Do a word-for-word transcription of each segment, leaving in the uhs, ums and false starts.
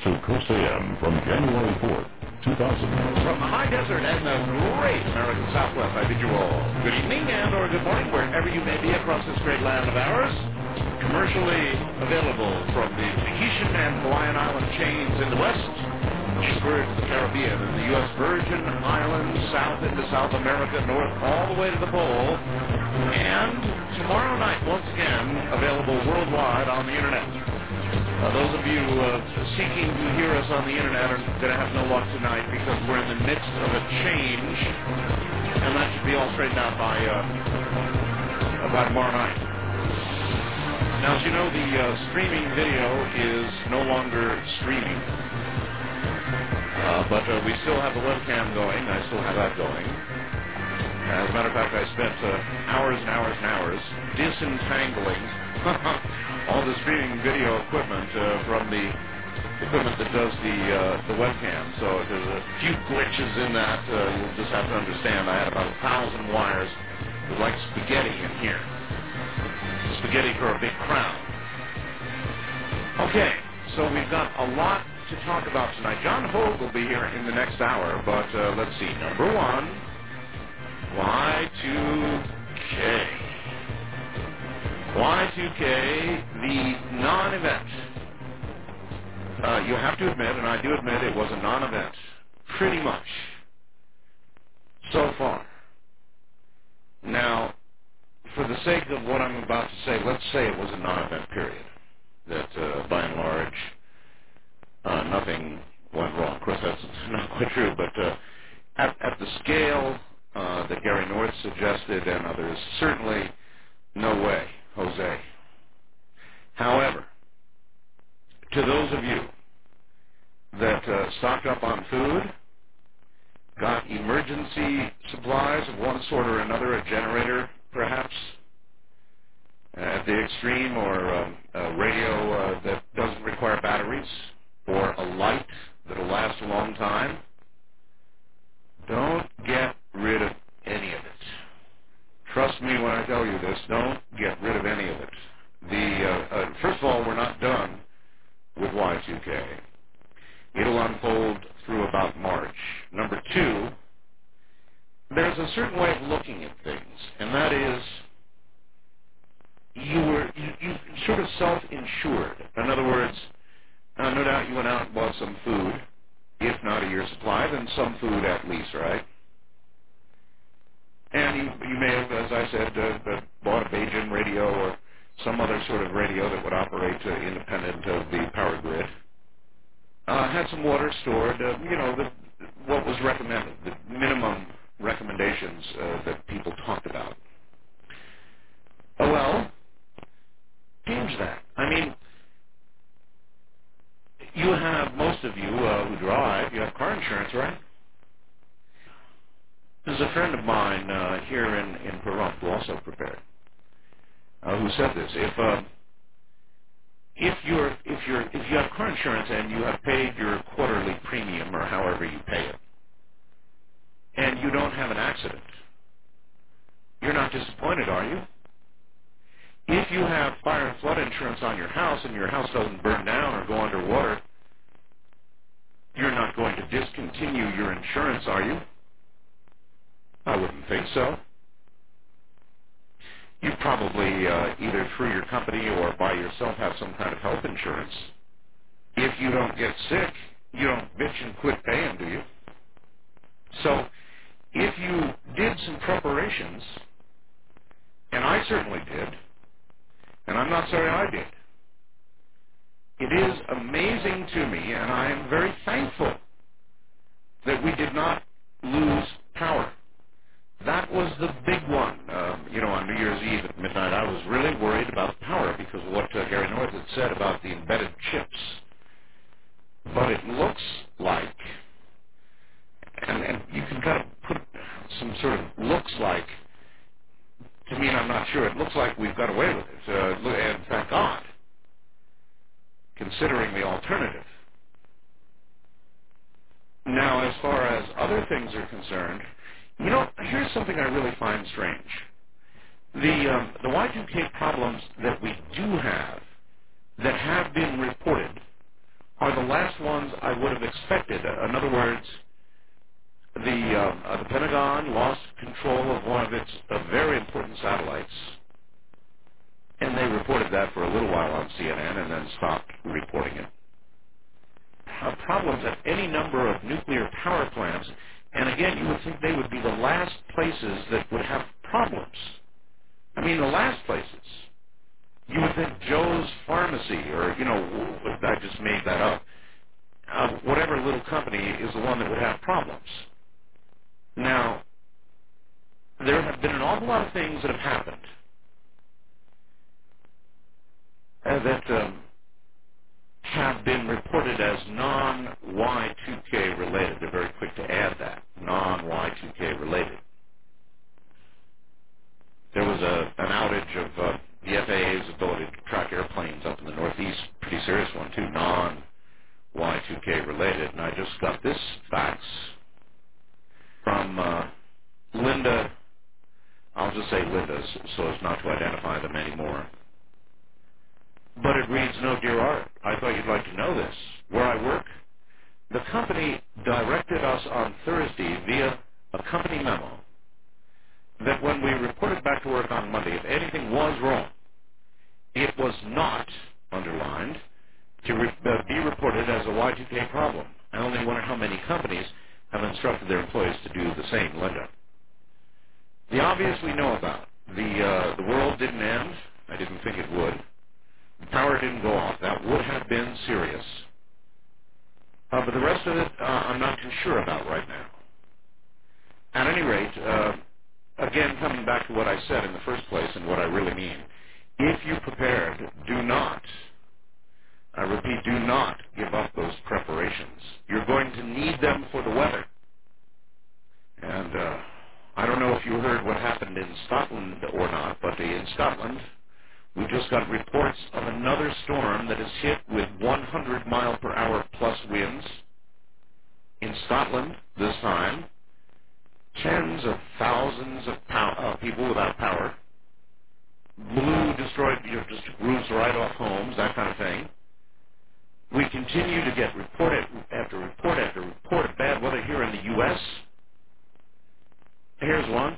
to Coast A M from January fourth, two thousand. From the high desert and the great American Southwest, I bid you all good evening and or good morning, wherever you may be across this great land of ours. Commercially available from the Tahitian and Hawaiian Island chains in the west, eastward to the Caribbean and the U S Virgin Islands, south into South America, north all the way to the pole, and tomorrow night, once again, available worldwide on the internet. Uh, those of you uh, seeking to hear us on the internet are going to have no luck tonight because we're in the midst of a change, and that should be all straightened out by uh, by tomorrow night. Now, as you know, the uh, streaming video is no longer streaming, uh, but uh, we still have the webcam going. I still have that going. As a matter of fact, I spent uh, hours and hours and hours disentangling all the streaming video equipment uh, from the equipment that does the uh, the webcam. So there's a few glitches in that. Uh, you'll just have to understand. I had about a thousand wires with like spaghetti in here. Spaghetti for a big crowd. Okay, so we've got a lot to talk about tonight. John Hogue will be here in the next hour, but uh, let's see. Number one, Y two K. Y two K, the non-event. Uh, you have to admit, and I do admit it was a non-event, pretty much, so far. Now, for the sake of what I'm about to say, let's say it was a non-event period, that uh, by and large, uh, nothing went wrong. Of course, that's not quite true, but uh, at, at the scale uh, that Gary North suggested and others, certainly no way, Jose. However, to those of you that uh, stocked up on food, got emergency supplies of one sort or another, a generator perhaps, at the extreme, or um, a radio uh, that doesn't require batteries, or a light that'll last a long time, don't get rid of any of it. Trust me when I tell you this, don't get rid of any of it. The uh, uh, first of all, we're not done with Y two K. It'll unfold through about March. Number two, there's a certain way of looking at things, and that is you were you, you sort of self-insured. In other words, uh, no doubt you went out and bought some food, if not a year's supply, then some food at least, right? And you, you may have, as I said, uh, uh, bought a Beijing radio or some other sort of radio that would operate uh, independent of the power grid. Uh, had some water stored, uh, you know, the, what was recommended, the minimum recommendations uh, that people talked about. Oh, well, change that. I mean, you have, most of you uh, who drive, you have car insurance, right? There's a friend of mine uh, here in, in Pahrump who also prepared, uh, who said this. If uh, if you're if you're if you have car insurance and you have paid your quarterly premium or however you pay it, and you don't have an accident, you're not disappointed, are you? If you have fire and flood insurance on your house and your house doesn't burn down or go underwater, you're not going to discontinue your insurance, are you? I wouldn't think so. You probably uh, either through your company or by yourself have some kind of health insurance. If you don't get sick, you don't bitch and quit paying, do you? So if you did some preparations, and I certainly did, and I'm not sorry I did, it is amazing to me, and I am very thankful that we did not lose power. That was the big one. Um, you know, on New Year's Eve at midnight, I was really worried about power because of what uh, Gary North had said about the embedded chips. But it looks like, and, and you can kind of put some sort of looks like, to me, and I'm not sure, it looks like we've got away with it. Uh, and thank God, considering the alternative. Now, as far as other things are concerned, you know, here's something I really find strange. The um, the Y two K problems that we do have, that have been reported, are the last ones I would have expected. In other words, the, um, uh, the Pentagon lost control of one of its uh, very important satellites, and they reported that for a little while on C N N and then stopped reporting it. Uh, problems at any number of nuclear power plants, and again, you would think they would be the last places that would have problems. I mean, the last places. You would think Joe's Pharmacy, or, you know, I just made that up, uh, whatever little company is the one that would have problems. Now, there have been an awful lot of things that have happened uh, that um, have been reported as non-Y two K related. They're very quick to add that, non-Y two K related. There was a, an outage of uh, the F A A's ability to track airplanes up in the Northeast, pretty serious one too, non-Y two K related. And I just got this fax from uh, Linda, I'll just say Linda so as not to identify them anymore. But it reads, "No, dear Art, I thought you'd like to know this. Where I work, the company directed us on Thursday via a company memo that when we reported back to work on Monday, if anything was wrong, it was not underlined to re- uh, be reported as a Y two K problem. I only wonder how many companies have instructed their employees to do the same, Linda." The obvious we know about. The, uh, the world didn't end. I didn't think it would. The power didn't go off. That would have been serious. Uh, but the rest of it, uh, I'm not too sure about right now. At any rate, uh, again, coming back to what I said in the first place and what I really mean, if you're prepared, do not, I repeat, do not give up those preparations. You're going to need them for the weather. And uh, I don't know if you heard what happened in Scotland or not, but in Scotland, we just got reports of another storm that has hit with one hundred mile per hour plus winds in Scotland this time. Tens of thousands of pow- uh, people without power. Blew, destroyed, you know, just roofs right off homes, that kind of thing. We continue to get report after report after report of bad weather here in the U S Here's one.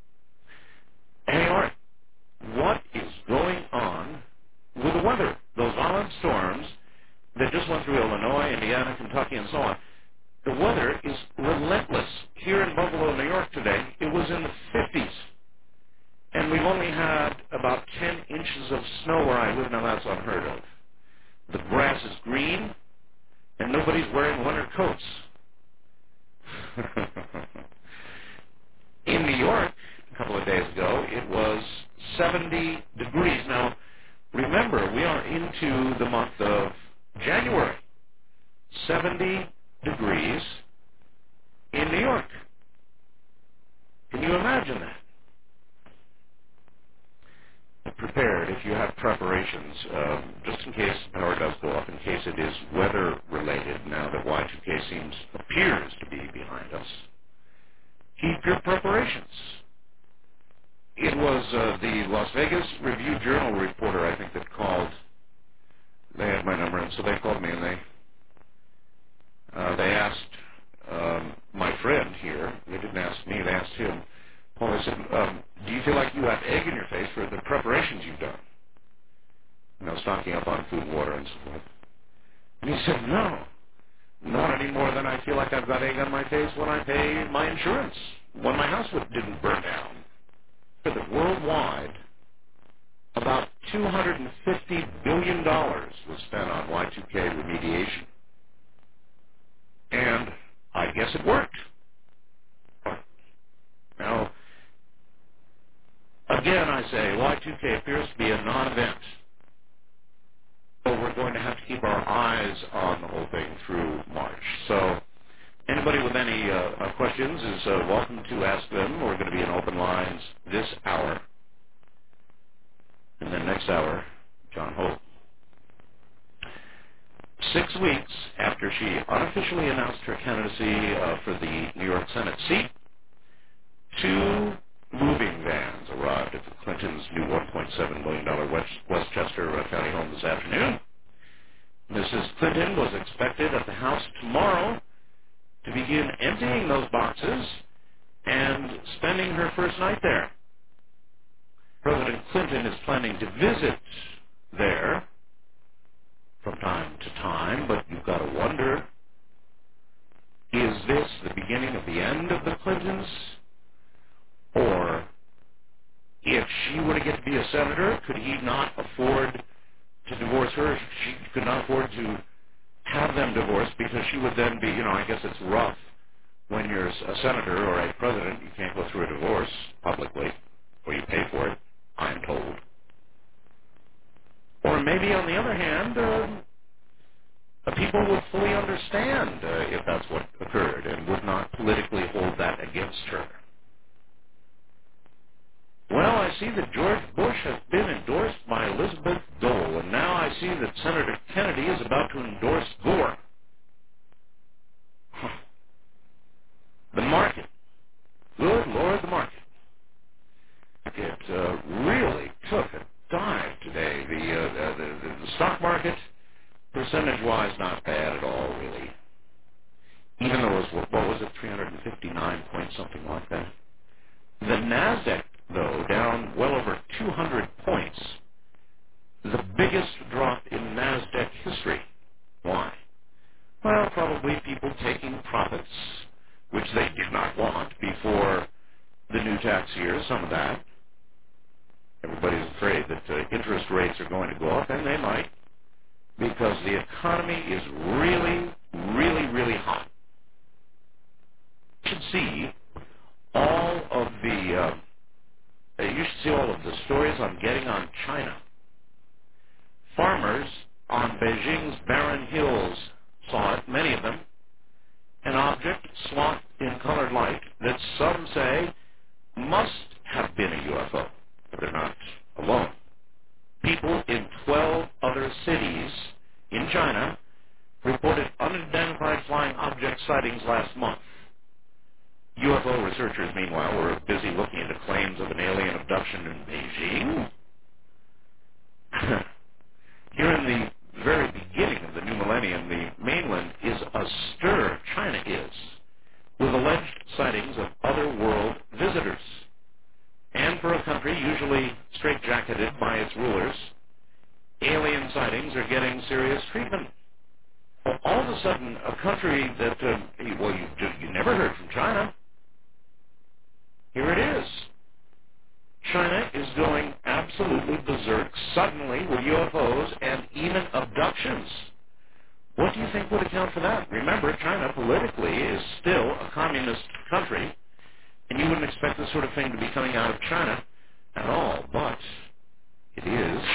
Hey, Art, what is going on with the weather? Those violent storms that just went through Illinois, Indiana, Kentucky, and so on. The weather is relentless. Here in Buffalo, New York today, it was in the fifties. And we've only had about ten inches of snow where I live. Now, that's unheard of. The grass is green, and nobody's wearing winter coats. In New York, a couple of days ago, it was seventy degrees. Now, remember, we are into the month of January. seventy degrees in New York. Can you imagine that? Prepared if you have preparations, um, just in case power does go off, in case it is weather related now that Y two K seems, appears to be behind us. Keep your preparations. It was uh, the Las Vegas Review-Journal reporter, I think, that called. They had my number, and so they called me, and they uh, they asked um, my friend here. They didn't ask me. They asked him. Paul, they said, um, "Do you feel like you have egg in your face for the preparations you've done? You know, stocking up on food and water and so forth." And he said, "No, not any more than I feel like I've got egg on my face when I pay my insurance, when my house would- didn't burn down." For the worldwide, about two hundred fifty billion dollars was spent on Y two K remediation. And I guess it worked. Now, again, I say Y two K appears to be a non-event. So we're going to have to keep our eyes on the whole thing through March. So anybody with any uh, uh, questions is uh, welcome to ask them. We're going to be in open lines this hour. And then next hour, John Hope. Six weeks after she unofficially announced her candidacy uh, for the New York Senate seat, two moving vans arrived at the Clintons' new one point seven million dollars West, Westchester uh, County home this afternoon. Missus Clinton was expected at the house tomorrow to begin emptying those boxes and spending her first night there. President Clinton is planning to visit there from time to time, but you've got to wonder, is this the beginning of the end of the Clintons? Or if she were to get to be a senator, could he not afford to divorce her? She could not afford to have them divorced because she would then be, you know, I guess it's rough when you're a senator or a president. You can't go through a divorce publicly, or you pay for it, I'm told. Or maybe, on the other hand, uh, the people would fully understand uh, if that's what occurred and would not politically hold that against her. Well, I see that George Bush has been endorsed by Elizabeth Dole, and now I see that Senator Kennedy is about to endorse Gore. Huh. The market. Good Lord, the market. It uh, really took a dive today. The, uh, uh, the, the, the stock market, percentage-wise, not bad at all, really. Even though it was, what was it, three hundred fifty-nine points, something like that. The NASDAQ, though, down well over two hundred points. The biggest drop in NASDAQ history. Why? Well, probably people taking profits, which they did not want before the new tax year, some of that. Everybody's afraid that uh, interest rates are going to go up, and they might, because the economy is really, really, really hot. You should see all of the, uh, you should see all of the stories I'm getting on China. Farmers on Beijing's barren hills saw it, many of them, an object swamped in colored light that some say must have been a U F O, but they're not alone. People in twelve other cities in China reported unidentified flying object sightings last month. U F O researchers, meanwhile, were busy looking into claims of an alien abduction in Beijing. Here in the very beginning of the new millennium, the mainland is astir, China is, with alleged sightings of other world visitors. And for a country usually straitjacketed by its rulers, alien sightings are getting serious treatment. Well, all of a sudden, a country that, uh, well, you, you never heard from China, here it is. China is going absolutely berserk suddenly with U F Os and even abductions. What do you think would account for that? Remember, China politically is still a communist country, and you wouldn't expect this sort of thing to be coming out of China at all, but it is.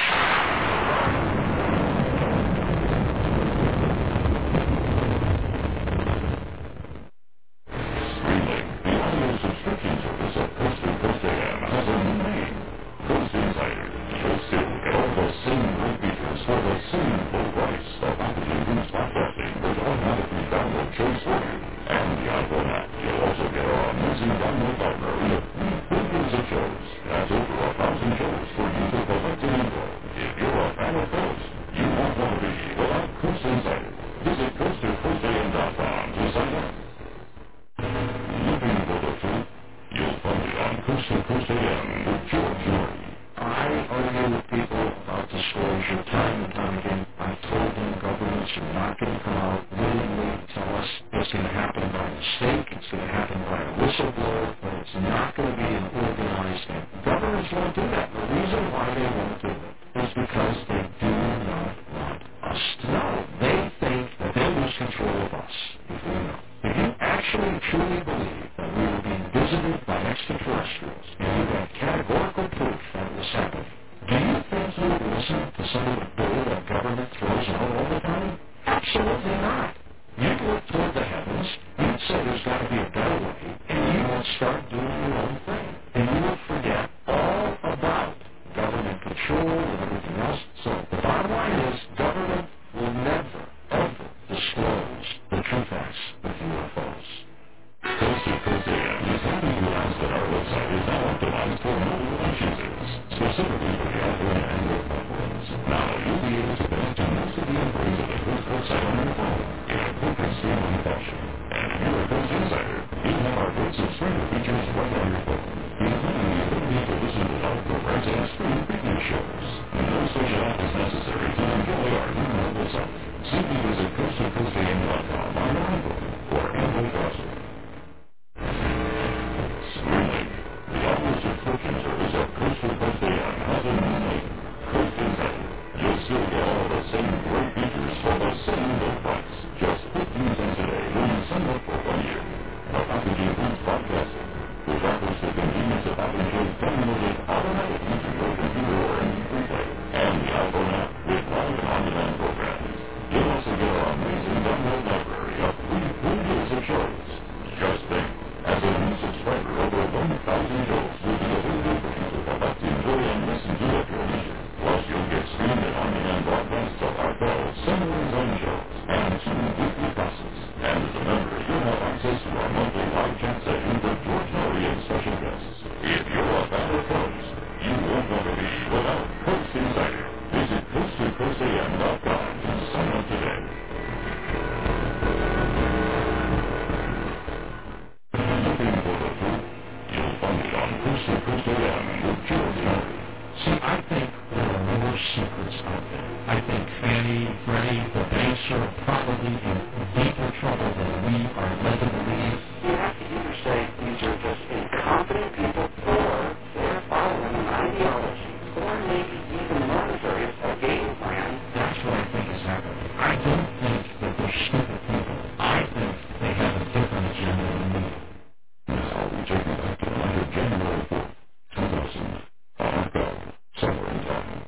Subscription service of Coast to Coast A M has a new name, Coast Insider. You'll still get all the same great features for the same low price. The packaging boost podcasting will automatically download shows for you. And the iPhone app. You'll also get our amazing download library of three billions of shows. That's over a thousand shows for you to collect and enjoy. If you're a fan of Coast, you won't want to be without Coast Insider. Visit coast to coast A M dot com to sign up. Looking for the truth? You'll find it on Coast to Coast A M with George Norrie. I argue with people about disclosure time and time again. I told them governments are not going to come out willingly and tell us it's going to happen by mistake, it's going to happen by a whistleblower, but it's not going to be an organized thing. Governments won't do that. The reason why they won't do it is because they do not want us to know. They think that they lose control of us if we know. If you actually truly believe that we were being visited by extraterrestrials, and you have categorical proof that it was happening, do you think you would listen to some of the bull that government throws out all the time? Absolutely not. You'd look toward the heavens, you'd say there's got to be a better way, and you would start doing your own thing. And you would forget all about government control and everything else. So the bottom line is government will never, ever disclose the true facts with U F Os. Coast to Coast A M is happy to announce that our website is now optimized for mobile device users, specifically for California Android platforms. Now you'll be able to connect to most of the inquiries of the features right on your phone, including the ability to listen to live programs and stream previous shows. No such app is necessary to enjoy our new mobile site. Simply visit coast to coast a m dot com on your iPhone or Android browser. Streaming. The hours of coaching service at Coast to Coast A M has a new name. Coast Insider. You'll still get all the same great features for the same low price. Just fifteen cents a day when you sign up for one year. The package includes podcasting, which offers the convenience of having shows downloaded automatically to your computer or M P three player, and the iPhone app with live on-demand programs. You'll also get our amazing download library of free full years of shows. Just think, as a new subscriber, over one thousand shows will be available for you to collect, enjoy, and listen to at your leisure. Plus, you'll get streamed and on-demand broadcasts of our Bell, Summer and Zone shows, and two weekly classes. And as a member, you'll have access to our monthly live chat sessions with George Norrie and special guests. If you're a fan of Coast, you won't want to be without Coast Insider. Visit coast to coast a m dot com to sign up today. Looking for the truth? You'll find it on Coast to Coast A M with George Norrie. See, I think there are more secrets out there. I think Fannie, Freddie, the banks are probably in deeper trouble than we are led to believe. You have to either say these are just incompetent people, or they're following an ideology, or maybe even monetary a game plan. That's what I think is happening. I don't think that they're stupid people. I think they have a different agenda than we. Now we take you back to the night of January fourth, two thousand, on our Bell, Summer and Time.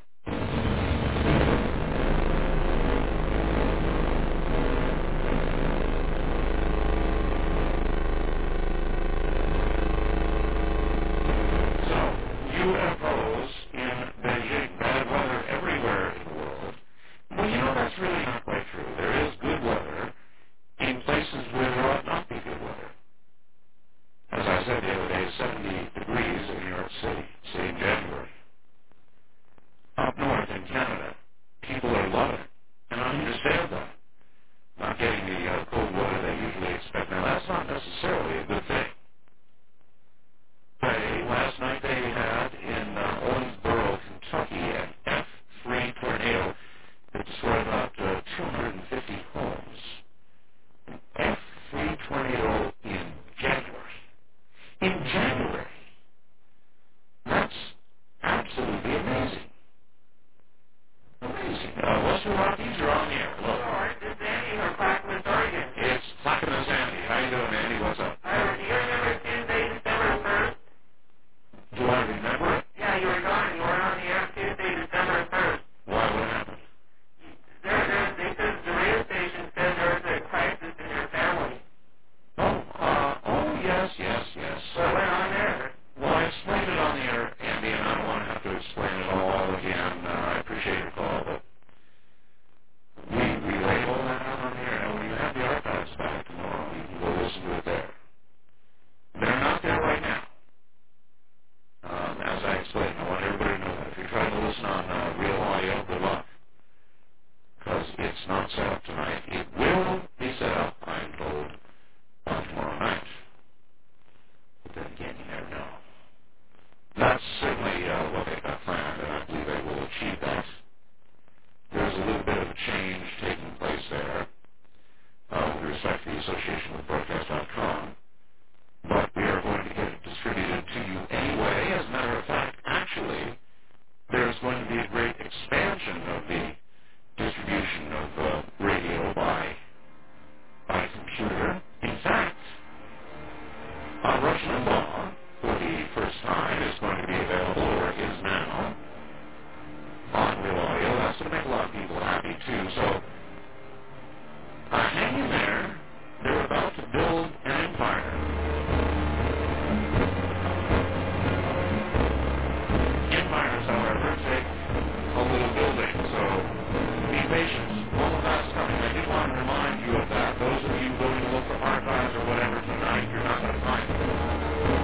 So, U F Os in Beijing, bad weather everywhere in the world. Well, you know, that's really not quite true. There is good weather in places where there ought not be good weather. As I said the other day, seventy degrees in New York City, say in January. Up north in Canada, people are loving it, and I understand that. Not getting the uh, cold weather they usually expect. Now, that's not necessarily a good thing. They, last night they had in uh, Owensboro, Kentucky, an F three tornado that destroyed about uh, two hundred fifty homes. An F three tornado in January. In January. That's absolutely amazing. Amazing. Uh, Western Rockies, you're on the air. Hello. All right, this is Andy from Clackamas, Oregon. It's Clackamas Andy. How you doing, Andy? What's up? Uh, do you remember Tuesday, December first? Do I remember it? Yeah, you were gone. You were on the air Tuesday, December first. Why? What happened? There, there, they said the radio station said there was a crisis in your family. Oh, uh, oh, yes, yes, yes. What went on there? Well, I explained it on the air, Andy, and I don't want to have to explain it all again. Uh, I appreciate your call, but we relay all that out on the air. And when you have the archives back tomorrow, you can go listen to it there. They're not there right now. Um, as I explained, I want everybody to know that. If you're trying to listen on uh, real audio, good luck. Because it's not set up tonight. It will be set up, I'm told, on tomorrow night. But then again, you never know. That's certainly uh, what they've got planned, and I believe they will achieve that. There's a little bit of a change taking place there uh, with respect to the association with broadcast dot com. But we are going to get it distributed to you anyway. As a matter of fact, actually, there's going to be a great expansion of the distribution of uh, radio by, by computer. In fact, uh, Rush Limbaugh, for the first time, is going to be available, or is now, on Real Audio. That's going to make a lot of people happy, too. So, uh, hang in there. They're about to build an empire. Empires, however, take a little building, so be patient. All of that's coming. I did want to remind you of that. Those of you going to look for archives or whatever tonight, you're not going to find them.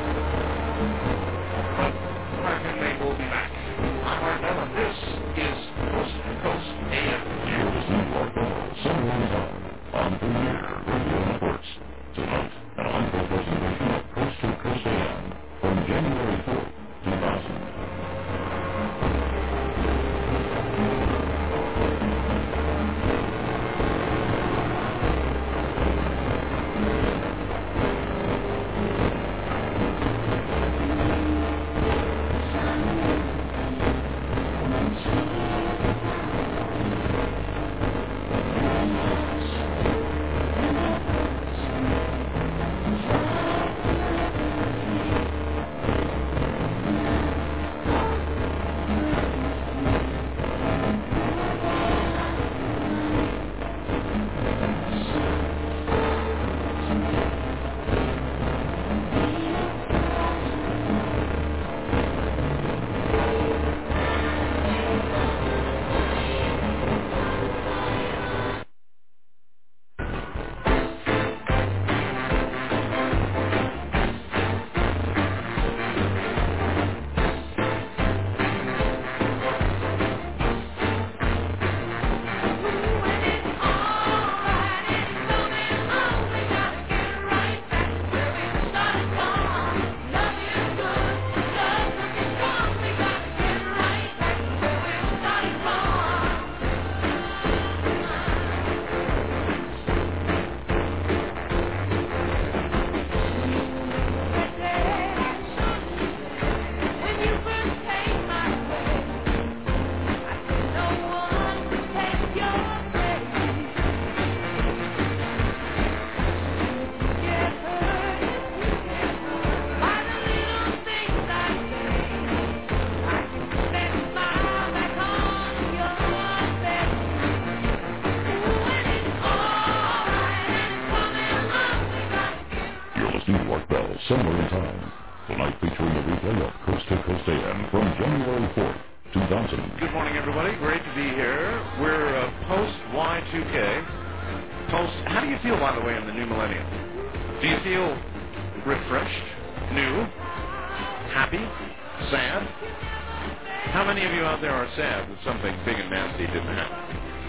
You're listening to Art Bell, Somewhere in Time. Tonight featuring a replay of Coast to Coast A M from January fourth, two thousand. Good morning, everybody. Great to be here. We're uh, post Y two K. Post. How do you feel, by the way, in the new millennium? Do you feel refreshed, new, happy, sad? How many of you out there are sad that something big and nasty didn't happen?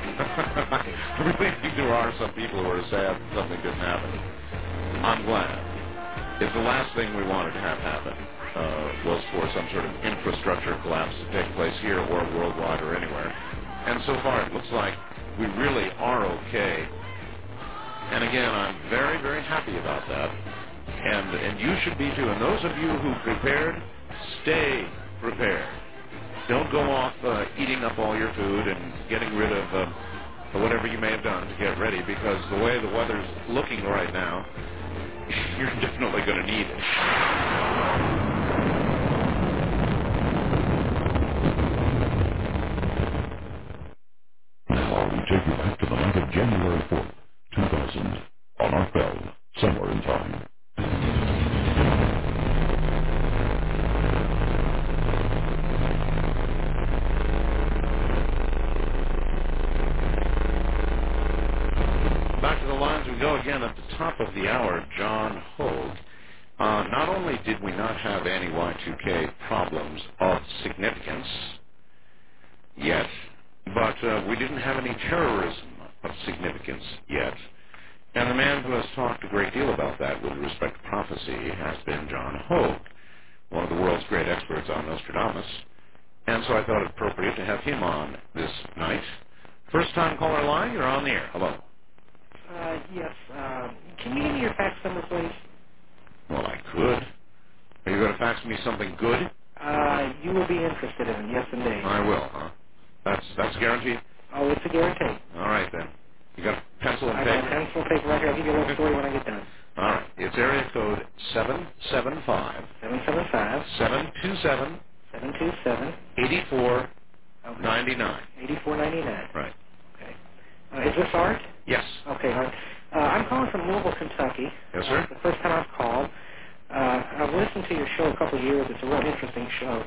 I really think there are some people who are sad that something didn't happen. I'm glad. If the last thing we wanted to have happen uh, was for some sort of infrastructure collapse to take place here or worldwide or anywhere. And so far it looks like we really are okay. And again, I'm very, very happy about that. And, and you should be too. And those of you who prepared, stay prepared. Don't go off uh, eating up all your food and getting rid of uh, whatever you may have done to get ready, because the way the weather's looking right now, you're definitely going to need it. Now we take you back to the night of January fourth, two thousand, on Art Bell, Somewhere in Time. Back to the lines we go again at the top of the hour, John Hogue. Uh, not only did we not have any Y two K problems of significance yet, but uh, we didn't have any terrorism of significance yet. And the man who has talked a great deal about that with respect to prophecy has been John Hogue, one of the world's great experts on Nostradamus. And so I thought it appropriate to have him on this night. First time caller line, you're on the air. Hello. Uh, yes. Uh, can you give me your fax number, please? Well, I could. Are you going to fax me something good? Uh, you will be interested in it, yes indeed. I will, huh? That's that's guaranteed? Oh, it's a guarantee. All right, then. You got a pencil and I paper? got a pencil and paper right here. I'll give you a little story when I get done. All right. It's area code seven seven five, seven seven five, seven two seven, seven two seven, eight four nine nine. eighty-four ninety-nine. Right. Okay. Uh, is this Art? Yes. Okay, Art. Uh, I'm calling from Louisville, Kentucky. Yes, sir. Uh, the first time I've called. Uh, I've listened to your show a couple of years. It's a real interesting show.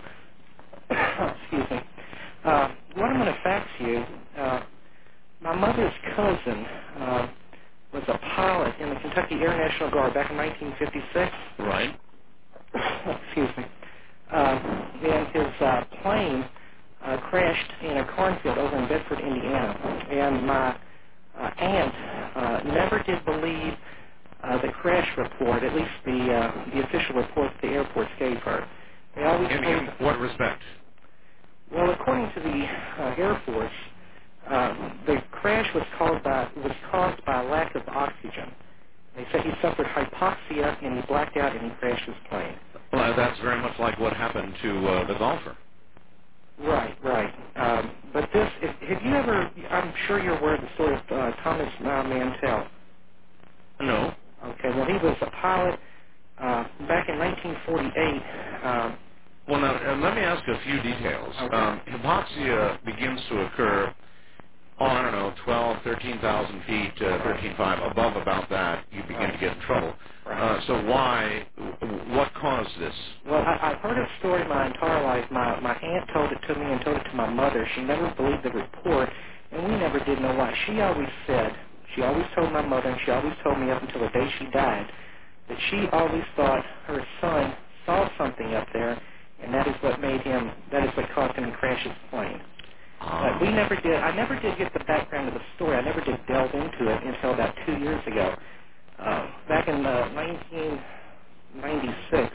Excuse me. Uh, what I'm going to fax you, uh, my mother's cousin uh, was a pilot in the Kentucky Air National Guard back in nineteen fifty-six. Right. Excuse me. Uh, and his uh, plane uh, crashed in a cornfield over in Bedford, Indiana. And my uh, aunt uh, never did believe uh, the crash report, at least the uh, the official report that the airports gave her. They always In, told in what respect? Well, according to the uh, Air Force, uh, the crash was caused by was caused by a lack of oxygen. They said he suffered hypoxia and he blacked out and he crashed his plane. Well, that's very much like what happened to uh, the golfer. Right, right. Um, but this, if, have you ever? I'm sure you're aware of the story of uh, Thomas uh, Mantell. No. Okay, well, he was a pilot uh, back in nineteen forty-eight. Um, Well, now, uh, let me ask a few details. okay. Um, hypoxia begins to occur, oh, I don't know, twelve, thirteen thousand feet, uh, thirteen five, above about that, you begin Right. to get in trouble. Right. Uh, so why, what caused this? Well, I, I've heard a story my entire life. My, my aunt told it to me and told it to my mother. She never believed the report, and we never did know why. She always said, she always told my mother, and she always told me up until the day she died, that she always thought her son saw something up there, and that is what made him, that is what caused him to crash his plane. But we never did, I never did get the background of the story. I never did delve into it until about two years ago. Uh, back in uh, nineteen ninety-six,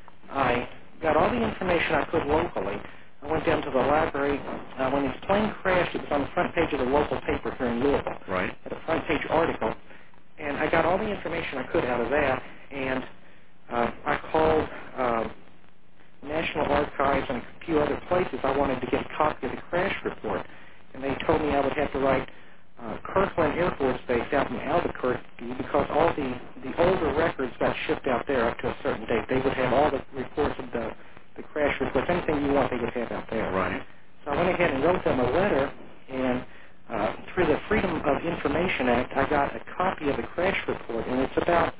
I got all the information I could locally. I went down to the library. Uh, when his plane crashed, it was on the front page of the local paper here in Louisville. Right. At a front page article. And I got all the information I could out of that. And uh, I called uh, National Archives and a few other places. I wanted to get a copy of the crash report. And they told me I would have to write uh, Kirkland Air Force Base out in Albuquerque because all the, the older records got shipped out there up to a certain date. They would have all the reports of the, the crash reports. Anything you want, they would have out there. Right. So I went ahead and wrote them a letter, and uh, through the Freedom of Information Act, I got a copy of the crash report, and it's about,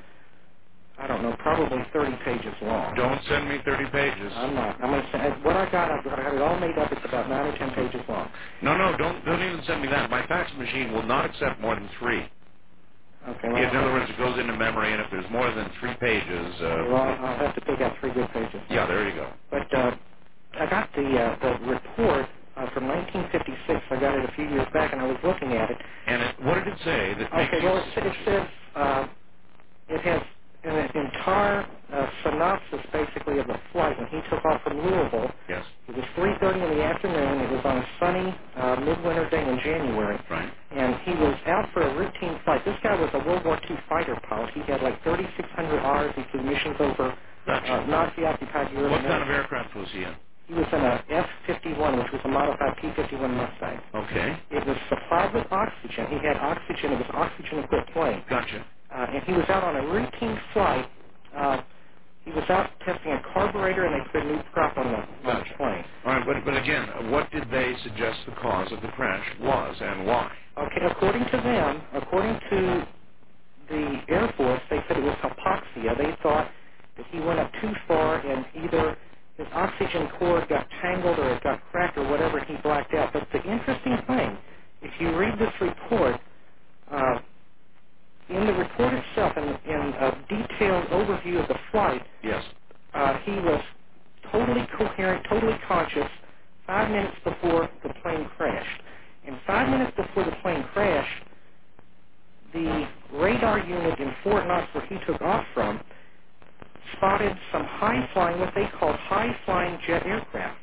I don't know, probably thirty pages long. Don't send me thirty pages. I'm not. I'm going to send what I got. I've got it all made up. It's about nine or ten pages long. No, no, don't don't even send me that. My fax machine will not accept more than three. Okay. Well, In other words, it goes into memory, and if there's more than three pages, uh, well, I'll have to pick out three good pages. yeah, there you go. But uh, I got the uh, the report uh, from nineteen fifty-six. I got it a few years back, and I was looking at it. And it, what did it say that makes Okay. you Well, it, it says. Uh, It has an entire uh, synopsis, basically, of the flight. When he took off from Louisville, yes, it was three thirty in the afternoon. It was on a sunny uh, midwinter day in January. right, And he was out for a routine flight. This guy was a World War Two fighter pilot. He had like thirty-six hundred hours. He flew missions over gotcha. uh, Nazi-occupied Europe. What kind of aircraft was he in? He was in a F fifty-one, which was a modified P fifty-one Mustang. Okay, It was supplied with oxygen. He had oxygen. It was an oxygen-equipped plane. gotcha. Uh, and he was out on a routine flight. Uh, he was out testing a carburetor, and they put a new prop on the, on the Gotcha. plane. All right, but, but again, what did they suggest the cause of the crash was and why? Okay, according to them, according to the Air Force, they said it was hypoxia. They thought that he went up too far, and either his oxygen cord got tangled or it got cracked or whatever, and he blacked out. But the interesting thing, if you read this report, uh, in the report itself, in, in a detailed overview of the flight, Yes. uh, he was totally coherent, totally conscious, five minutes before the plane crashed. And five minutes before the plane crashed, the radar unit in Fort Knox, where he took off from, spotted some high-flying, what they call high-flying jet aircraft.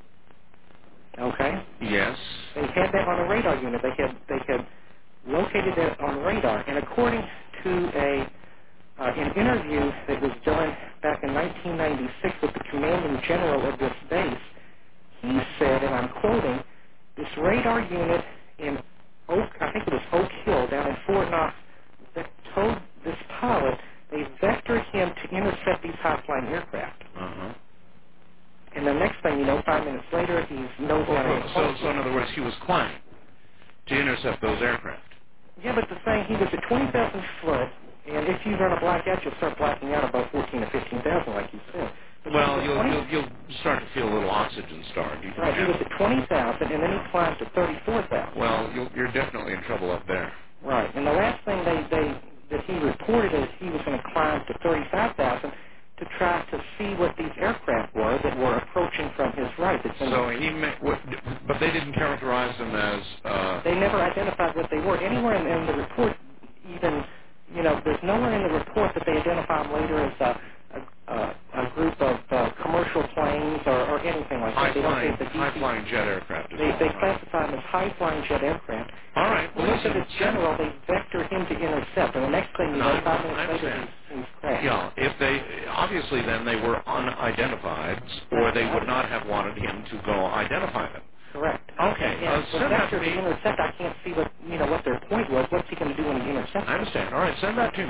Okay? Yes. They had that on a radar unit. They had they had located that on radar. And according to a uh, an interview that was done back in nineteen ninety-six with the commanding general of this base, he said, and I'm quoting, this radar unit in Oak, I think it was Oak Hill down in Fort Knox, that told this pilot they vectored him to intercept these high-flying aircraft. Uh-huh. And the next thing you know, five minutes later, he's nose down in the So, plane. so in other words, he was climbing to intercept those aircraft. Yeah, but the thing, he was at twenty thousand foot, and if you run a blackout, you'll start blacking out about fourteen or fifteen thousand, like you said. But Well, he was you'll, at you'll you'll start to feel a little oxygen starved. You can right, he was imagine. at twenty thousand, and then he climbed to thirty-four thousand. Well, you'll, you're definitely in trouble up there. Right, and the last thing they, they that he reported is he was going to climb to thirty-five thousand to try to see what these aircraft were that were approaching from his right. That's in So the, he, ma- what, but they didn't characterize them as. Uh, they never identified what they were. Anywhere in, in the report, even, you know, there's nowhere in the report that they identify them later as a, a, a, a group of uh, commercial planes or, or anything like high that. They don't flying, say the D C. high flying jet aircraft. Is They, all they right. classify them as high-flying jet aircraft. All right. The Well, look of listen, this general, they vector him to intercept, and the next thing you No, know, I- five I minutes later, understand. he's, he's crashed. Yeah, if they obviously then they were unidentified, or they would not have wanted him to go identify them. Correct. Okay, And uh, with send that vector to to me. intercept, I can't see what, you know, what their point was. What's he going to do when he intercepts? I understand. All right, send that to me.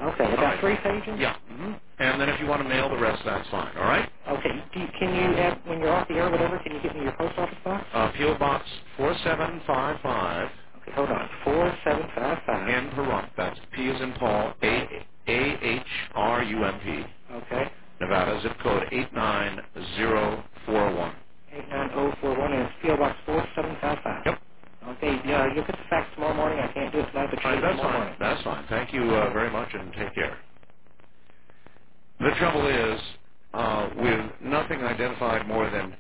Okay, All about right. three pages? Yeah. hmm And then if you want to mail the rest, that's fine. All right? Okay, do you, can you, have, when you're off the air or whatever, can you give me your post office box? Uh, P O. Box four seven five five Okay, hold on, four seven five five. in Pahrump. That's P as in Paul, A A H R U M P. Okay, Nevada, zip code eight nine zero four one. eight nine zero four one, and it's P O. Box four seven five five. Yep. Okay, yeah, you'll get the fax tomorrow morning. I can't do it tonight, but All you'll right, get it that's tomorrow fine. morning. That's fine. Thank you uh, very much, and take care. The trouble is, uh, with nothing identified more than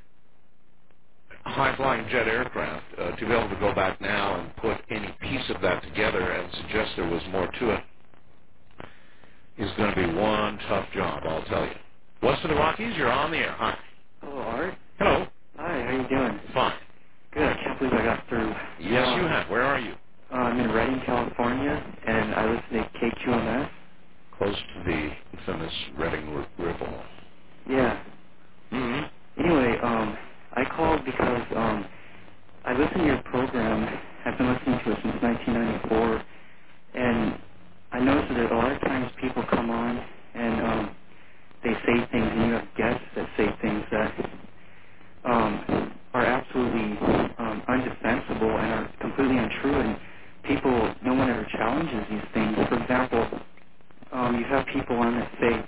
high-flying jet aircraft, uh, to be able to go back now and put any piece of that together and suggest there was more to it is going to be one tough job, I'll tell you. West of the Rockies, you're on the air. Hi. Hello, Art. Hello. Hi, how you doing? Fine. Good. I can't believe I got through. Yes, Uh, you have. Where are you? uh, I'm in Redding, California, and I listen to K Q M S. Close to the infamous Reading R- Ripple. Yeah. Mm-hmm. Anyway, um, I called because um, I listen to your program. I've been listening to it since nineteen ninety-four, and I noticed that a lot of times people come on and um, they say things, and you have guests that say things that um, are absolutely um, undefensible and are completely untrue, and people, no one ever challenges these things. For example, um, you have people on that say,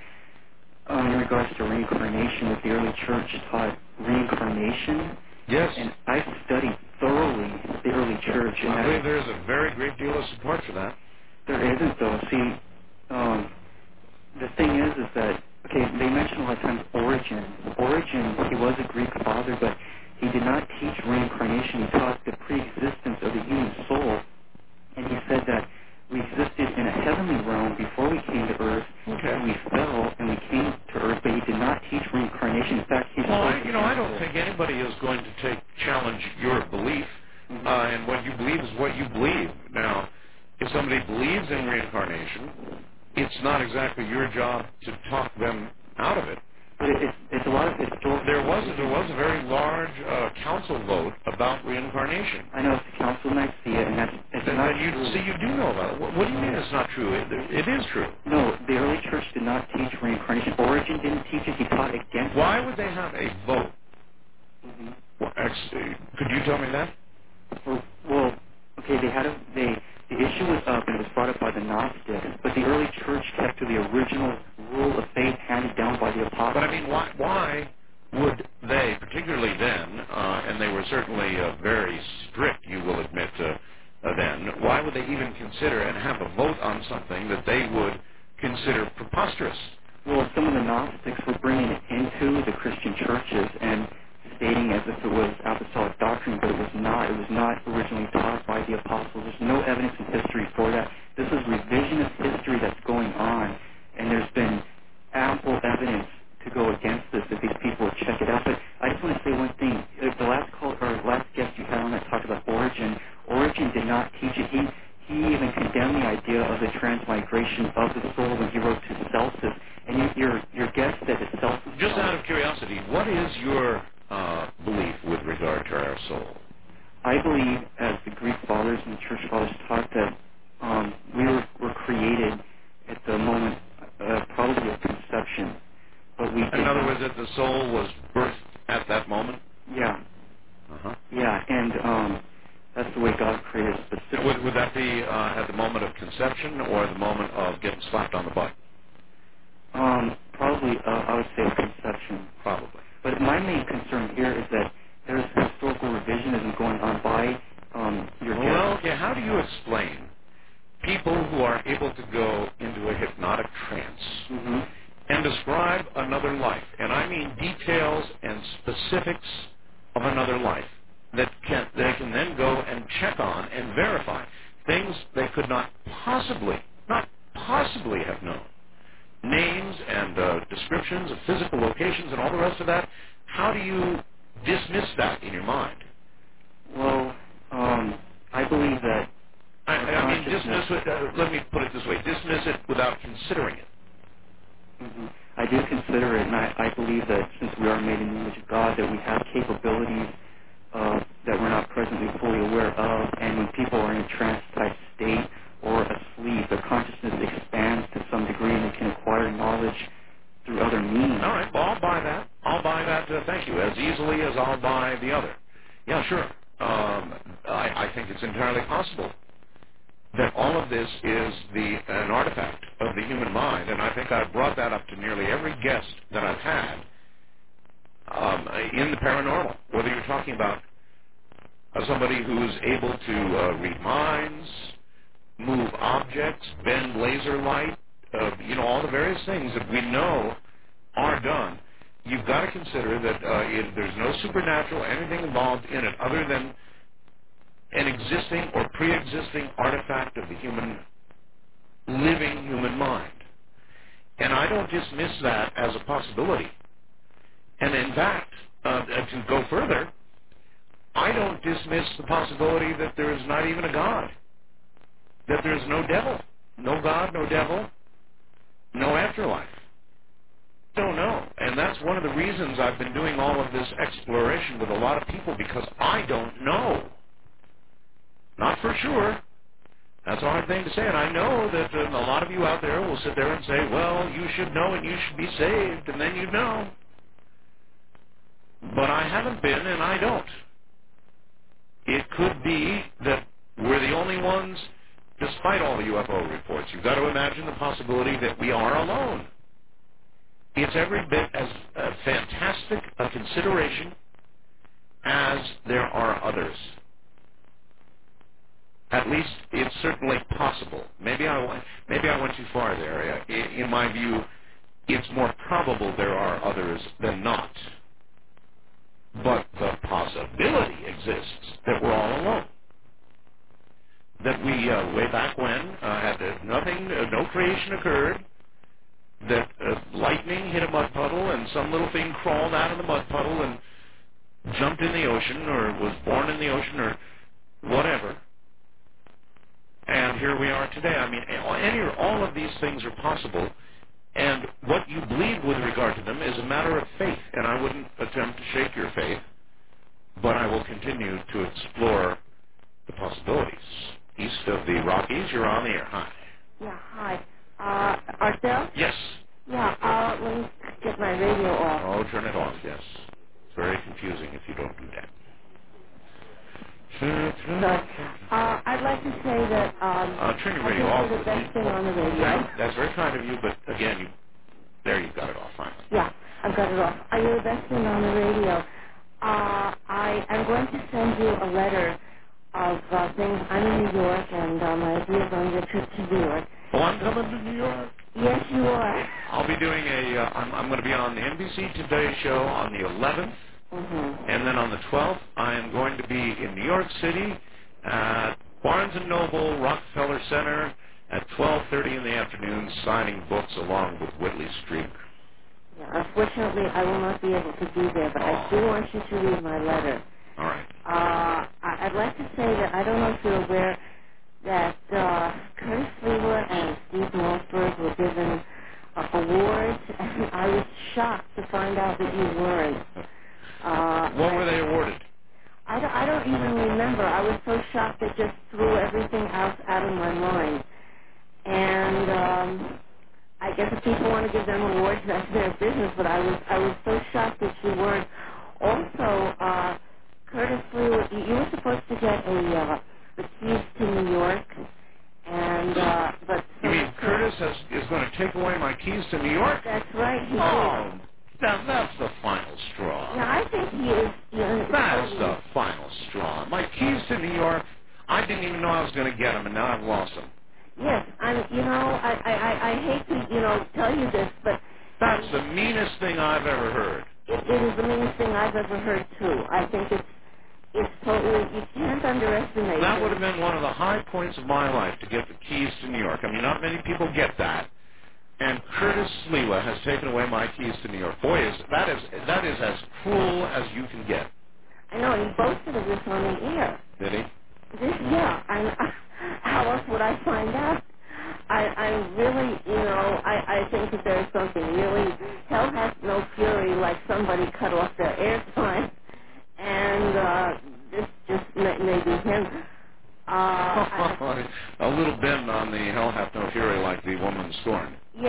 um, in regards to reincarnation, that the early church taught reincarnation, Yes. and I studied thoroughly the early church, and I that believe there's a very great deal of support for that. there isn't, though. See, um, the thing is, is that, okay, they mention a lot of times Origin. Origin, he was a Greek father, but he did not teach reincarnation. He taught the pre-existence of the human soul. And he said that we existed in a heavenly realm before we came to earth. Okay. We fell and we came to earth, but he did not teach reincarnation. In fact, he Well, told I, you know, I don't think anybody is going to take challenge your belief, Mhm. uh, and what you believe is what you believe. Now, if somebody believes in reincarnation, it's not exactly your job to talk them out of it. But it, it's, it's a lot of historical. There was a, there was a very large uh, council vote about reincarnation. I know it's the Council of Nicaea, and that's it's And not then you true. see, you do know about it. What, what do you mean it's not true? It, it is true. No, the early church did not teach reincarnation. Origin didn't teach it. He taught against Why it. would they have a vote? hmm Well, actually, could you tell me that? Well, well, okay, they had a they the issue was up and it was brought up by the Gnostics, but the early church kept to the original rule of faith handed down by the apostles. But I mean, why, why would they, particularly then, uh, and they were certainly uh, very strict, you will admit, uh, uh, then, why would they even consider and have a vote on something that they would consider preposterous? Well, some of the Gnostics were bringing it into the Christian churches and stating as if it was apostolic doctrine, but it was not. It was not originally taught by the apostles. There's no evidence in history for that. This is revisionist history that's going on, and there's been ample evidence to go against this if these people would check it out. But I just want to say one thing. Uh, The last call or last guest you had on that talked about Origin. Origin did not teach it. He he even condemned the idea of the transmigration of the soul when he wrote to Celsus. And you, your your guess that it's self. Just out of curiosity, what is your uh, belief with regard to our soul? I believe, as the Greek fathers and the church fathers taught, that um, we were, were created at the moment, uh, probably of conception, but we did In other not. words, that the soul was birthed at that moment? Yeah, Uh-huh. yeah, and um, that's the way God created us. Specifically. Would, would that be uh, at the moment of conception or the moment of getting slapped on the butt? Um, probably, uh, I would say conception. Probably. But my main concern here is that there's historical revisionism going on by um, your Well, guest. okay, how do you explain people who are able to go into a hypnotic trance Mm-hmm. and describe another life, and I mean details and specifics of another life that can, they can then go and check on and verify things they could not possibly, not possibly have known. Names and uh, descriptions of physical locations and all the rest of that. How do you dismiss that in your mind? Well, um, I believe that I, our I mean, consciousness. dismiss it, uh, let me put it this way, dismiss it without considering it. Mhm. I do consider it, and I, I believe that since we are made in the image of God, that we have capabilities uh, that we're not presently fully aware of. And when people are in a trance-type state or asleep, their consciousness expands some degree and they can acquire knowledge through other means. All right, well, I'll buy that. I'll buy that, uh, thank you, as easily as I'll buy the other. Yeah, sure. Um, I, I think it's entirely possible that all of this is the an artifact of the human mind, and I think I've brought that up to nearly every guest that I've had um, in the paranormal, whether you're talking about uh, somebody who's able to uh, read minds, move objects, bend laser light, uh, you know, all the various things that we know are done. You've got to consider that uh, it, there's no supernatural anything involved in it other than an existing or pre-existing artifact of the human, living human mind. And I don't dismiss that as a possibility. And in fact, uh, to go further, I don't dismiss the possibility that there is not even a God, that there is no devil, no God, no devil, no afterlife. Don't know. And that's one of the reasons I've been doing all of this exploration with a lot of people, because I don't know. Not for sure. That's a hard thing to say, and I know that uh, a lot of you out there will sit there and say, well, you should know and you should be saved, and then you know. But I haven't been, and I don't. It could be that we're the only ones, despite all the U F O reports. You've got to imagine the possibility that we are alone. It's every bit as uh, fantastic a consideration as there are others. At least it's certainly possible. Maybe I went, maybe I went too far there. In, in my view, it's more probable there are others than not. But the possibility exists that we're all alone. That we, uh, way back when, uh, had uh, nothing, uh, no creation occurred, that uh, lightning hit a mud puddle and some little thing crawled out of the mud puddle and jumped in the ocean or was born in the ocean or whatever. And here we are today. I mean, any or all of these things are possible, and what you believe with regard to them is a matter of faith, and I wouldn't attempt to shake your faith, but I will continue to explore the possibilities. East of the Rockies, you're on the air. Hi. Yeah, hi. Uh, Arthel? Yes. Yeah, uh, let me get my radio off. Oh, turn it off, yes. It's very confusing if you don't do that. So, uh, I'd like to say that, um, Uh, turn your I radio think off. you're the best thing on the radio. That, that's very kind of you, but again, you, there you've got it off finally. Yeah, I've got it off. Uh, you're the best thing on the radio. Uh, I am going to send you a letter of uh, things. I'm in New York, and uh, my ideas on your trip to New York. Oh, I'm coming to New York. Yes, you are. I'll be doing a, uh, I'm, I'm going to be on the N B C Today show on the eleventh, Mm-hmm. and then on the twelfth, I am going to be in New York City at Barnes and Noble Rockefeller Center at twelve thirty in the afternoon, signing books along with Whitley Strieber. Yeah, unfortunately, I will not be able to be there, but I do want you to read my letter. All right. Uh, I- I'd like to say that I don't know if you're aware that uh, Curtis Lewa and Steve Mossberg were given uh, awards, and I was shocked to find out that you weren't. Uh, What were they awarded? I don't, I don't even remember. I was so shocked it just threw everything else out of my mind. And um, I guess if people want to give them awards, that's their business. But I was I was so shocked that you weren't. Also, uh, Curtis Lewa, you you were supposed to get a uh, the keys to New York, and uh, but You mean some- Curtis has, is going to take away my keys to New York? That's right. He Oh, did. now that's the final straw. Yeah, I think he is. You know, That's totally- the final straw. My keys to New York, I didn't even know I was going to get them, and now I've lost them. Yes, I'm. You know, I, I, I I hate to, you know, tell you this, but That's the meanest thing I've ever heard. it, it is the meanest thing I've ever heard too. I think it's it's totally. You can't underestimate That it. would have been one of the high points of my life, to get the keys to New York. I mean, not many people get that. And Curtis Lewa has taken away my keys to New York. Boy, is that is that is as cruel as you can get. I know, and he boasted of this on the air. Did he? This, yeah. I'm, how else would I find out? I, I really, you know, I, I think that there's something really. Hell has no fury, like somebody cut off their airtime, and uh, this just may, may be him. Uh, I, A little bend on the hell hath no fury like the woman scorned.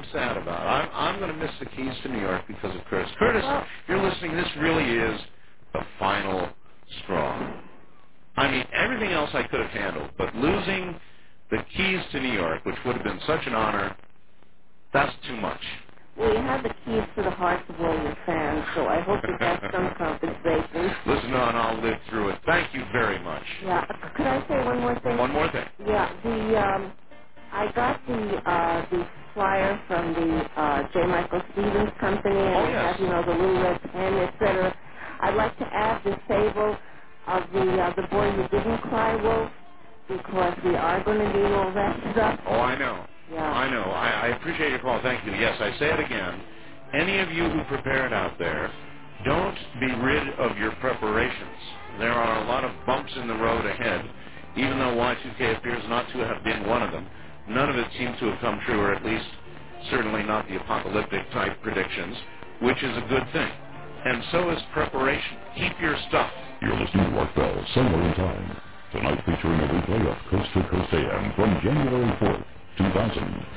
sad about. I'm, I'm going to miss the keys to New York because of Curtis. Curtis, Well, if you're listening, this really is the final straw. I mean, everything else I could have handled, but losing the keys to New York, which would have been such an honor, that's too much. well, you have the keys to the hearts of all your fans, so I hope that that's some compensation. Listen on, I'll live through it. Thank you very much. Yeah. uh, Could I say one more thing? One more thing. Yeah. The um, I got the uh, the flyer from the uh, J. Michael Stevens Company, and Oh, it yes. has, you know, the little red pen, et cetera. I'd like to add the fable of the uh, the boy who didn't cry wolf, because we are going to need all that stuff. Oh, I know. Yeah. I know. I, I appreciate your call. Thank you. Yes, I say it again. Any of you who prepared out there, don't be rid of your preparations. There are a lot of bumps in the road ahead, even though Y two K appears not to have been one of them. None of it seems to have come true, or at least certainly not the apocalyptic type predictions, which is a good thing. And so is preparation. Keep your stuff. You're listening to Art Bell, Somewhere in Time. Tonight featuring a replay of Coast to Coast A M from January fourth, two thousand.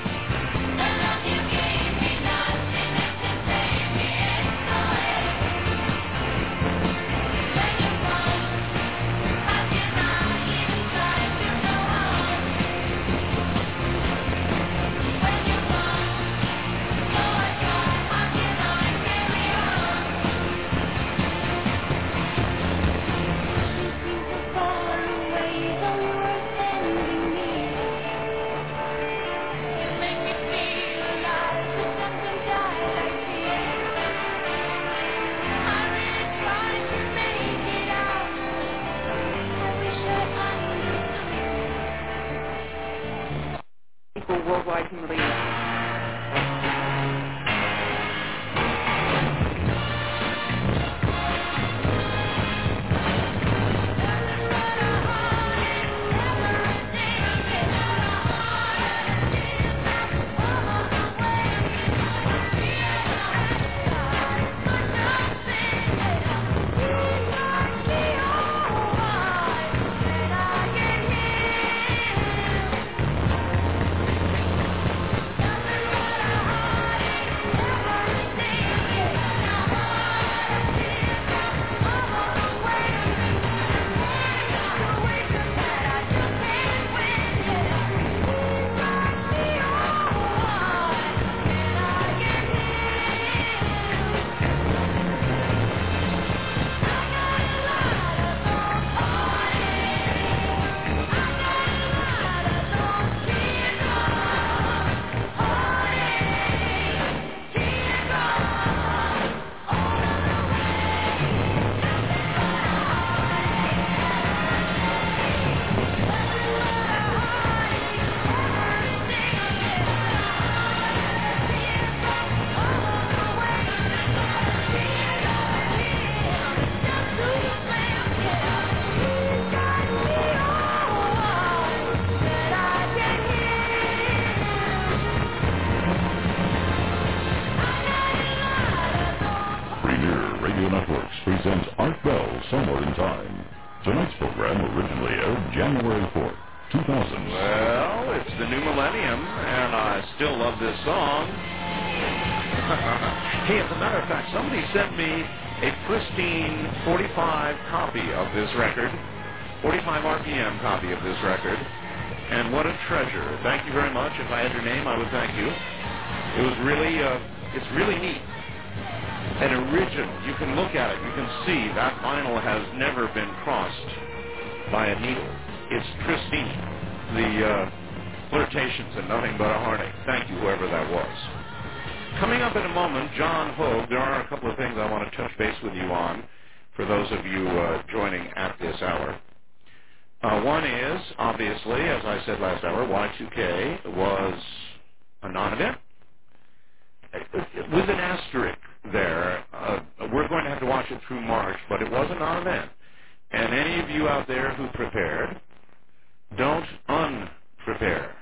Equal worldwide humiliation. Premier Radio Networks presents Art Bell, Somewhere in Time. Tonight's program originally aired January fourth, two thousand. Well, it's the new millennium, and I still love this song. Hey, as a matter of fact, somebody sent me a pristine forty-five copy of this record, forty-five R P M copy of this record, and what a treasure. Thank you very much. If I had your name, I would thank you. It was really, uh, it's really neat. An original. You can look at it. You can see that vinyl has never been crossed by a needle. It's pristine. The uh, flirtations and nothing but a heartache. Thank you, whoever that was. Coming up in a moment, John Hogue. There are a couple of things I want to touch base with you on for those of you uh, joining at this hour. Uh, one is, obviously, as I said last hour, Y two K was a non-event. With an asterisk there, uh, we're going to have to watch it through March, but it was a non-event. And any of you out there who prepared, don't unprepare.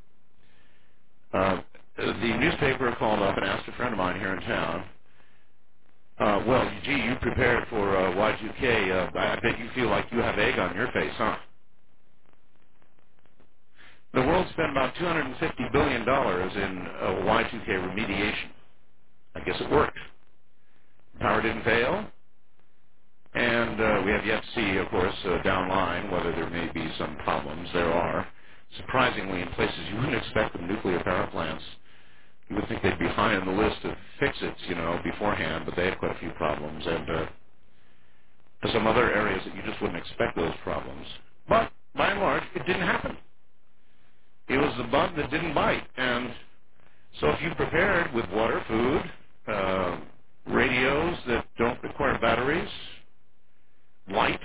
Uh, the newspaper called up and asked a friend of mine here in town, uh, well, gee, you prepared for uh, Y two K. Uh, I bet you feel like you have egg on your face, huh? The world spent about two hundred fifty billion dollars in uh, Y two K remediation. I guess it worked. Power didn't fail. And uh, we have yet to see, of course, uh, down line whether there may be some problems. There are. Surprisingly, in places you wouldn't expect them, nuclear power plants, you would think they'd be high on the list of fix-its, you know, beforehand, but they have quite a few problems. And uh, there's some other areas that you just wouldn't expect those problems. But, by and large, it didn't happen. It was the bug that didn't bite. And so if you prepared with water, food, uh, radios that don't require batteries, light,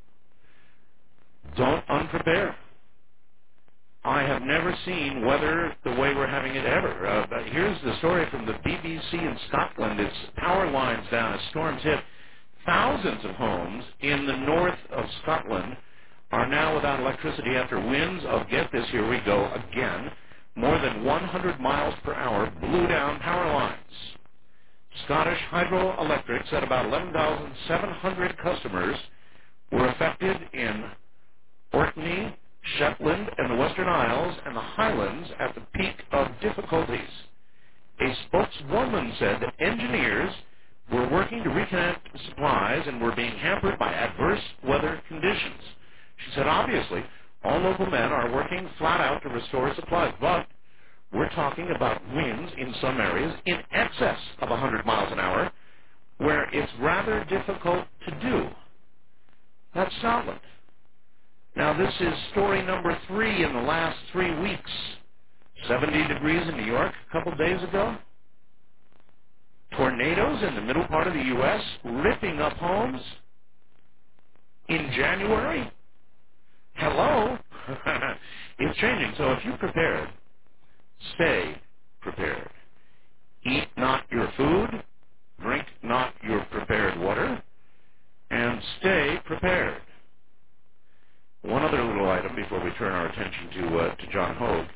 don't unprepare. I have never seen weather the way we're having it ever. Uh, but here's the story from the B B C in Scotland. It's power lines down as storms hit. Thousands of homes in the north of Scotland are now without electricity after winds of, get this, here we go again, more than one hundred miles per hour blew down power lines. Scottish Hydroelectric said about eleven thousand seven hundred customers were affected in Orkney, Shetland, and the Western Isles and the Highlands at the peak of difficulties. A spokeswoman said that engineers were working to reconnect supplies and were being hampered by adverse weather conditions. She said, obviously, all local men are working flat out to restore supplies, but we're talking about winds in some areas in excess of one hundred miles an hour, where it's rather difficult to do. That's Scotland. Now, this is story number three in the last three weeks. seventy degrees in New York a couple days ago. Tornadoes in the middle part of the U S ripping up homes in January. Hello? It's changing. So if you're prepared, stay prepared. Eat not your food, drink not your prepared water, and stay prepared. One other little item before we turn our attention to uh, to John Hogue.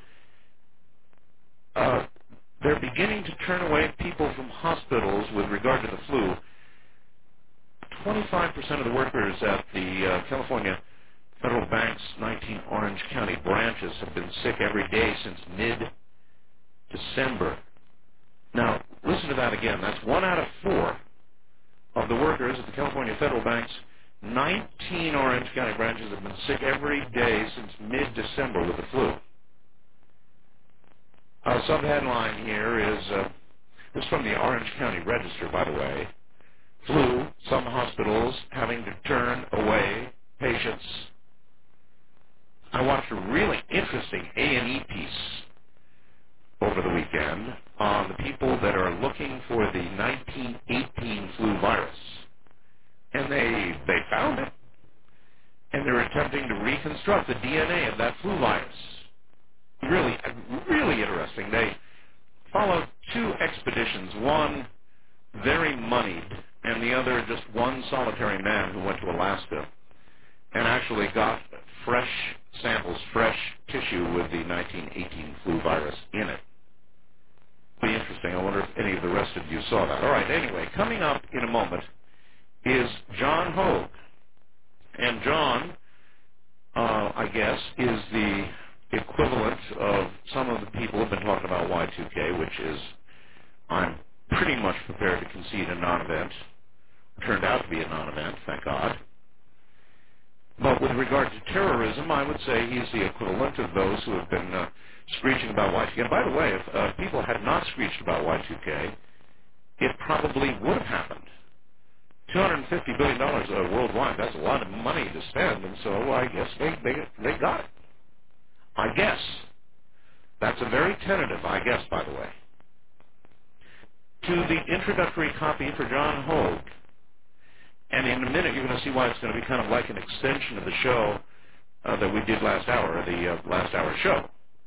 Uh, they're beginning to turn away people from hospitals with regard to the flu. twenty-five percent of the workers at the uh, California Federal Bank's nineteen Orange County branches have been sick every day since mid-December. Now, listen to that again. That's one out of four of the workers at the California Federal Bank's nineteen Orange County branches have been sick every day since mid-December with the flu. Our subheadline here is, uh, this is from the Orange County Register, by the way. Flu, some hospitals having to turn away patients. I watched a really interesting A and E piece over the weekend on the people that are looking for the nineteen eighteen flu virus. And they, they found it. And they're attempting to reconstruct the D N A of that flu virus. Really, really interesting. They followed two expeditions, one very moneyed, and the other just one solitary man who went to Alaska and actually got fresh samples, fresh tissue with the nineteen eighteen flu virus in it. Be interesting. I wonder if any of the rest of you saw that. All right, anyway, coming up in a moment is John Hogue. And John, uh, I guess, is the equivalent of some of the people who have been talking about Y two K, which is, I'm pretty much prepared to concede a non-event. Turned out to be a non-event, thank God. But with regard to terrorism, I would say he's the equivalent of those who have been uh, screeching about Y two K. And by the way, if uh, people had not screeched about Y two K, it probably would have happened. two hundred fifty billion dollars uh, worldwide, that's a lot of money to spend, and so I guess they, they, they got it. I guess. That's a very tentative I guess, by the way. To the introductory copy for John Hogue. And in a minute, you're going to see why it's going to be kind of like an extension of the show uh, that we did last hour, the uh, last hour show.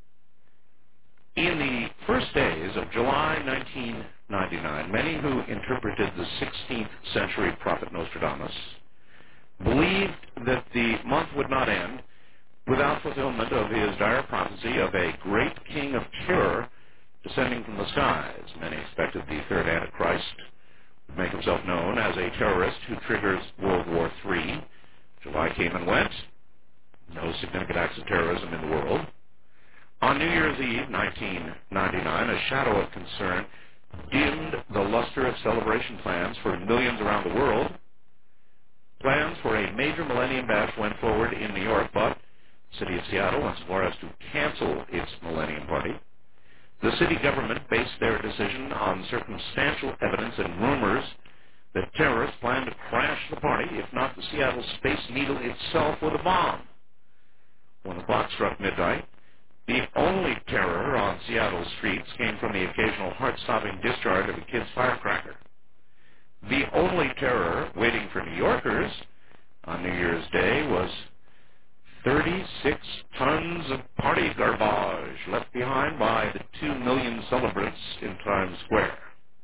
In the first days of July nineteen ninety-nine, many who interpreted the sixteenth century prophet Nostradamus believed that the month would not end without fulfillment of his dire prophecy of a great king of terror descending from the skies. Many expected the third Antichrist would make himself known as a terrorist who triggers World War Three. July came and went. No significant acts of terrorism in the world. On New Year's Eve, nineteen ninety-nine, a shadow of concern dimmed the luster of celebration plans for millions around the world. Plans for a major Millennium Bash went forward in New York, but the city of Seattle went so far as to cancel its Millennium Party. The city government based their decision on circumstantial evidence and rumors that terrorists planned to crash the party, if not the Seattle Space Needle itself, with a bomb. When the clock struck midnight, the only terror on Seattle's streets came from the occasional heart-stopping discharge of a kid's firecracker. The only terror waiting for New Yorkers on New Year's Day was thirty-six tons of party garbage left behind by the two million celebrants in Times Square.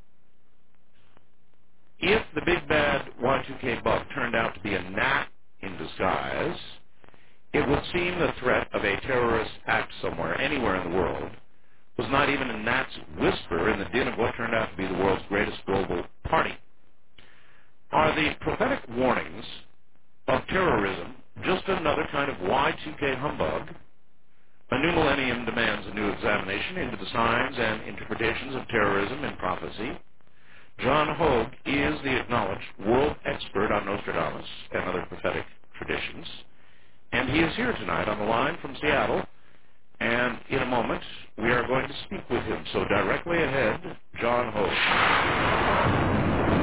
If the big bad Y two K bug turned out to be a gnat in disguise, it would seem the threat of a terrorist act somewhere, anywhere in the world, was not even a gnat's whisper in the din of what turned out to be the world's greatest global party. Are the prophetic warnings of terrorism just another kind of Y two K humbug? A new millennium demands a new examination into the signs and interpretations of terrorism and prophecy. John Hogue is the acknowledged world expert on Nostradamus and other prophetic traditions, and he is here tonight on the line from Seattle, and in a moment we are going to speak with him. So directly ahead, John Hogue.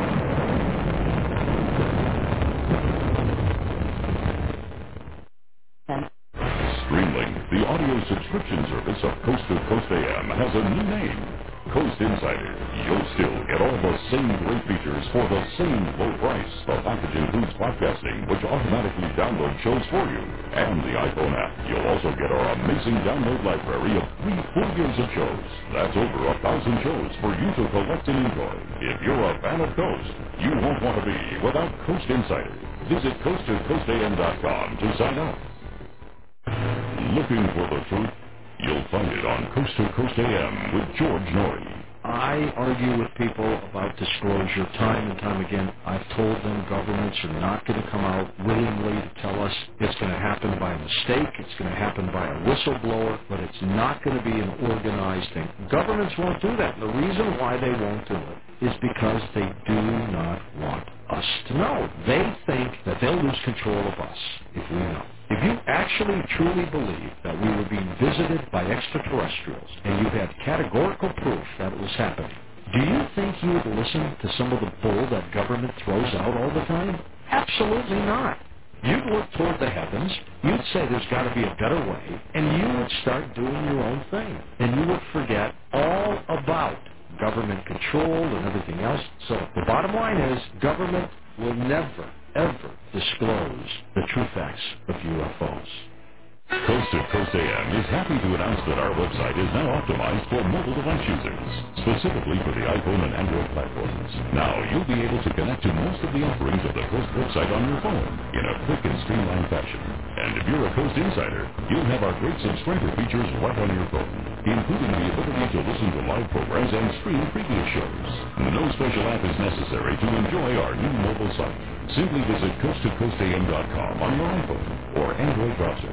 Streamlink, the audio subscription service of Coast to Coast A M, has a new name, Coast Insider. You'll still get all the same great features for the same low price. The package includes podcasting, which automatically downloads shows for you, and the iPhone app. You'll also get our amazing download library of three full years of shows. That's over a thousand shows for you to collect and enjoy. If you're a fan of Coast, you won't want to be without Coast Insider. Visit coast to coast a m dot com to sign up. Looking for the truth? You'll find it on Coast to Coast A M with George Norrie. I argue with people about disclosure time and time again. I've told them governments are not going to come out willingly to tell us it's going to happen by mistake, it's going to happen by a whistleblower, but it's not going to be an organized thing. Governments won't do that. And the reason why they won't do it is because they do not want us to know. They think that they'll lose control of us if we know. If you actually truly believe that we were being visited by extraterrestrials and you had categorical proof that it was happening, do you think you would listen to some of the bull that government throws out all the time? Absolutely not. You'd look toward the heavens, you'd say there's got to be a better way, and you would start doing your own thing. And you would forget all about government control and everything else. So the bottom line is government will never, ever disclose the true facts of U F Os. Coast to Coast A M is happy to announce that our website is now optimized for mobile device users, specifically for the iPhone and Android platforms. Now you'll be able to connect to most of the offerings of the Coast website on your phone in a quick and streamlined fashion. And if you're a Coast Insider, you'll have our great subscriber features right on your phone, including the ability to listen to live programs and stream previous shows. No special app is necessary to enjoy our new mobile site. Simply visit coast to coast a m dot com on your iPhone or Android browser.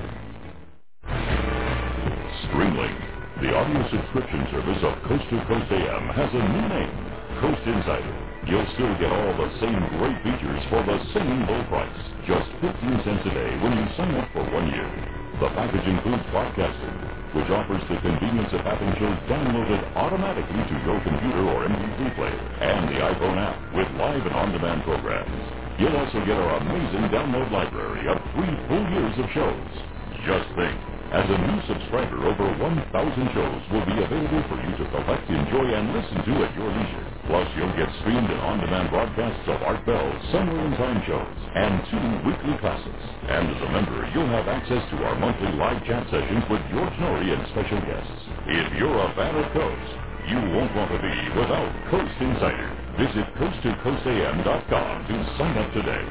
Streamlink, the audio subscription service of Coast to Coast A M, has a new name, Coast Insider. You'll still get all the same great features for the same low price, just fifteen cents a day when you sign up for one year. The package includes podcasting, which offers the convenience of having shows downloaded automatically to your computer or M P three player, and the iPhone app with live and on-demand programs. You'll also get our amazing download library of three full years of shows. Just think, as a new subscriber, over one thousand shows will be available for you to collect, enjoy, and listen to at your leisure. Plus, you'll get streamed and on-demand broadcasts of Art Bell's Summer in Time shows and two weekly classics. And as a member, you'll have access to our monthly live chat sessions with George Norrie and special guests. If you're a fan of Coast, you won't want to be without Coast Insider. Visit coast to coast a m dot com to sign up today.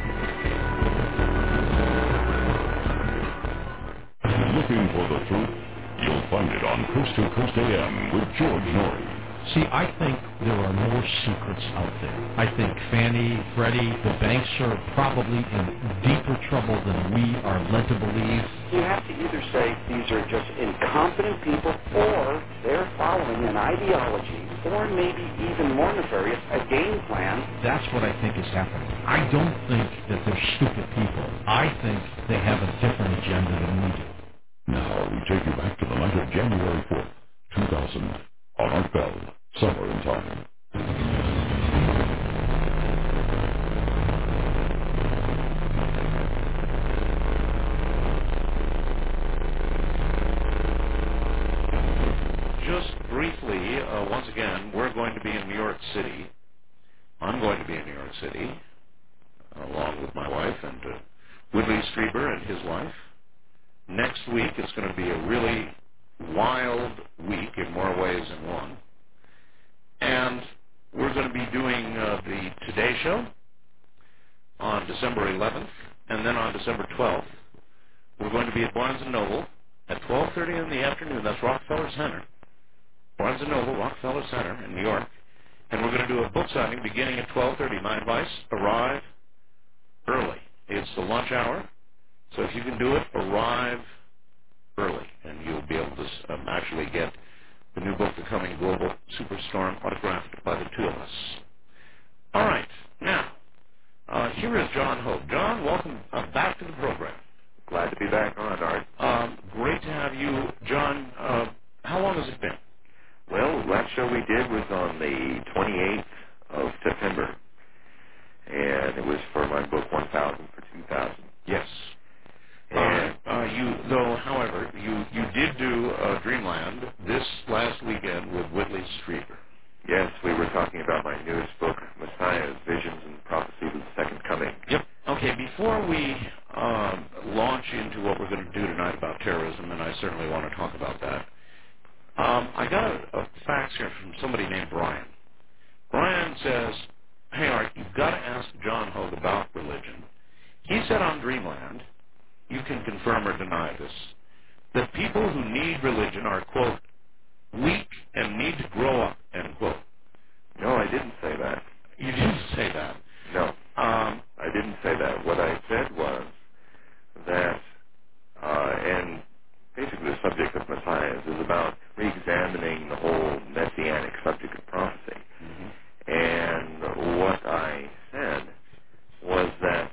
Looking for the truth? You'll find it on Coast to Coast A M with George Norrie. See, I think there are more are secrets out there. I think Fannie, Freddie, the banks are probably in deeper trouble than we are led to believe. You have to either say these are just incompetent people, or they're following an ideology, or maybe even more nefarious, a game plan. That's what I think is happening. I don't think that they're stupid people. I think they have a different agenda than we do. Now we take you back to the night of January fourth, two thousand, on Art Bell, Somewhere in Time. Just briefly, uh, once again, we're going to be in New York City. I'm going to be in New York City, along with my wife and uh, Whitley Strieber and his wife. Next week is going to be a really wild week in more ways than one. And we're going to be doing uh, the Today Show on December eleventh, and then on December twelfth, we're going to be at Barnes and Noble at twelve thirty in the afternoon. That's Rockefeller Center. Barnes and Noble, Rockefeller Center in New York. And we're going to do a book signing beginning at twelve thirty. My advice, arrive early. It's the lunch hour. So if you can do it, arrive early, and you'll be able to um, actually get the new book, The Coming Global Superstorm, autographed by the two of us. All right. Now, uh, here is John Hope. John, welcome uh, back to the program. Glad to be back on, Art. Um, great to have you. John, uh, how long has it been? Well, last show we did was on the twenty-eighth of September, and it was for my book one thousand for two thousand. Yes. And uh, uh, you, though, however, you, you did do uh, Dreamland this last weekend with Whitley Strieber. yes, we were talking about my newest book, Messiah's Visions and Prophecies of the Second Coming. Yep. Okay, before we um, launch into what we're going to do tonight about terrorism, and I certainly want to talk about that, um, I got a, a fax here from somebody named Brian. Brian says, hey, Art, you've got to ask John Hogue about religion. He said on Dreamland, you can confirm or deny this, that people who need religion are, quote, weak and need to grow up, end quote. No, I didn't say that. You didn't say that. No, Um, I didn't say that. What I said was that, uh, and basically the subject of Messiahs is about re-examining the whole messianic subject of prophecy. mm-hmm. And what I said was that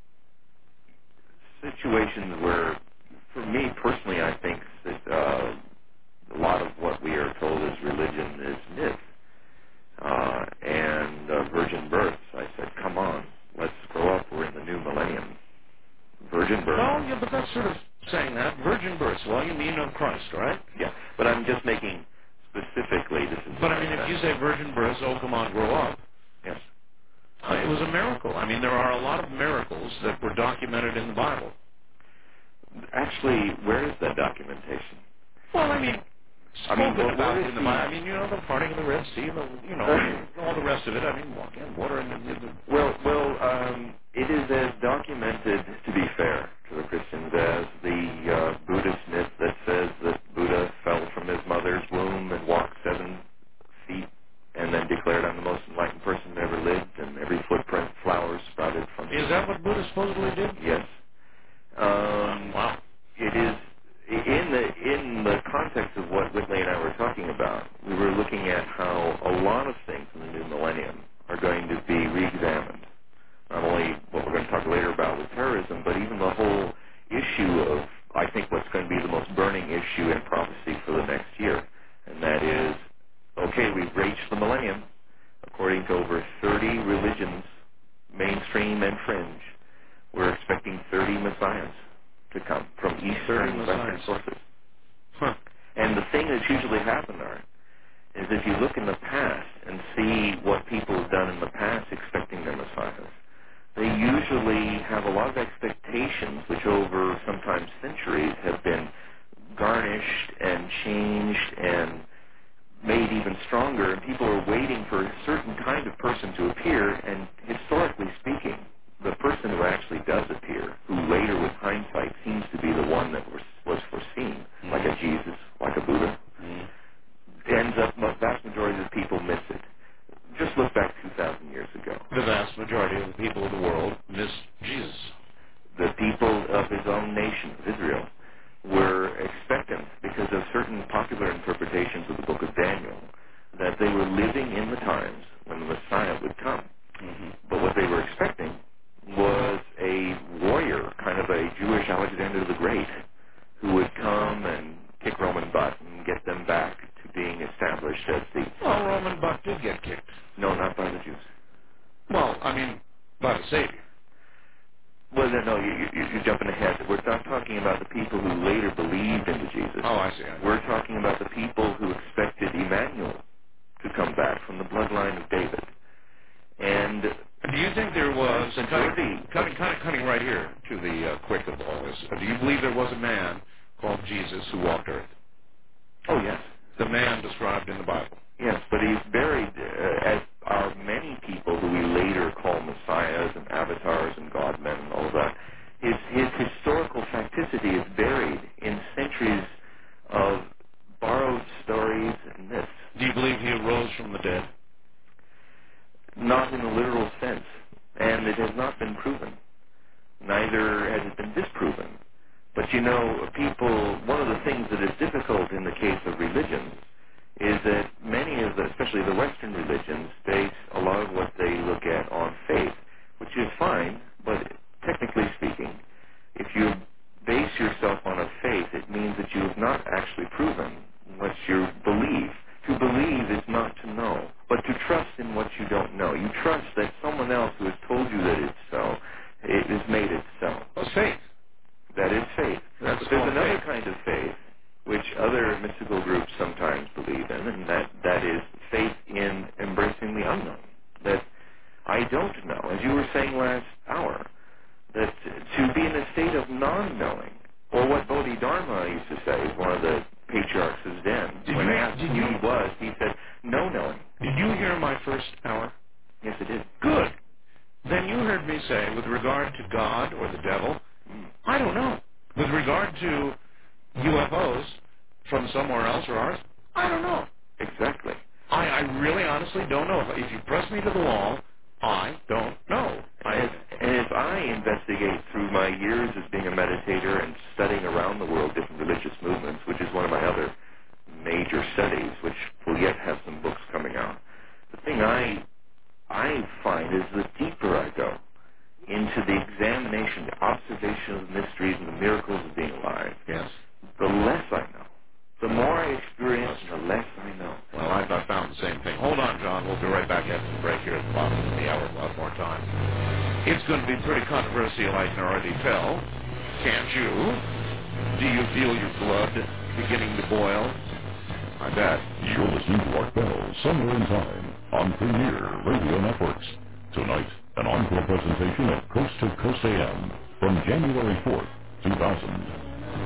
situations where, for me personally, I think that uh, a lot of what we are told is religion is myth. Uh, and uh, virgin births, I said, come on, let's grow up. We're in the new millennium. Virgin birth. Well, yeah, but that's sort of saying that. Virgin births, well, you mean of Christ, right? Yeah, but I'm just making specifically, this is... But, I mean, if you say virgin births, oh, come on, grow up. Yes. Uh, it was a miracle. I mean, there are a lot of miracles that were documented in the Bible. Actually, where is that documentation? Well, I mean, I mean, spoken well, about where is in the the- Bible. I mean, you know, the parting of the Red Sea, the, you know, all the rest of it. I mean, wa- again, water in the... In the Well, well, um, it is as documented, to be fair to the Christians, as the uh, Buddhist myth that says that Buddha fell from his mother's womb and walked seven feet and then declared, I'm the most enlightened person that ever lived, and every footprint flowers sprouted from his... Is that what Buddha supposedly did? Yes. Um, Wow. It is in the in the context of what Whitley and I were talking about. We were looking at how a lot of things in the new millennium are going to be re-examined. Not only what we're going to talk later about with terrorism, but even the whole issue of, I think, what's going to be the most burning issue in prophecy for the next year, and that is, okay, we've reached the millennium. According to over thirty religions, mainstream and fringe, we're expecting thirty messiahs to come from Eastern and Western sources. Huh. And the thing that's usually happened, Art, is if you look in the past and see what people have done in the past expecting their messiahs, they usually have a lot of expectations which over sometimes centuries have been garnished and changed and made even stronger, and people are waiting for a certain kind of person to appear, and historically speaking, the person who actually does appear, who later with hindsight seems to be the one that was, was foreseen, mm-hmm. like a Jesus, like a Buddha, mm-hmm. ends up, the vast majority of the people miss it. Just look look back two thousand years ago. The vast majority of the people of the world miss Jesus. The people of his own nation, Israel, were expectant because of certain popular interpretations of the book of Daniel that they were living in the times when the Messiah would come. Mm-hmm. But what they were expecting was a warrior, kind of a Jewish Alexander the Great, who would come and kick Roman butt and get them back to being established as the... Well, Roman butt did get kicked. No, not by the Jews. Well, I mean, by the Savior. Well, no, no, you, you, you're jumping ahead. We're not talking about the people who later believed into Jesus. Oh, I see. I see. We're talking about the people who expected Emmanuel to come back from the bloodline of David. And do you think there was, the cutting, cutting, cutting, cutting right here to the uh, quick of all this, uh, do you believe there was a man called Jesus who walked earth? Oh, yes. The man described in the Bible. Yes, but he's buried, uh, as are many people who we later call messiahs and avatars and God-men and all of that. His, his historical facticity is buried in centuries of borrowed stories and myths. Do you believe he arose from the dead? Not in a literal sense, and it has not been proven. Neither has it been disproven. But you know, people, one of the things that is difficult in the case of religion is that many of the, especially the Western religions, base a lot of what they look at on faith, which is fine, but technically speaking, if you base yourself on a faith, it means that you have not actually proven what you believe. To believe is not to know, but to trust in what you don't know. You trust that someone else who has told you that it's so, it has made it so. Well, faith. That is faith. That's but there's another faith. kind of faith which other mystical groups sometimes believe in, and that, that is faith in embracing the unknown. That I don't know, as you were saying last hour, that to be in a state of non-knowing, or what Bodhidharma used to say, one of the patriarchs of Zen, did when you, asked did who you, he was, he said, no knowing. Did you hear my first hour? Yes, I did. Good. Then you heard me say, with regard to God or the devil, Mm. I don't know. With regard to U F Os from somewhere else or ours, I don't know. Exactly. I, I really honestly don't know. If you press me to the wall, I don't know. I, And, and if I investigate through my years as being a meditator and studying around the world different religious movements, which is one of my other major studies, which will yet have some books coming out, the thing I I find is the deeper I go into the examination, the observation of the mysteries and the miracles of being alive, yes. the less I know. The more I experience, the less I know. Well, I've, I've found the same thing. Hold on, John. We'll be right back after the break here at the bottom of the hour. A lot more time. It's going to be pretty controversial, I can already tell. Can't you? Do you feel your blood beginning to boil? I bet. You're listening to Art Bell, Somewhere in Time, on Premier Radio Networks. Tonight, an encore presentation of Coast to Coast A M from January fourth, two thousand.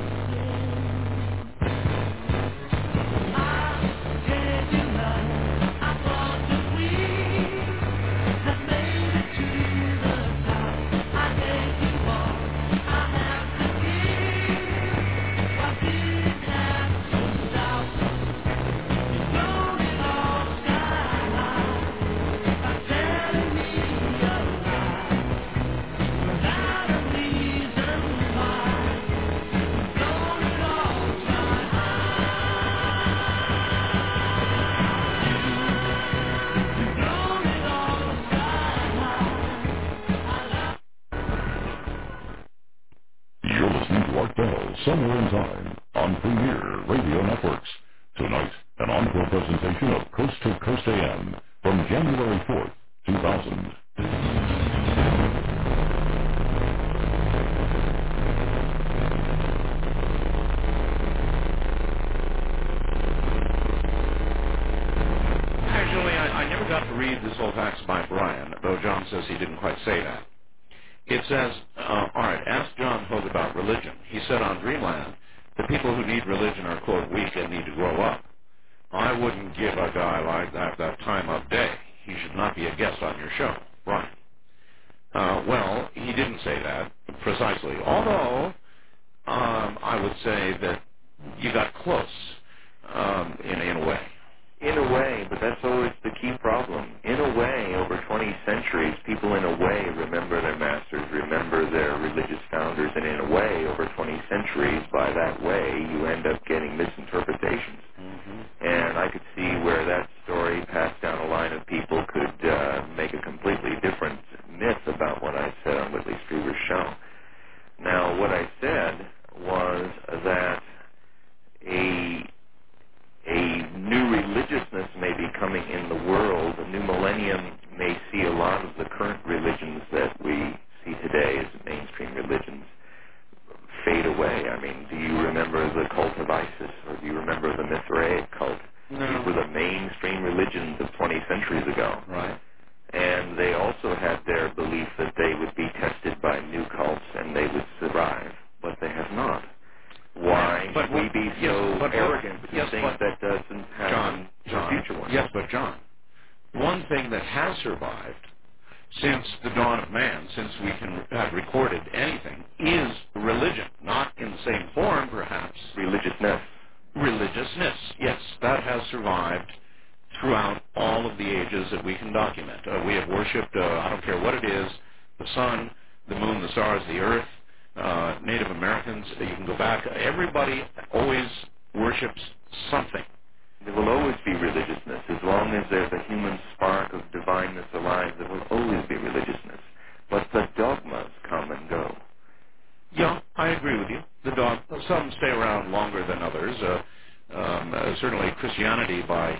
You're listening to Art Bell, Somewhere in Time, on Premier Radio Networks. Tonight, an encore presentation of Coast to Coast A M from January fourth, two thousand. Actually, I, I never got to read this whole fax by Brian, though John says he didn't quite say that. It says, uh, all right, ask John Hogue about religion. He said on Dreamland, the people who need religion are, quote, weak and need to grow up. I wouldn't give a guy like that that time of day. He should not be a guest on your show. Right. Uh, well, he didn't say that precisely. Although, um, I would say that you got close um, in, in a way. In a way, but that's always the key problem. In a way, people in a way remember their masters, remember their religious founders, and in a way, over twenty centuries, by that way, you end up getting misinterpretations. Mm-hmm. And I could see where that story passed down a line of people could uh, make a completely different myth about what I said on Whitley Strieber's show. Now, what I said was that a a new religiousness may be coming in the world. A new millennium may see a lot of the current religions that we see today as mainstream religions fade away. I mean, do you remember the cult of Isis, or do you remember the Mithraic cult? No. These were the mainstream religions of twenty centuries ago. Right. And they also had their belief that they would be tested by new cults and they would survive, but they have not. Why but should we what, be yes, so but arrogant what, to yes, think but, that doesn't happen John, in John, the future one? Yes, but John, one thing that has survived since the dawn of man, since we can have recorded anything, is religion. Not in the same form, perhaps. Religiousness. Religiousness, yes, that has survived throughout all of the ages that we can document. Uh, we have worshipped, uh, I don't care what it is, the sun, the moon, the stars, the earth, uh, Native Americans, uh, you can go back. Everybody always worships something. There will always be religiousness. As long as there's a human spark of divineness alive, there will always be religiousness. But the dogmas come and go. Yeah, I agree with you. The dog, some stay around longer than others. Uh, um, uh, certainly Christianity, by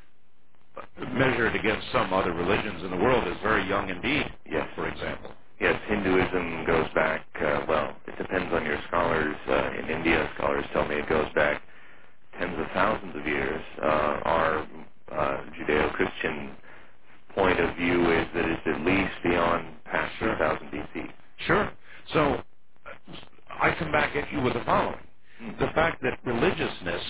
measured against some other religions in the world, is very young indeed. Yes. For example. Yes, Hinduism goes back, uh, well, it depends on your scholars. Uh, in India, scholars tell me it goes back tens of thousands of years. Uh, our uh, Judeo-Christian point of view is that it's at least beyond past Sure. two thousand B C. Sure. So I come back at you with the following. Mm. The fact that religiousness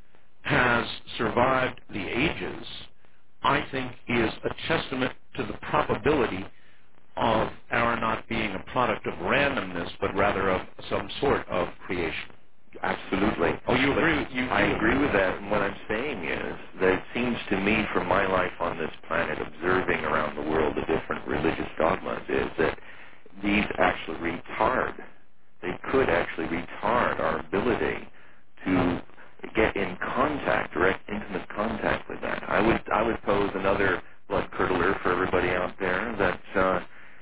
has survived the ages, I think, is a testament to the probability of our not being a product of randomness, but rather of some sort of creation. Absolutely. Oh, you agree? With, you, I you agree with that, and what I'm saying is that it seems to me, from my life on this planet, observing around the world the different religious dogmas, is that these actually retard, they could actually retard our ability to get in contact, direct, intimate contact with that. I would, I would pose another blood curdler for everybody out there that uh,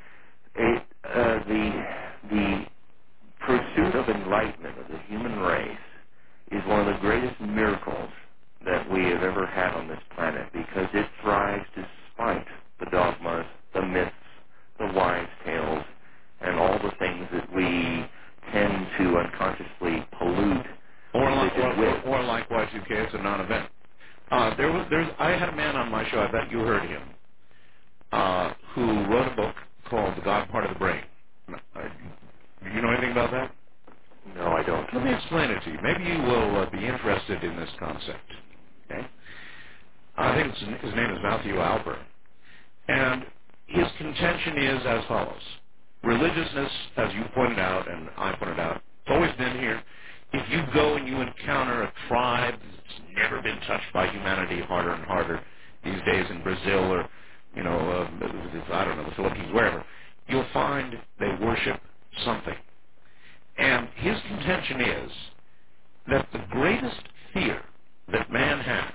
it, uh, the the pursuit of enlightenment of the human race is one of the greatest miracles that we have ever had on this planet, because it thrives despite the dogmas, the myths, the wives' tales, and all the things that we tend to unconsciously pollute or, like, religion or, with. or, or like Y two K, it's a non-event. Uh, there was, there's, I had a man on my show, I bet you heard him, uh, who wrote a book called The God Part of the Brain. Uh, do you know anything about that? No, I don't. Let me explain it to you. Maybe you will uh, be interested in this concept. Okay? I think it's, his name is Matthew Alper. And his contention is as follows. Religiousness, as you pointed out and I pointed out, it's always been here. If you go and you encounter a tribe that's never been touched by humanity harder and harder these days in Brazil or, you know, uh, I don't know, the Philippines, wherever, you'll find they worship something. And his contention is that the greatest fear that man has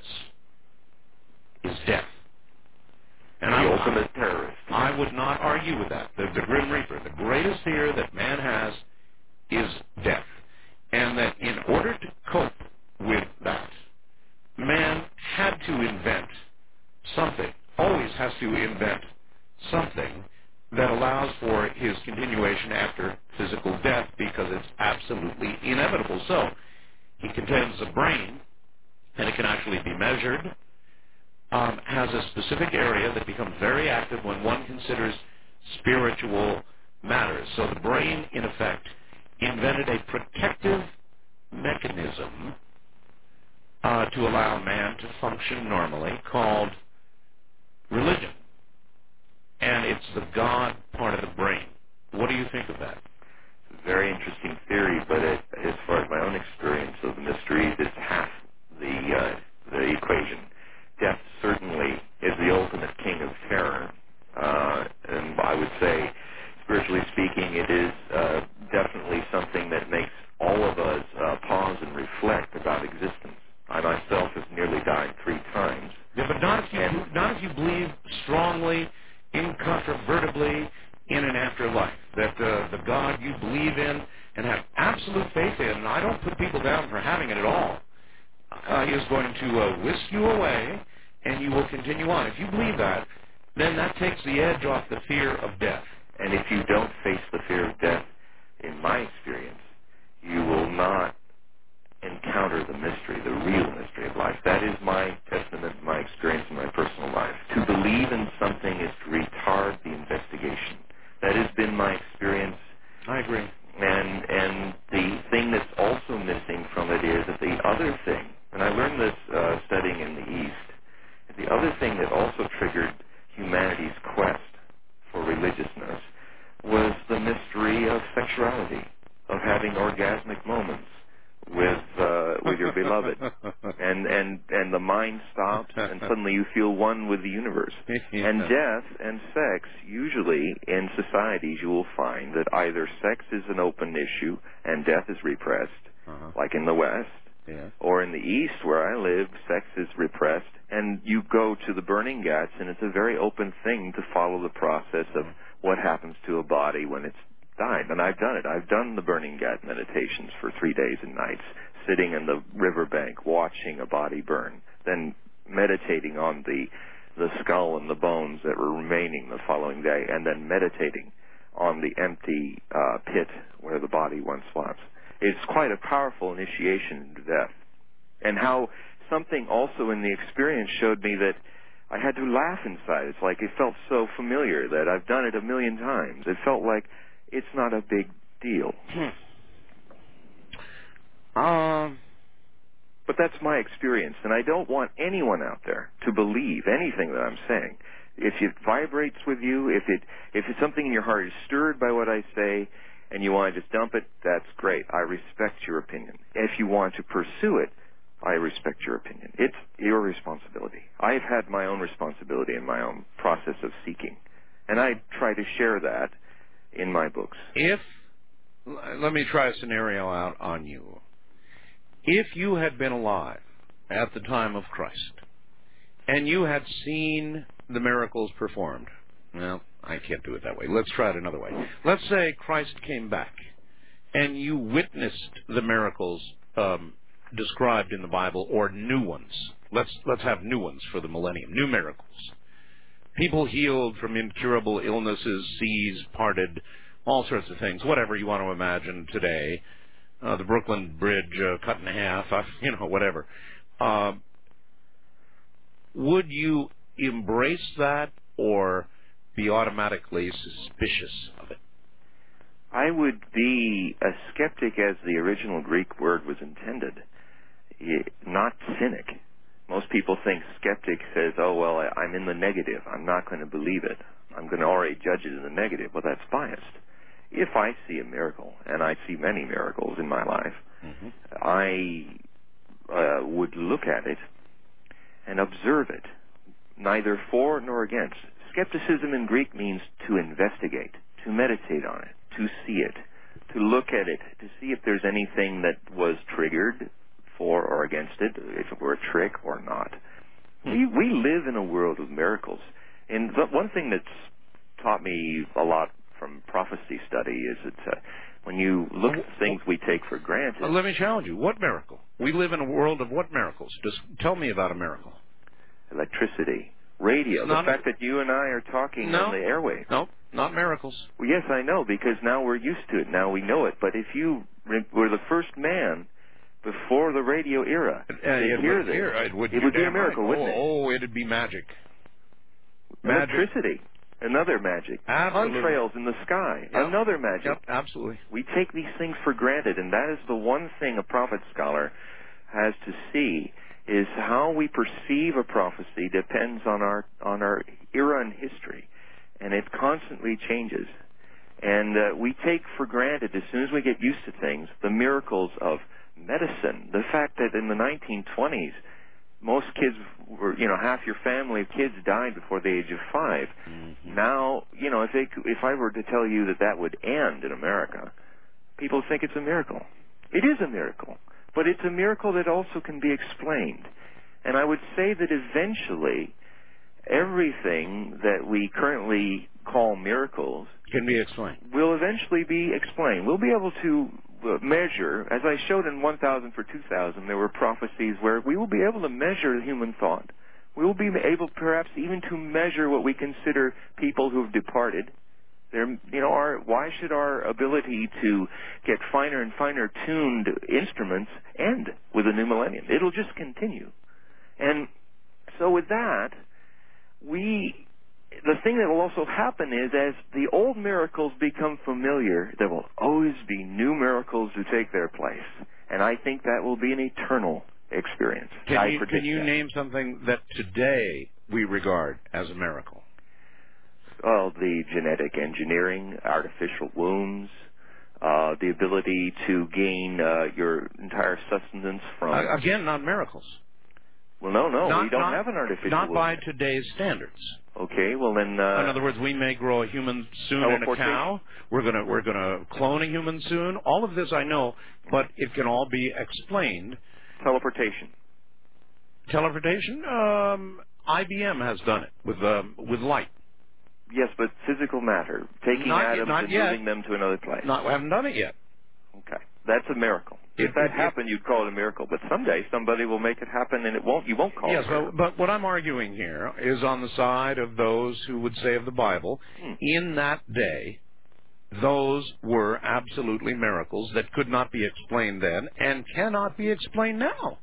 is death. And The I, ultimate terrorist. I would not argue with that. The, the Grim Reaper, the greatest fear that man has is death. And that in order to cope with that, man had to invent something, always has to invent something that allows for his continuation after physical death, because it's absolutely inevitable. So he contends the brain, and it can actually be measured, um, has a specific area that becomes very active when one considers spiritual matters. So the brain, in effect, invented a protective mechanism uh, to allow man to function normally, called religion. And it's the God part of the brain. What do you think of that? Very interesting theory, but it, as far as my own experience of the mysteries, it's half the uh, the equation. Death certainly is the ultimate king of terror, uh, and I would say, spiritually speaking, it is uh, definitely something that makes all of us uh, pause and reflect about existence. I myself have nearly died three times. Yeah, but not if you And not if you believe strongly, incontrovertibly in an afterlife. That uh, the God you believe in and have absolute faith in, and I don't put people down for having it at all, uh, is going to uh, whisk you away, and you will continue on. If you believe that, then that takes the edge off the fear of death. And if you don't face the fear of death, in my experience, you will not encounter the mystery, the real mystery of life. That is my testament, my experience in my personal life. To believe in something is to retard the investigation. That has been my experience. I agree. And and the thing that's also missing from it is that the other thing, and I learned this uh, studying in the East, the other thing that also triggered humanity's quest for religiousness was the mystery of sexuality, of having orgasmic moments with uh, with your beloved, and and and the mind stops, and suddenly you feel one with the universe. Yeah. And death and sex, usually in societies, you will find that either sex is an open issue and death is repressed, Uh-huh. like in the West, Yeah. or in the East, where I live, sex is repressed, and you go to the burning ghats, and it's a very open thing to follow the process of what happens to a body when it's died. And I've done it. I've done the burning ghat meditations for three days and nights, sitting in the riverbank, watching a body burn, then meditating on the the skull and the bones that were remaining the following day, and then meditating on the empty uh, pit where the body once was. It's quite a powerful initiation into death. And how something also in the experience showed me that I had to laugh inside. It's like it felt so familiar that I've done it a million times. It felt like it's not a big deal. Um, But that's my experience, and I don't want anyone out there to believe anything that I'm saying. If it vibrates with you, if it if it's something in your heart is stirred by what I say, and you want to just dump it, that's great. I respect your opinion. If you want to pursue it, I respect your opinion. It's your responsibility. I've had my own responsibility in my own process of seeking, and I try to share that in my books. if, let me try a scenario out on you. If you had been alive at the time of Christ, and you had seen the miracles performed, well, I can't do it that way. Let's try it another way. Let's say Christ came back, and you witnessed the miracles um, described in the Bible, or new ones. Let's let's have new ones for the millennium, new miracles. People healed from incurable illnesses, seas parted, all sorts of things, whatever you want to imagine today. Uh, the Brooklyn Bridge uh, cut in half, uh, you know, whatever. Uh, would you embrace that or be automatically suspicious of it? I would be a skeptic as the original Greek word was intended, not cynic. Most people think skeptic says, oh, well, I'm in the negative. I'm not going to believe it. I'm going to already judge it in the negative. Well, that's biased. If I see a miracle, and I see many miracles in my life, Mm-hmm. I uh, would look at it and observe it, neither for nor against. Skepticism in Greek means to investigate, to meditate on it, to see it, to look at it, to see if there's anything that was triggered for or against it, if it were a trick or not. We we live in a world of miracles. And the one thing that's taught me a lot from prophecy study is that uh, when you look at things we take for granted... Uh, let me challenge you. What miracle? We live in a world of what miracles? Just tell me about a miracle. Electricity, radio, the fact that you and I are talking no, on the airwaves. No, not miracles. Well, yes, I know, because now we're used to it. Now we know it. But if you were the first man before the radio era Uh, to it hear would, this, hear, it would, it would be a miracle, right. wouldn't oh, it? Oh, it'd be magic. Magic. Electricity, another magic. Absolutely. Contrails in the sky, Yep. another magic. Yep, absolutely. We take these things for granted, and that is the one thing a prophet scholar has to see, is how we perceive a prophecy depends on our on our era in history, and it constantly changes. And uh, we take for granted, as soon as we get used to things, the miracles of medicine. The fact that in the nineteen twenties, most kids were, you know, half your family of kids died before the age of five. Mm-hmm. Now, you know, if they, if I were to tell you that that would end in America, people think it's a miracle. It is a miracle, but it's a miracle that also can be explained. And I would say that eventually, everything that we currently call miracles can be explained. Will eventually be explained. We'll be able to uh, measure, as I showed in one thousand for two thousand, there were prophecies where we will be able to measure human thought. We will be able perhaps even to measure what we consider people who have departed. There, you know, our, why should our ability to get finer and finer tuned instruments end with the new millennium? It'll just continue. And so with that, we, the thing that will also happen is as the old miracles become familiar, there will always be new miracles to take their place. And I think that will be an eternal experience. Can I you, predict can you that. name something that today we regard as a miracle? Well, the genetic engineering, artificial wombs, uh, the ability to gain uh, your entire sustenance from... Uh, again, not miracles. Well, no, no, not, we don't not, have an artificial Not womb by yet. today's standards. Okay, well then... Uh, in other words, we may grow a human soon in a cow. We're going to we're going to clone a human soon. All of this I know, but it can all be explained. Teleportation. Teleportation? Um, I B M has done it with um, with light. Yes, but physical matter, taking not, atoms not and yet. moving them to another place. Not, we haven't done it yet. Okay, that's a miracle. It, if that it, happened, you'd call it a miracle. But someday, somebody will make it happen, and it won't. You won't call yes, it a miracle. Yes, but what I'm arguing here is on the side of those who would say of the Bible, hmm. in that day, those were absolutely miracles that could not be explained then and cannot be explained now.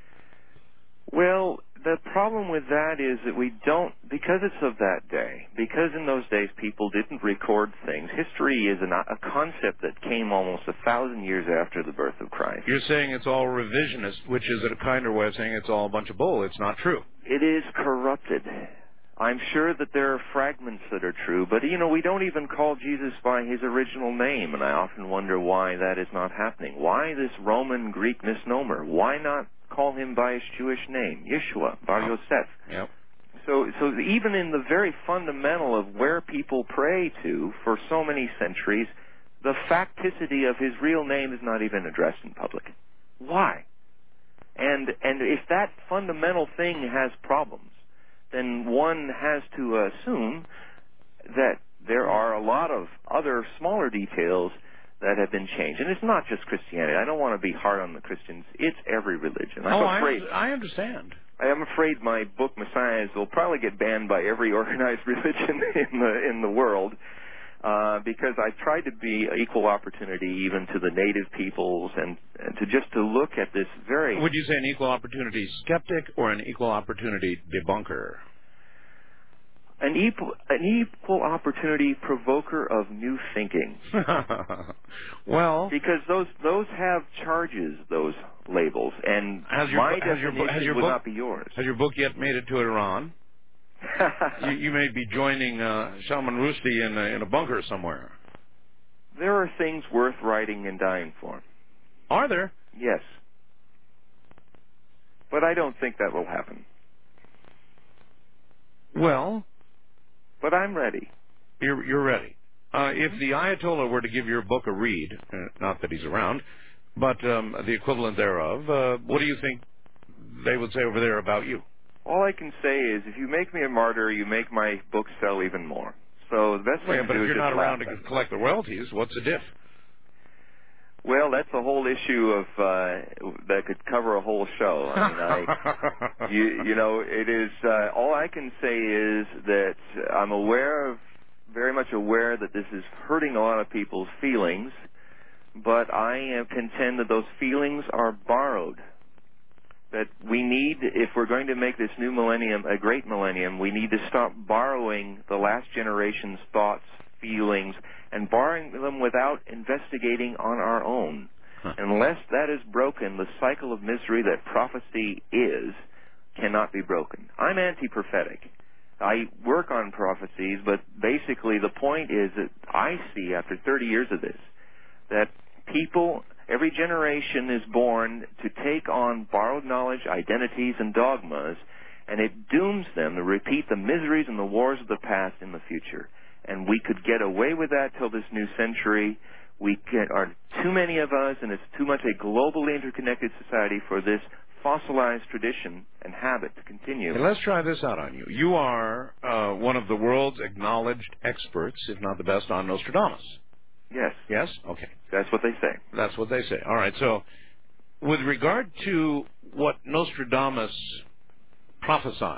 Well, the problem with that is that we don't, because it's of that day, because in those days people didn't record things, history is an, a concept that came almost a thousand years after the birth of Christ. You're saying it's all revisionist, which is a kinder way of saying it's all a bunch of bull. It's not true. It is corrupted. I'm sure that there are fragments that are true, but, you know, we don't even call Jesus by his original name, and I often wonder why that is not happening. Why this Roman-Greek misnomer? Why not call him by his Jewish name, Yeshua, Bar Yosef? Yep. So, so even in the very fundamental of where people pray to for so many centuries, the facticity of his real name is not even addressed in public. Why? And, and if that fundamental thing has problems, then one has to assume that there are a lot of other smaller details that have been changed. And it's not just Christianity. I don't want to be hard on the Christians. It's every religion. I'm oh, afraid, I, I understand. I am afraid my book, Messiahs, will probably get banned by every organized religion in the, in the world. Uh, because I tried to be equal opportunity even to the native peoples and, and to just to look at this very... Would you say an equal opportunity skeptic or an equal opportunity debunker? An equal, an equal opportunity provoker of new thinking. Well... Because those those have charges, those labels, and has your, my has definition your, has your would book, not be yours. Has your book yet made it to Iran? you, you may be joining uh, Salman Rushdie in a, in a bunker somewhere. There are things worth writing and dying for. Are there? Yes. But I don't think that will happen. Well... But I'm ready. You're, you're ready. Uh, if the Ayatollah were to give your book a read, uh, not that he's around, but um, the equivalent thereof, uh, what do you think they would say over there about you? All I can say is, if you make me a martyr, you make my book sell even more. So the best Well, thing yeah, to but do if is you're just not around to laugh at collect the royalties, what's the diff? Well, that's a whole issue of uh, that could cover a whole show. I mean, I, you, you know, it is. Uh, all I can say is that I'm aware of, very much aware that this is hurting a lot of people's feelings, but I am contend that those feelings are borrowed. That we need, if we're going to make this new millennium a great millennium, we need to stop borrowing the last generation's thoughts, feelings, and borrowing them without investigating on our own. Huh. Unless that is broken, the cycle of misery that prophecy is cannot be broken. I'm anti-prophetic. I work on prophecies, but basically the point is that I see, after thirty years of this, that people, every generation is born to take on borrowed knowledge, identities, and dogmas, and it dooms them to repeat the miseries and the wars of the past in the future. And we could get away with that till this new century. We can, are too many of us, and it's too much a globally interconnected society for this fossilized tradition and habit to continue. And let's try this out on you. You are uh, one of the world's acknowledged experts, if not the best, on Nostradamus. Yes. Yes? Okay. That's what they say. That's what they say. All right. So with regard to what Nostradamus prophesied,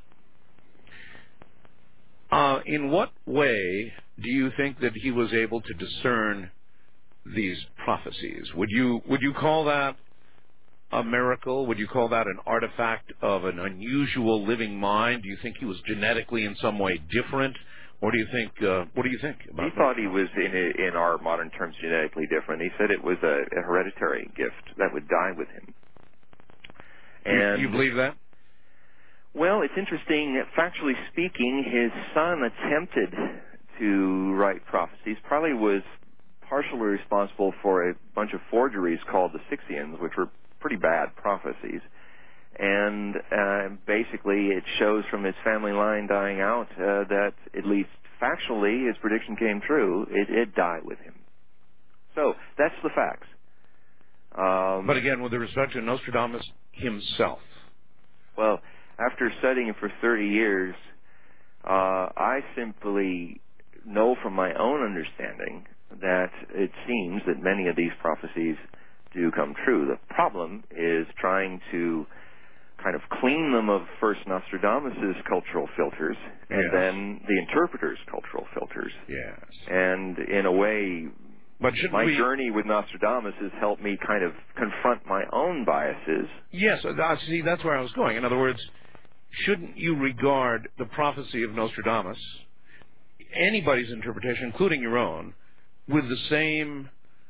uh, in what way do you think that he was able to discern these prophecies? Would you would you call that a miracle? Would you call that an artifact of an unusual living mind? Do you think he was genetically in some way different? Or do you think, uh, what do you think about He that? thought he was, in, in our modern terms, genetically different. He said it was a, a hereditary gift that would die with him. And you, you believe that? Well, it's interesting. Factually speaking, his son attempted to write prophecies, probably was partially responsible for a bunch of forgeries called the Sixians, which were pretty bad prophecies. And uh, basically it shows from his family line dying out uh, that, at least factually, his prediction came true. It, it died with him. So that's the facts. Um, but again, with respect to Nostradamus himself. Well, after studying him for thirty years, uh, I simply know from my own understanding that it seems that many of these prophecies do come true. The problem is trying to kind of clean them of first Nostradamus's cultural filters and Yes. then the interpreter's cultural filters. Yes. And in a way, but my we... journey with Nostradamus has helped me kind of confront my own biases. Yes, uh, see, that's where I was going. In other words, shouldn't you regard the prophecy of Nostradamus, anybody's interpretation, including your own, with the same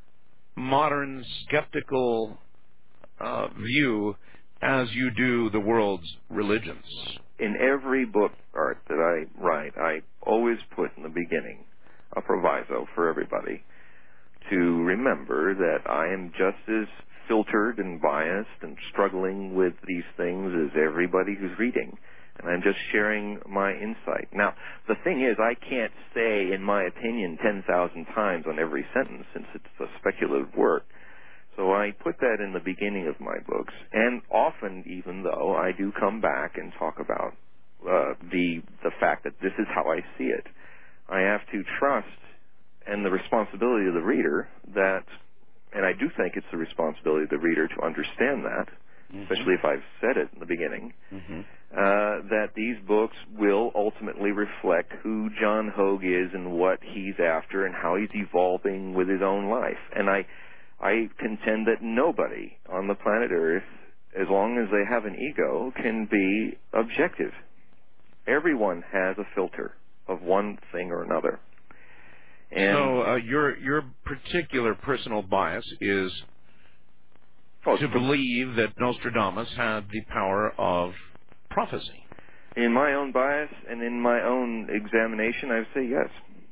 modern skeptical uh, view as you do the world's religions? In every book, Art, that I write, I always put in the beginning a proviso for everybody to remember that I am just as filtered and biased and struggling with these things as everybody who's reading. And I'm just sharing my insight. Now, the thing is, I can't say, in my opinion, ten thousand times on every sentence, since it's a speculative work. So I put that in the beginning of my books, and often, even though, I do come back and talk about uh, the the fact that this is how I see it. I have to trust, and the responsibility of the reader that, and I do think it's the responsibility of the reader to understand that, mm-hmm. especially if I've said it in the beginning, mm-hmm. uh, that these books will ultimately reflect who John Hogue is and what he's after and how he's evolving with his own life. And I I contend that nobody on the planet Earth, as long as they have an ego, can be objective. Everyone has a filter of one thing or another. And so uh, your your particular personal bias is oh, to believe that Nostradamus had the power of prophecy. In my own bias and in my own examination, I would say yes.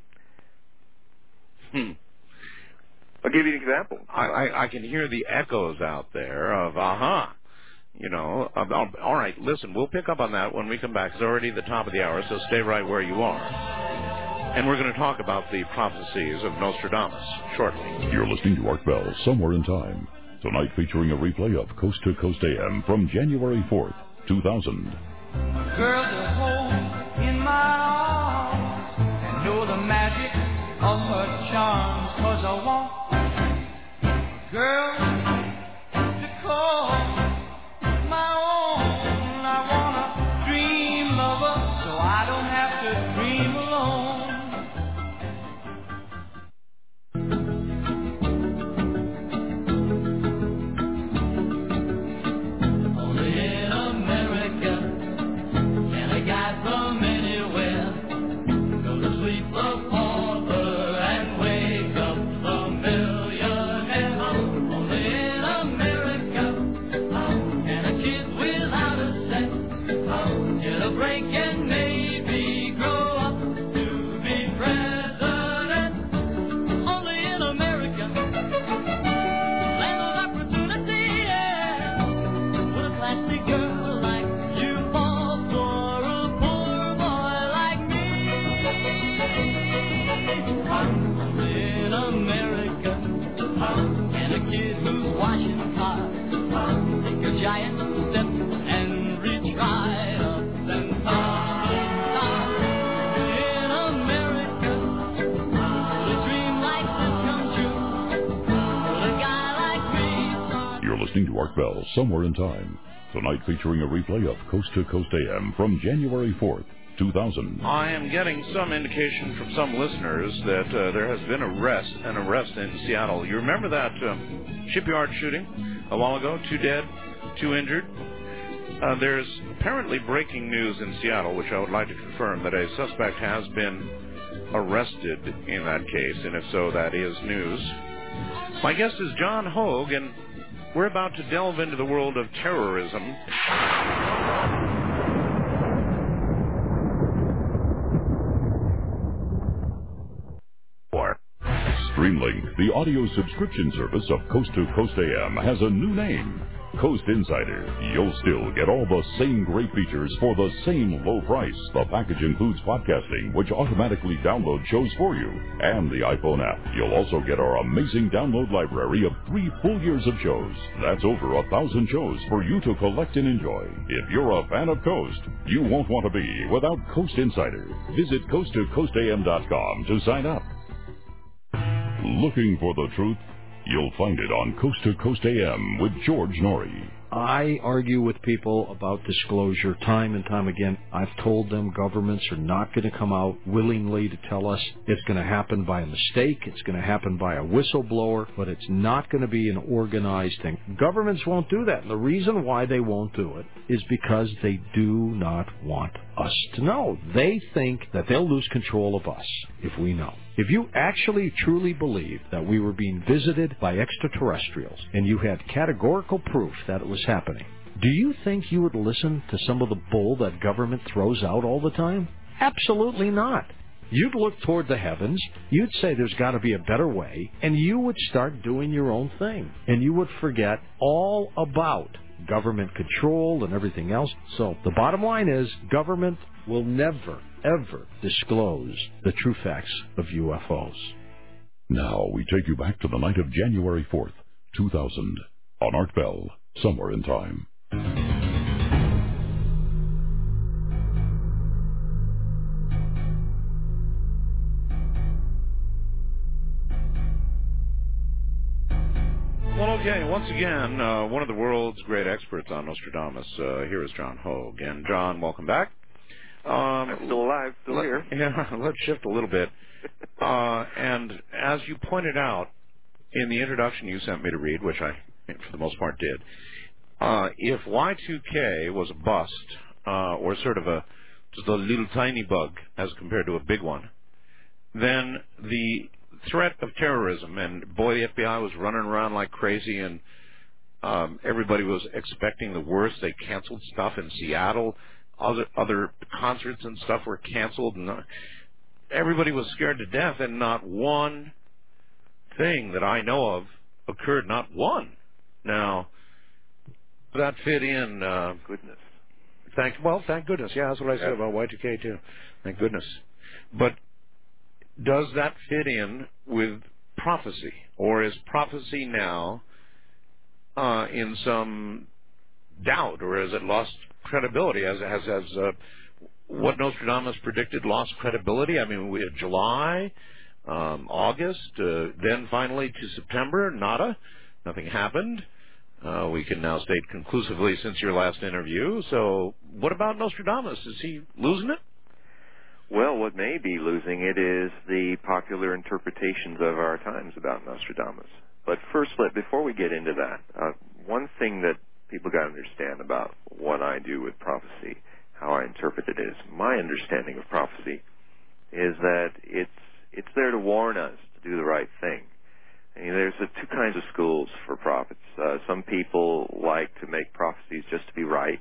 Hmm. I'll give you an example. I, I, I can hear the echoes out there of, aha, uh-huh, you know. Uh, all right, listen, we'll pick up on that when we come back. It's already the top of the hour, so stay right where you are. And we're going to talk about the prophecies of Nostradamus shortly. You're listening to Art Bell, Somewhere in Time. Tonight featuring a replay of Coast to Coast A M from January fourth, two thousand. Girl, to hold in my arms and know the magic of her charms, 'cause I want girl to call my own. I wanna dream lover, so I don't have to dream alone. Only in America can a guy from anywhere go to sleep a pauper and wake up a millionaire. Only Art Bell, Somewhere in Time. Tonight featuring a replay of Coast to Coast A M from January fourth, two thousand. I am getting some indication from some listeners that uh, there has been arrest, an arrest in Seattle. You remember that um, shipyard shooting a while ago? Two dead, two injured. Uh, there's apparently breaking news in Seattle, which I would like to confirm, that a suspect has been arrested in that case, and if so, that is news. My guest is John Hogue, and we're about to delve into the world of terrorism. Streamlink, the audio subscription service of Coast to Coast A M, has a new name, Coast Insider. You'll still get all the same great features for the same low price. The package includes podcasting, which automatically downloads shows for you, and the iPhone app. You'll also get our amazing download library of three full years of shows. That's over a thousand shows for you to collect and enjoy. If you're a fan of Coast, you won't want to be without Coast Insider. Visit coast to coast a m dot com to sign up. Looking for the truth? You'll find it on Coast to Coast A M with George Norrie. I argue with people about disclosure time and time again. I've told them governments are not going to come out willingly to tell us it's going to happen by a mistake, it's going to happen by a whistleblower, but it's not going to be an organized thing. Governments won't do that, and the reason why they won't do it is because they do not want us to know. They think that they'll lose control of us if we know. If you actually truly believed that we were being visited by extraterrestrials and you had categorical proof that it was happening, do you think you would listen to some of the bull that government throws out all the time? Absolutely not. You'd look toward the heavens, you'd say there's got to be a better way, and you would start doing your own thing. And you would forget all about government control and everything else. So the bottom line is government will never, ever disclose the true facts of U F Os. Now we take you back to the night of January fourth, two thousand, on Art Bell, Somewhere in Time. Well, okay, once again, uh, one of the world's great experts on Nostradamus. Uh, here is John Hogue. And, John, welcome back. Um, I'm still alive, still let, here. Yeah, let's shift a little bit. Uh, and as you pointed out in the introduction you sent me to read, which I, for the most part, did, uh, if Y two K was a bust, uh, or sort of a just a little tiny bug as compared to a big one, then the threat of terrorism, and boy, the F B I was running around like crazy, and um, everybody was expecting the worst. They canceled stuff in Seattle. Other other concerts and stuff were canceled, and everybody was scared to death, and not one thing that I know of occurred. Not one. Now, that fit in. Uh, Goodness. Thank well, thank goodness. Yeah, that's what I said Yeah. about Y two K too. Thank goodness. But does that fit in with prophecy, or is prophecy now uh, in some doubt, or has it lost credibility? Has has has uh, what Nostradamus predicted lost credibility? I mean, we had July, um, August, uh, then finally to September, nada, nothing happened. Uh, we can now state conclusively since your last interview. So, what about Nostradamus? Is he losing it? Well, what may be losing it is the popular interpretations of our times about Nostradamus. But first, let before we get into that, uh, one thing that people got to understand about what I do with prophecy, how I interpret it, is my understanding of prophecy is that it's it's there to warn us to do the right thing. I mean, there's uh, two kinds of schools for prophets. Uh, some people like to make prophecies just to be right,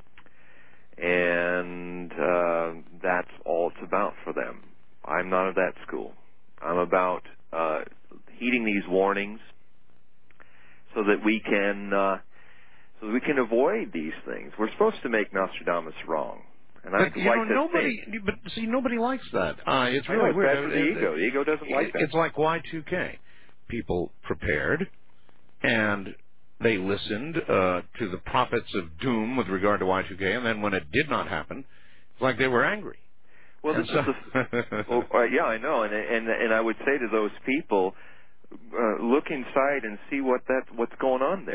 and uh, that's all it's about for them. I'm not of that school. I'm about uh, heeding these warnings so that we can uh, so that we can avoid these things. We're supposed to make Nostradamus wrong. And I But, you like know, to nobody, think, but see, nobody likes that. Uh, it's I know, really it's weird. bad for the It- ego. The ego doesn't like that. It's like Y two K. People prepared, and they listened uh, to the prophets of doom with regard to Y two K, and then when it did not happen, it's like they were angry. Well, And this so, is the, well, uh, yeah, I know, and and and I would say to those people, uh, look inside and see what that what's going on there.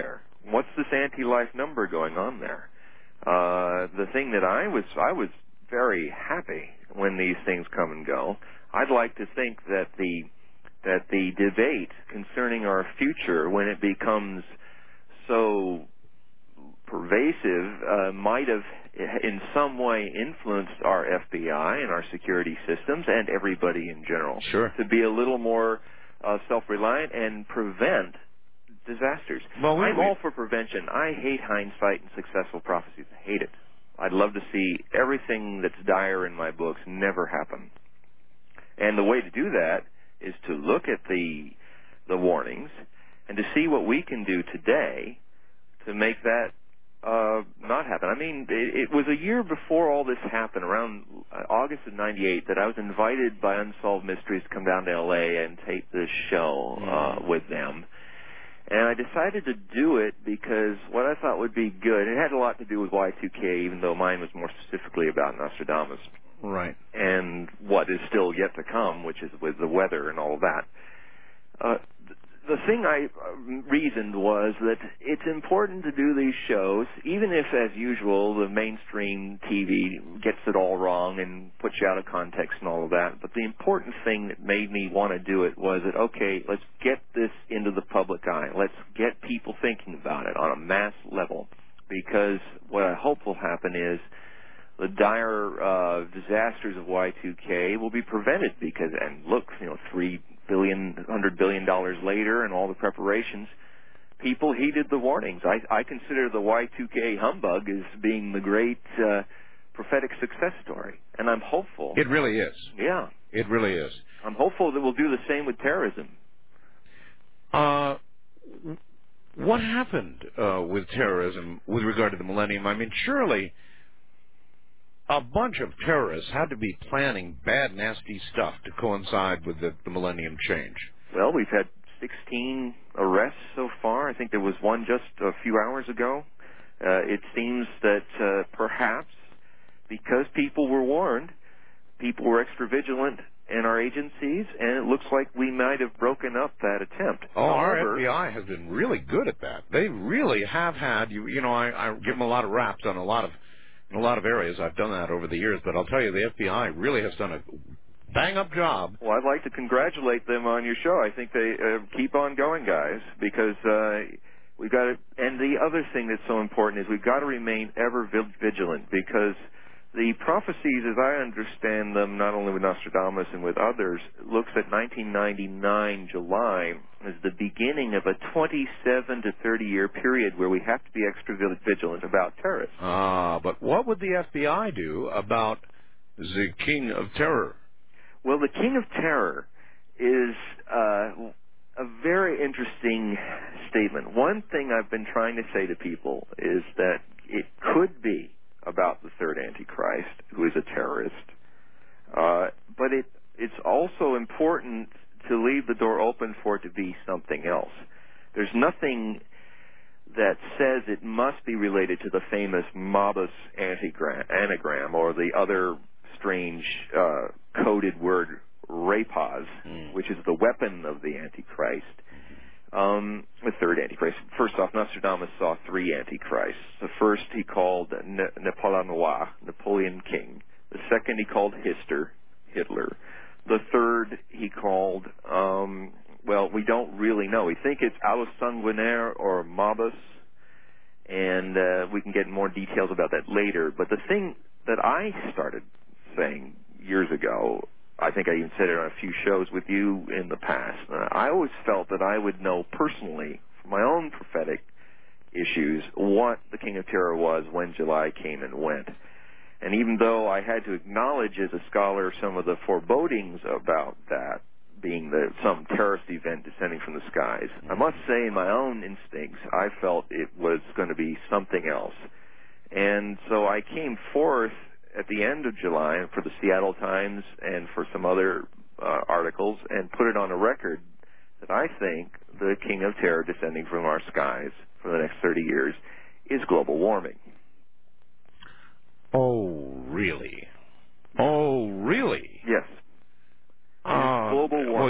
What's this anti-life number going on there? Uh, the thing that I was, I was very happy when these things come and go. I'd like to think that the that the debate concerning our future, when it becomes so pervasive, uh, might have in some way influenced our F B I and our security systems and everybody in general Sure. to be a little more uh, self-reliant and prevent disasters. Well, we, I'm we, all for prevention. I hate hindsight and successful prophecies. I hate it. I'd love to see everything that's dire in my books never happen. And the way to do that is to look at the the warnings and to see what we can do today to make that uh, not happen. I mean, it, it was a year before all this happened, around August of ninety-eight, that I was invited by Unsolved Mysteries to come down to L A and tape this show uh, with them. And I decided to do it because what I thought would be good, it had a lot to do with Y two K, even though mine was more specifically about Nostradamus. right. And what is still yet to come, which is with the weather and all of that. Uh, th- the thing I uh, reasoned was that it's important to do these shows, even if, as usual, the mainstream T V gets it all wrong and puts you out of context and all of that. But the important thing that made me want to do it was that, okay, let's get this into the public eye. Let's get people thinking about it on a mass level. Because what I hope will happen is the dire uh, disasters of Y two K will be prevented because, and look, you know, three billion, hundred billion dollars later, and all the preparations, people heeded the warnings. I, I consider the Y two K humbug as being the great uh, prophetic success story, and I'm hopeful. It really is. Yeah, It really is. I'm hopeful that we'll do the same with terrorism. Uh, what happened uh, with terrorism with regard to the millennium? I mean, surely a bunch of terrorists had to be planning bad, nasty stuff to coincide with the, the millennium change. Well, we've had sixteen arrests so far. I think there was one just a few hours ago. Uh, it seems that uh, perhaps because people were warned, people were extra vigilant in our agencies, and it looks like we might have broken up that attempt. Oh, our However, F B I has been really good at that. They really have had, you you know, I, I give them a lot of raps on a lot of in a lot of areas. I've done that over the years, but I'll tell you, the F B I really has done a bang-up job. well, I'd like to congratulate them on your show. I think they uh, keep on going, guys, because uh, we've got to, and the other thing that's so important is we've got to remain ever vigilant, because the prophecies, as I understand them, not only with Nostradamus and with others, looks at nineteen ninety-nine, July, as the beginning of a twenty-seven to thirty year period where we have to be extra vigilant about terrorists. Ah, but what would the F B I do about the King of Terror? Well, the King of Terror is uh, a very interesting statement. One thing I've been trying to say to people is that it could be about the third Antichrist, who is a terrorist, uh, but it it's also important to leave the door open for it to be something else. There's nothing that says it must be related to the famous Mobus antigram, anagram or the other strange uh, coded word rapaz, mm. which is the weapon of the Antichrist. Um, the third Antichrist. First off, Nostradamus saw three Antichrists. The first he called ne- Napoleon Noir, Napoleon King. The second he called Hister, Hitler. The third he called, um, well, we don't really know. We think it's Alus Sanguinaire or Mobus, and uh, we can get more details about that later. But the thing that I started saying years ago, I think I even said it on a few shows with you in the past, uh, I always felt that I would know personally, from my own prophetic issues, what the King of Terror was when July came and went. And even though I had to acknowledge as a scholar some of the forebodings about that, being the, some terrorist event descending from the skies, I must say in my own instincts, I felt it was going to be something else. And so I came forth at the end of July for the Seattle Times and for some other uh, articles and put it on a record that I think the King of Terror descending from our skies for the next thirty years is global warming. Oh, really? Oh, really? Yes. Uh, global warming. well,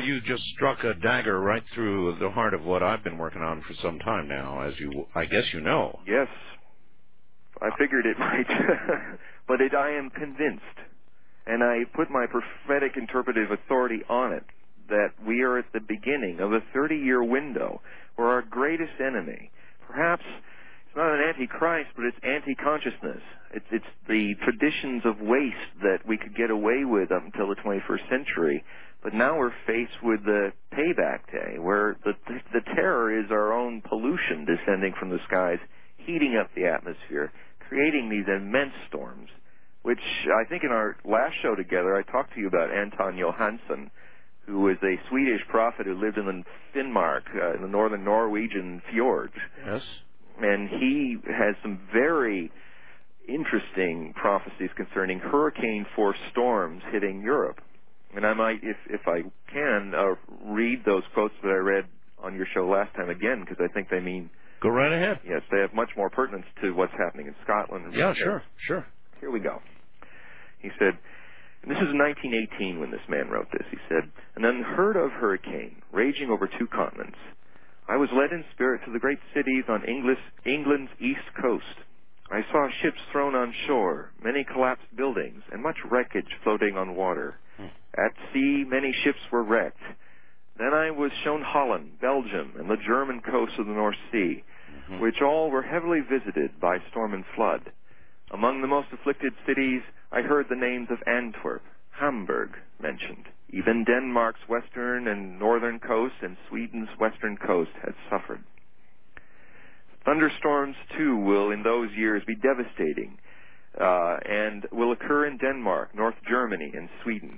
you just struck a dagger right through the heart of what I've been working on for some time now, as you, I guess you know. Yes, I figured it might, but it, I am convinced, and I put my prophetic interpretive authority on it, that we are at the beginning of a thirty-year window where our greatest enemy, perhaps it's not an antichrist, but it's anti-consciousness. It's, it's the traditions of waste that we could get away with up until the twenty-first century. But now we're faced with the payback day, where the, the terror is our own pollution descending from the skies, heating up the atmosphere, creating these immense storms, which I think in our last show together I talked to you about Anton Johansson, who was a Swedish prophet who lived in the Finnmark, uh, in the northern Norwegian fjords. Yes. And he has some very interesting prophecies concerning hurricane-force storms hitting Europe. And I might, if if I can, uh, read those quotes that I read on your show last time again, because I think they mean... Go right ahead. Yes, they have much more pertinence to what's happening in Scotland. Yeah, sure, sure. Here we go. He said, and this is nineteen eighteen when this man wrote this. He said, an unheard-of hurricane raging over two continents. I was led in spirit to the great cities on English, England's east coast. I saw ships thrown on shore, many collapsed buildings, and much wreckage floating on water. Hmm. At sea, many ships were wrecked. Then I was shown Holland, Belgium, and the German coast of the North Sea, mm-hmm. which all were heavily visited by storm and flood. Among the most afflicted cities, I heard the names of Antwerp, Hamburg mentioned. Even Denmark's western and northern coast and Sweden's western coast had suffered. Thunderstorms, too, will in those years be devastating uh, and will occur in Denmark, North Germany, and Sweden.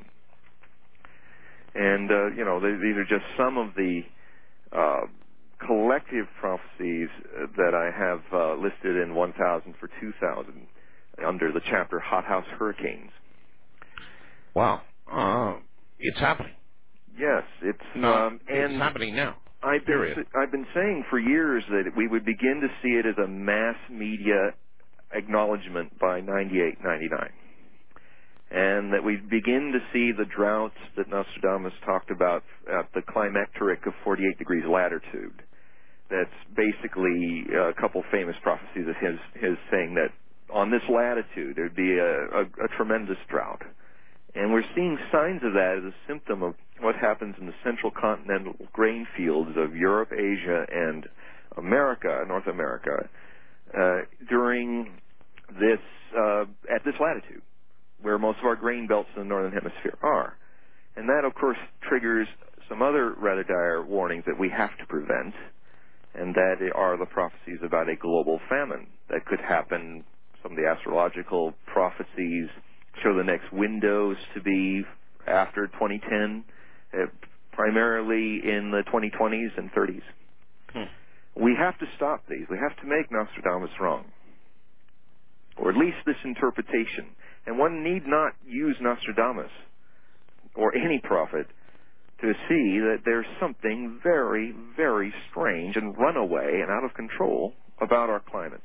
And, uh, you know, th- these are just some of the uh, collective prophecies that I have uh, listed in one thousand for two thousand under the chapter Hothouse Hurricanes. Wow. Uh, it's happening. Yes, it's, no, um, it's and happening now. I've been, Period. I've been saying for years that we would begin to see it as a mass media acknowledgement by ninety-eight, ninety-nine. And that we begin to see the droughts that Nostradamus talked about at the climacteric of forty-eight degrees latitude. That's basically a couple famous prophecies of his, his saying that on this latitude there'd be a, a, a tremendous drought. And we're seeing signs of that as a symptom of what happens in the central continental grain fields of Europe, Asia, and America, North America, uh, during this, uh, at this latitude, where most of our grain belts in the northern hemisphere are. And that, of course, triggers some other rather dire warnings that we have to prevent, and that are the prophecies about a global famine that could happen. Some of the astrological prophecies show the next windows to be after twenty ten, uh, primarily in the twenty twenties and thirties. Hmm. We have to stop these. We have to make Nostradamus wrong, or at least this interpretation. And one need not use Nostradamus or any prophet to see that there's something very, very strange and runaway and out of control about our climates.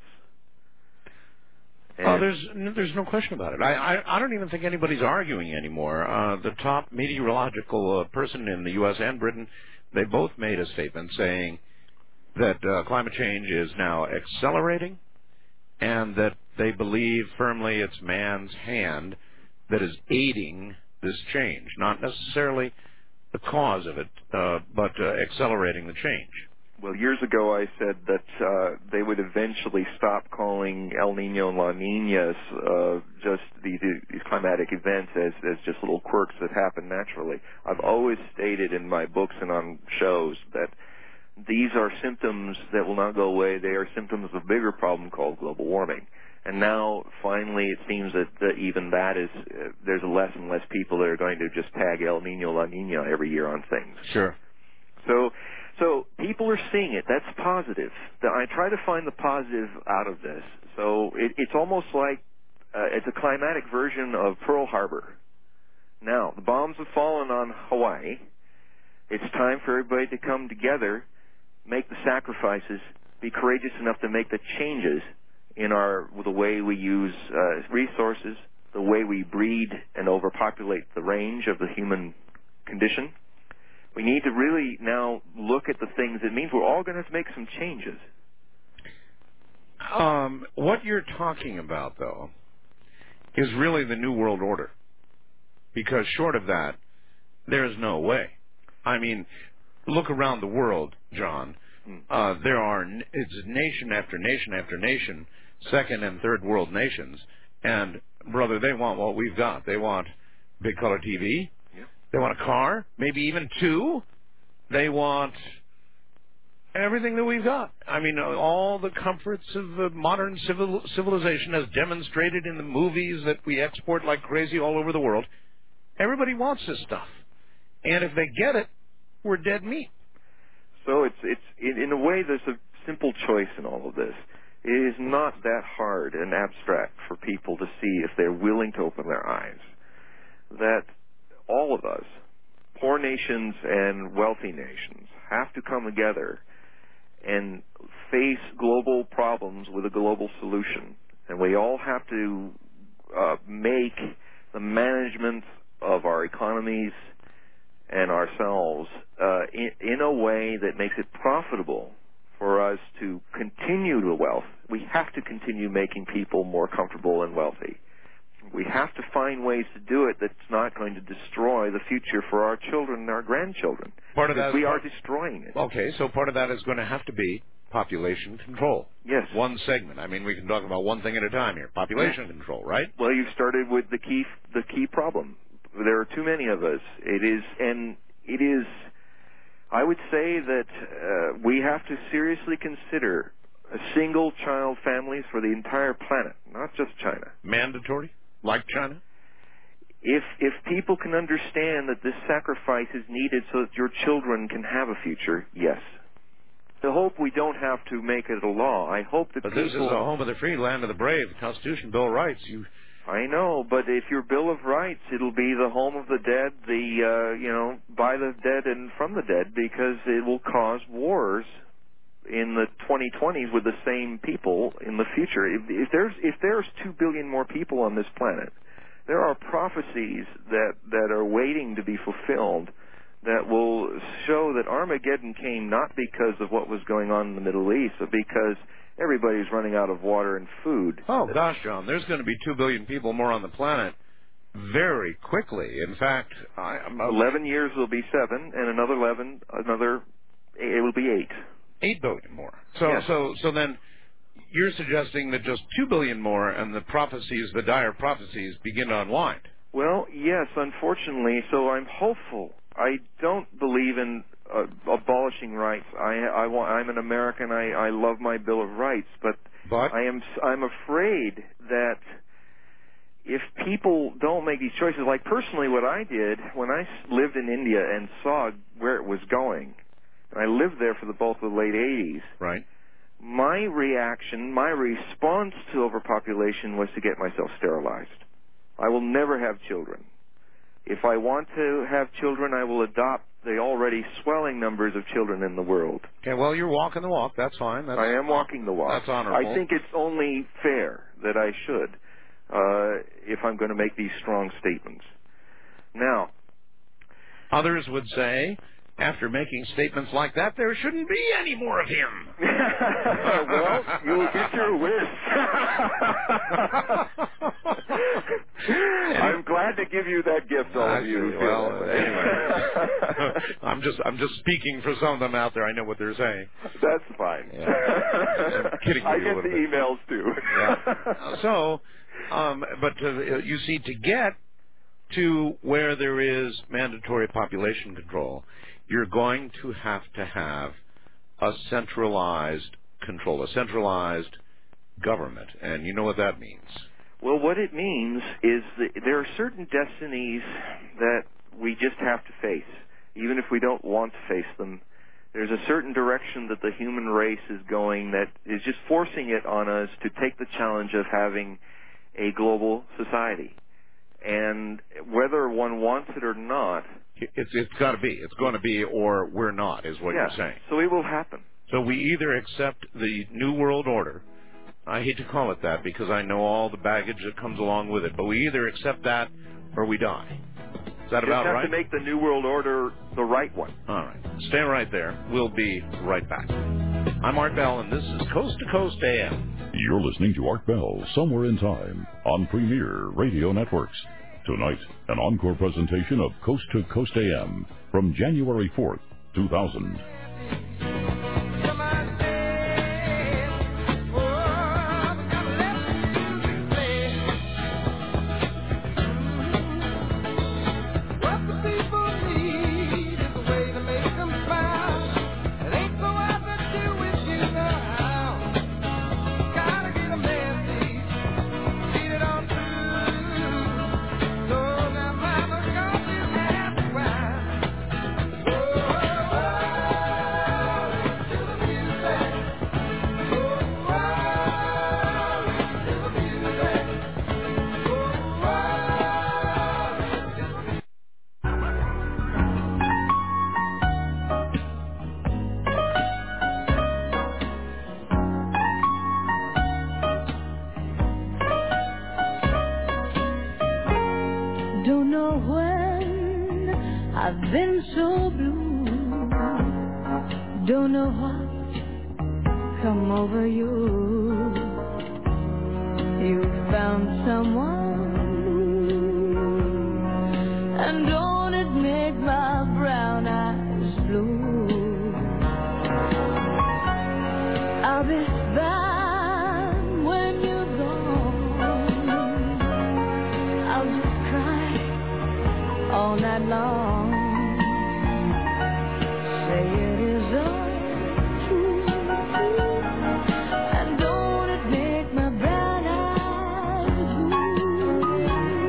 Oh, there's there's no question about it. I, I I don't even think anybody's arguing anymore. Uh, the top meteorological uh, person in the U S and Britain, they both made a statement saying that uh, climate change is now accelerating, and that they believe firmly it's man's hand that is aiding this change, not necessarily the cause of it, uh, but uh, accelerating the change. Well, years ago I said that uh, they would eventually stop calling El Nino and La Nina uh, just these, these climatic events as, as just little quirks that happen naturally. I've always stated in my books and on shows that these are symptoms that will not go away. They are symptoms of a bigger problem called global warming. And now, finally, it seems that, that even that is, uh, there's less and less people that are going to just tag El Nino, La Nina every year on things. Sure. So, so people are seeing it. That's positive. I try to find the positive out of this. So it, it's almost like uh, it's a climatic version of Pearl Harbor. Now, the bombs have fallen on Hawaii. It's time for everybody to come together, make the sacrifices, be courageous enough to make the changes in our the way we use uh, resources, the way we breed and overpopulate the range of the human condition. We need to really now look at the things. It means we're all going to have to make some changes. Um, what you're talking about, though, is really the New World Order. Because short of that, there's no way. I mean, look around the world, John. Uh, there are, it's nation after nation after nation, second and third world nations. And, brother, they want what we've got. They want big color T V. Yeah. They want a car, maybe even two. They want everything that we've got. I mean, all the comforts of uh, modern civil, civilization as demonstrated in the movies that we export like crazy all over the world. Everybody wants this stuff. And if they get it, we're dead meat. So it's, it's in, in a way, there's a simple choice in all of this. It is not that hard and abstract for people to see if they're willing to open their eyes. That all of us, poor nations and wealthy nations, have to come together and face global problems with a global solution. And we all have to uh, make the management of our economies and ourselves uh, in, in a way that makes it profitable for us to continue the wealth. We have to continue making people more comfortable and wealthy. We have to find ways to do it that's not going to destroy the future for our children and our grandchildren. Part of that, we are part, destroying it. Okay, so part of that is going to have to be population control. Yes. One segment. I mean, we can talk about one thing at a time here. Population yes. control, right? Well, you started with the key, the key problem. There are too many of us. It is, and it is, I would say that uh, we have to seriously consider a single-child families for the entire planet, not just China. Mandatory? Like China? If if people can understand that this sacrifice is needed so that your children can have a future, yes. I hope we don't have to make it a law. I hope that but people... But this is a home of the free, land of the brave, the Constitution, Bill of Rights. You... I know, but if your Bill of Rights, it'll be the home of the dead, the, uh, you know, by the dead and from the dead, because it will cause wars in the twenty twenties with the same people in the future. If, if there's if there's two billion more people on this planet, there are prophecies that that are waiting to be fulfilled that will show that Armageddon came not because of what was going on in the Middle East, but because everybody's running out of water and food. Oh gosh, John, there's going to be two billion people more on the planet very quickly. In fact, I, I'm, eleven years will be seven, and another eleven, another it will be eight. Eight billion more. So, yes. so, so then, you're suggesting that just two billion more, and the prophecies, the dire prophecies, begin to unwind. Well, yes, unfortunately. So I'm hopeful. I don't believe in uh, abolishing rights. I, I want, I'm an American. I, I love my Bill of Rights, but, but I am I'm afraid that if people don't make these choices, like personally, what I did when I lived in India and saw where it was going. I lived there for the bulk of the late eighties. Right. My reaction, my response to overpopulation was to get myself sterilized. I will never have children. If I want to have children, I will adopt the already swelling numbers of children in the world. Okay, well, you're walking the walk. That's fine. That's, I am walking the walk. That's honorable. I think it's only fair that I should, uh, if I'm going to make these strong statements. Now, others would say, after making statements like that, there shouldn't be any more of him. Well, you'll get your wish. I'm glad to give you that gift, all of you. Well, anyway, I'm just I'm just speaking for some of them out there. I know what they're saying. That's fine. Yeah. I'm kidding I you get a the bit. emails too. Yeah. So, um, but uh, you see, to get to where there is mandatory population control, you're going to have to have a centralized control, a centralized government. And you know what that means. Well, what it means is that there are certain destinies that we just have to face, even if we don't want to face them. There's a certain direction that the human race is going that is just forcing it on us to take the challenge of having a global society. And whether one wants it or not, It's it's got to be. It's going to be, or we're not, is what yeah, you're saying. So it will happen. So we either accept the New World Order. I hate to call it that because I know all the baggage that comes along with it, but we either accept that or we die. that Just about have right? to make the New World Order the right one. All right. Stay right there. We'll be right back. I'm Art Bell, and this is Coast to Coast A M. You're listening to Art Bell, Somewhere in Time, on Premier Radio Networks. Tonight, an encore presentation of Coast to Coast A M from January fourth, two thousand. Don't know when I've been so blue. Don't know what come over you. You found someone new, and don't it make my brown eyes blue? I'll be fine when you're gone. I'll just cry all night long. Say it is all true, and don't it make my brown eyes blue?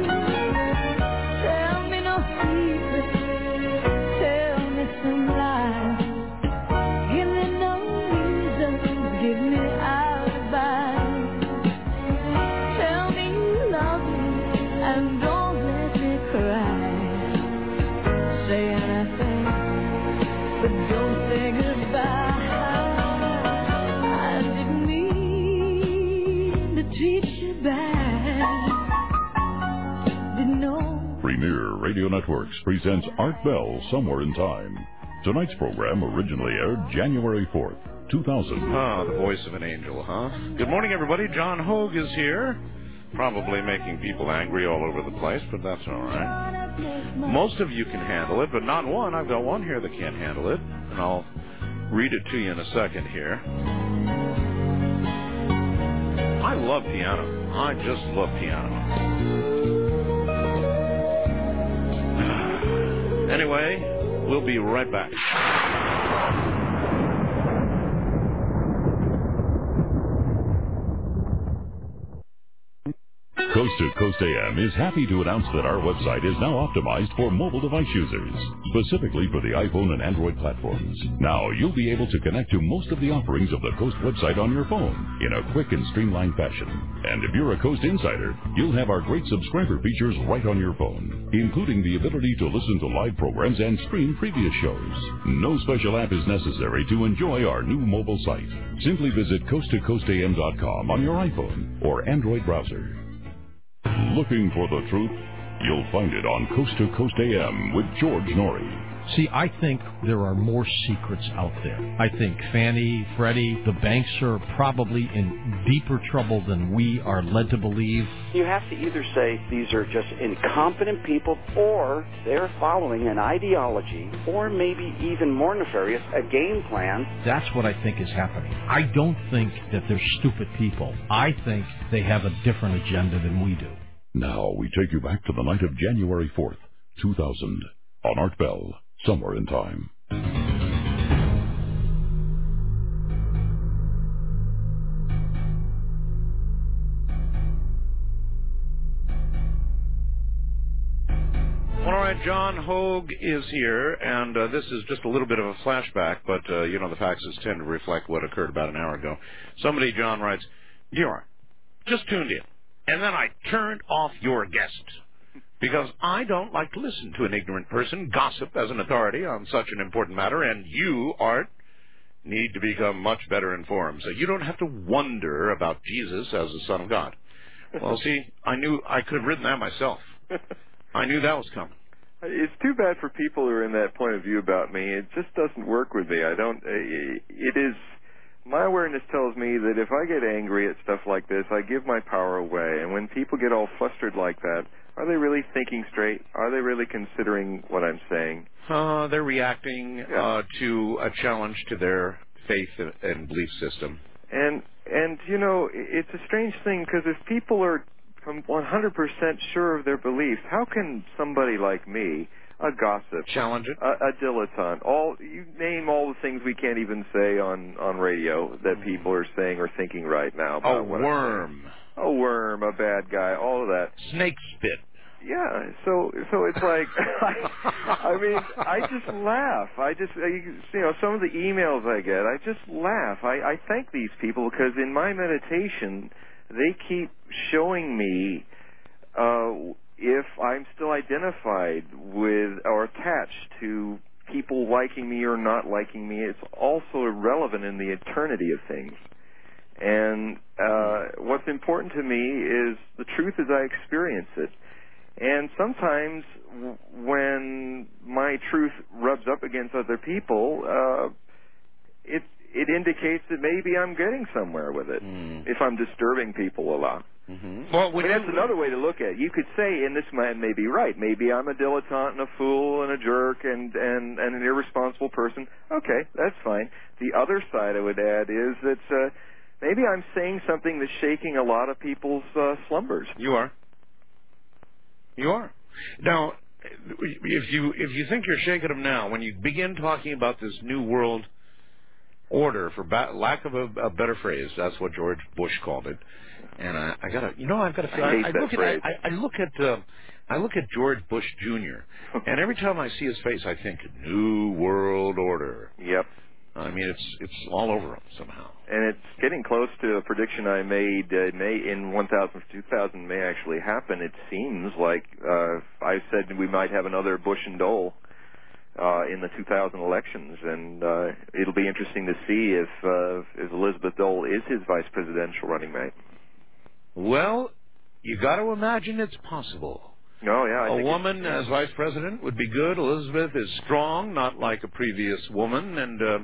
Tell me no secrets, tell me some lies. Give me no reasons, give me alibis. Tell me you love me and don't let me cry. Say anything, but don't say goodbye. I didn't mean to treat you bad. Didn't know. Premier Radio Networks presents Art Bell, Somewhere in Time. Tonight's program originally aired January fourth, two thousand. Ah, the voice of an angel, huh? Good morning, everybody. John Hogue is here. Probably making people angry all over the place, but that's all right. Most of you can handle it, but not one. I've got one here that can't handle it, and I'll read it to you in a second here. I love piano. I just love piano. Anyway, we'll be right back. Coast to Coast A M is happy to announce that our website is now optimized for mobile device users, specifically for the iPhone and Android platforms. Now you'll be able to connect to most of the offerings of the Coast website on your phone in a quick and streamlined fashion. And if you're a Coast insider, you'll have our great subscriber features right on your phone, including the ability to listen to live programs and stream previous shows. No special app is necessary to enjoy our new mobile site. Simply visit coast to coast a m dot com on your iPhone or Android browser. Looking for the truth? You'll find it on Coast to Coast A M with George Norrie. See, I think there are more secrets out there. I think Fannie, Freddie, the banks are probably in deeper trouble than we are led to believe. You have to either say these are just incompetent people, or they're following an ideology, or maybe even more nefarious, a game plan. That's what I think is happening. I don't think that they're stupid people. I think they have a different agenda than we do. Now we take you back to the night of January fourth, two thousand, on Art Bell, Somewhere in Time. All right, John Hogue is here, and uh, this is just a little bit of a flashback, but, uh, you know, the faxes tend to reflect what occurred about an hour ago. Somebody, John, writes, "Dear Art, just tuned in, and then I turned off your guest, because I don't like to listen to an ignorant person gossip as an authority on such an important matter, and you, Art, need to become much better informed, so you don't have to wonder about Jesus as the Son of God." Well, see, I knew I could have written that myself. I knew that was coming. It's too bad for people who are in that point of view about me. It just doesn't work with me. I don't. It is. My awareness tells me that if I get angry at stuff like this, I give my power away. And when people get all flustered like that, are they really thinking straight? Are they really considering what I'm saying? Uh, they're reacting Yeah. uh, to a challenge to their faith and, and belief system. And and you know, it's a strange thing because if people are one hundred percent sure of their beliefs, how can somebody like me, a gossip, challenge it, a, a dilettante, all you name all the things we can't even say on on radio that people are saying or thinking right now about a what worm, I'm saying. A worm, a bad guy, all of that. Snake spit. Yeah, so so it's like, I, I mean, I just laugh. I just, I, you know, some of the emails I get, I just laugh. I, I thank these people because in my meditation, they keep showing me uh, if I'm still identified with or attached to people liking me or not liking me. It's also irrelevant in the eternity of things. And uh, what's important to me is the truth as I experience it. And sometimes w- when my truth rubs up against other people, uh, it it indicates that maybe I'm getting somewhere with it mm. if I'm disturbing people a lot. Mm-hmm. Well, I mean, that's another way to look at it. You could say, and this man may be right, maybe I'm a dilettante and a fool and a jerk and, and, and an irresponsible person. Okay, that's fine. The other side I would add is that uh, maybe I'm saying something that's shaking a lot of people's uh, slumbers. You are. You are. Now, if you if you think you're shaking them now, when you begin talking about this new world order, for ba- lack of a, a better phrase, that's what George Bush called it. And I, I gotta, you know, I've got to. I hate I, I that look phrase. at I, I look at uh, I look at George Bush Junior and every time I see his face, I think new world order. Yep. I mean, it's it's all over him somehow. And it's getting close to a prediction I made uh, may in one thousand, two thousand may actually happen. It seems like uh, I said we might have another Bush and Dole uh, in the two thousand elections, and uh, it'll be interesting to see if, uh, if Elizabeth Dole is his vice presidential running mate. Well, you got to imagine it's possible. Oh, yeah. I a think woman as vice president would be good. Elizabeth is strong, not like a previous woman, and uh,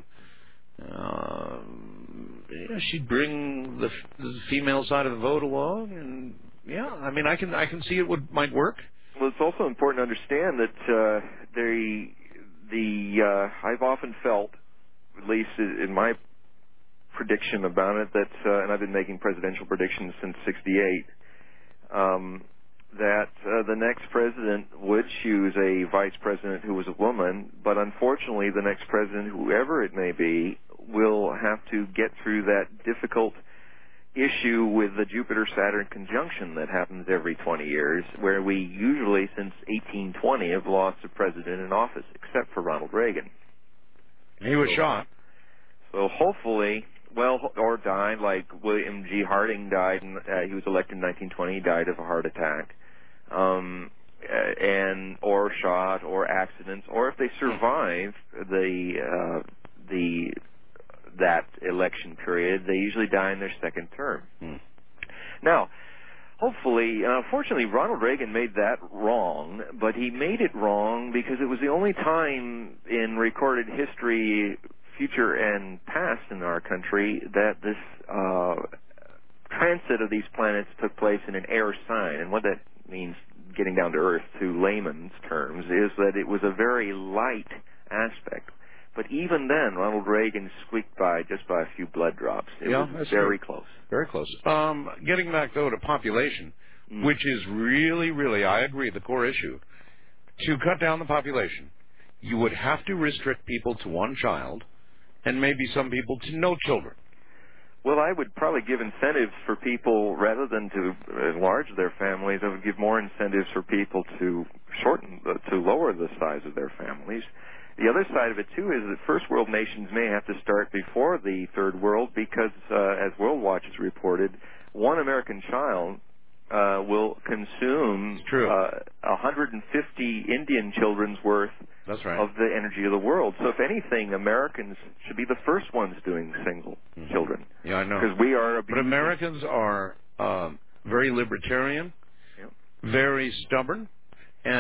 uh, yeah, she'd bring the, the female side of the vote along, and yeah, I mean, I can I can see it would might work. Well, it's also important to understand that uh, the the uh, I've often felt, at least in my prediction about it, that uh, and I've been making presidential predictions since sixty-eight. Um, that uh, the next president would choose a vice president who was a woman, but unfortunately the next president, whoever it may be, will have to get through that difficult issue with the Jupiter-Saturn conjunction that happens every twenty years, where we usually, since eighteen twenty, have lost a president in office, except for Ronald Reagan. He was so, shot. So hopefully, well, or died, like William G. Harding died, and uh, he was elected in nineteen twenty, he died of a heart attack. Um, and or shot or accidents, or if they survive the uh, the that election period, they usually die in their second term. Hmm. Now, hopefully, uh, unfortunately, Ronald Reagan made that wrong, but he made it wrong because it was the only time in recorded history, future and past in our country, that this uh, transit of these planets took place in an air sign. And what that means, getting down to Earth to layman's terms, is that it was a very light aspect. But even then, Ronald Reagan squeaked by just by a few blood drops. It yeah, was that's very true. close. Very close. Um, getting back, though, to population, mm. which is really, really, I agree, the core issue. To cut down the population, you would have to restrict people to one child, and maybe some people to no children. Well, I would probably give incentives for people, rather than to enlarge their families, I would give more incentives for people to shorten, uh, to lower the size of their families. The other side of it, too, is that first world nations may have to start before the third world because, uh, as World Watch has reported, one American child uh, will consume uh, one hundred fifty Indian children's worth That's right. of the energy of the world. So if anything, Americans should be the first ones doing single mm-hmm. children. Yeah, I know. Because we are abusing. But Americans are um, very libertarian, yep. very stubborn, and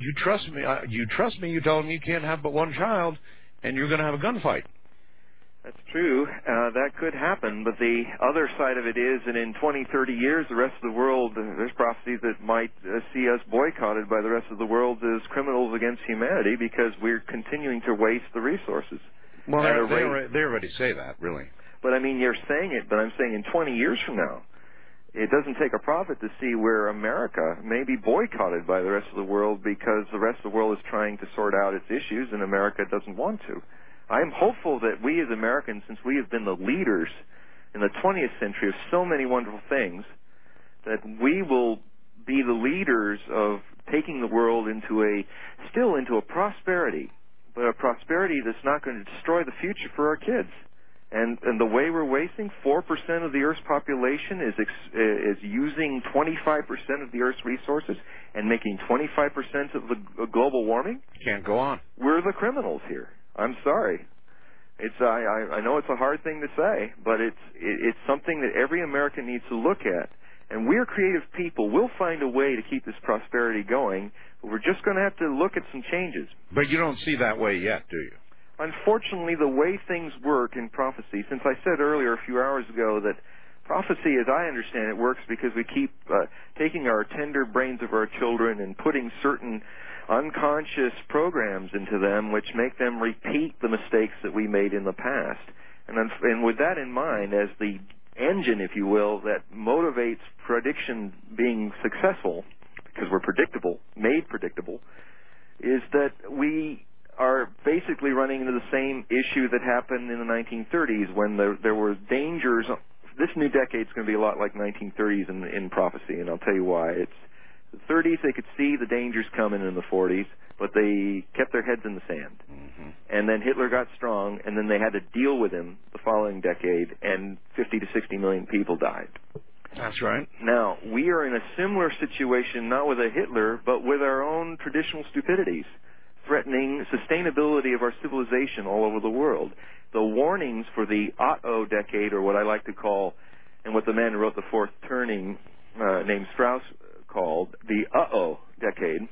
You trust me? Uh, you trust me? You tell them you can't have but one child, and you're going to have a gunfight. That's true. Uh, that could happen, but the other side of it is that in twenty, thirty years, the rest of the world, uh, there's prophecies that might uh, see us boycotted by the rest of the world as criminals against humanity because we're continuing to waste the resources. Well, At they a rate- already, they already say that, really. But I mean, you're saying it, but I'm saying in twenty years from now, it doesn't take a prophet to see where America may be boycotted by the rest of the world because the rest of the world is trying to sort out its issues and America doesn't want to. I'm hopeful that we as Americans, since we have been the leaders in the twentieth century of so many wonderful things, that we will be the leaders of taking the world into a, still into a prosperity, but a prosperity that's not going to destroy the future for our kids. And, and the way we're wasting, four percent of the Earth's population is, ex, is using twenty-five percent of the Earth's resources and making twenty-five percent of the global warming. Can't go on. We're the criminals here. I'm sorry. It's I, I, I know it's a hard thing to say, but it's it, it's something that every American needs to look at. And we're creative people. We'll find a way to keep this prosperity going, but we're just going to have to look at some changes. But you don't see that way yet, do you? Unfortunately, the way things work in prophecy, since I said earlier a few hours ago that prophecy, as I understand it, works because we keep uh, taking our tender brains of our children and putting certain unconscious programs into them which make them repeat the mistakes that we made in the past. And, and with that in mind, as the engine, if you will, that motivates prediction being successful, because we're predictable, made predictable, is that we are basically running into the same issue that happened in the nineteen thirties when there, there were dangers. This new decade is going to be a lot like nineteen thirties in, in prophecy, and I'll tell you why. It's the thirties, they could see the dangers coming in the forties, but they kept their heads in the sand. Mm-hmm. And then Hitler got strong, and then they had to deal with him the following decade, and fifty to sixty million people died. That's right. Now, we are in a similar situation, not with a Hitler, but with our own traditional stupidities, threatening sustainability of our civilization all over the world. The warnings for the uh-oh decade, or what I like to call, and what the man who wrote The Fourth Turning, uh, named Strauss, called the uh-oh decade,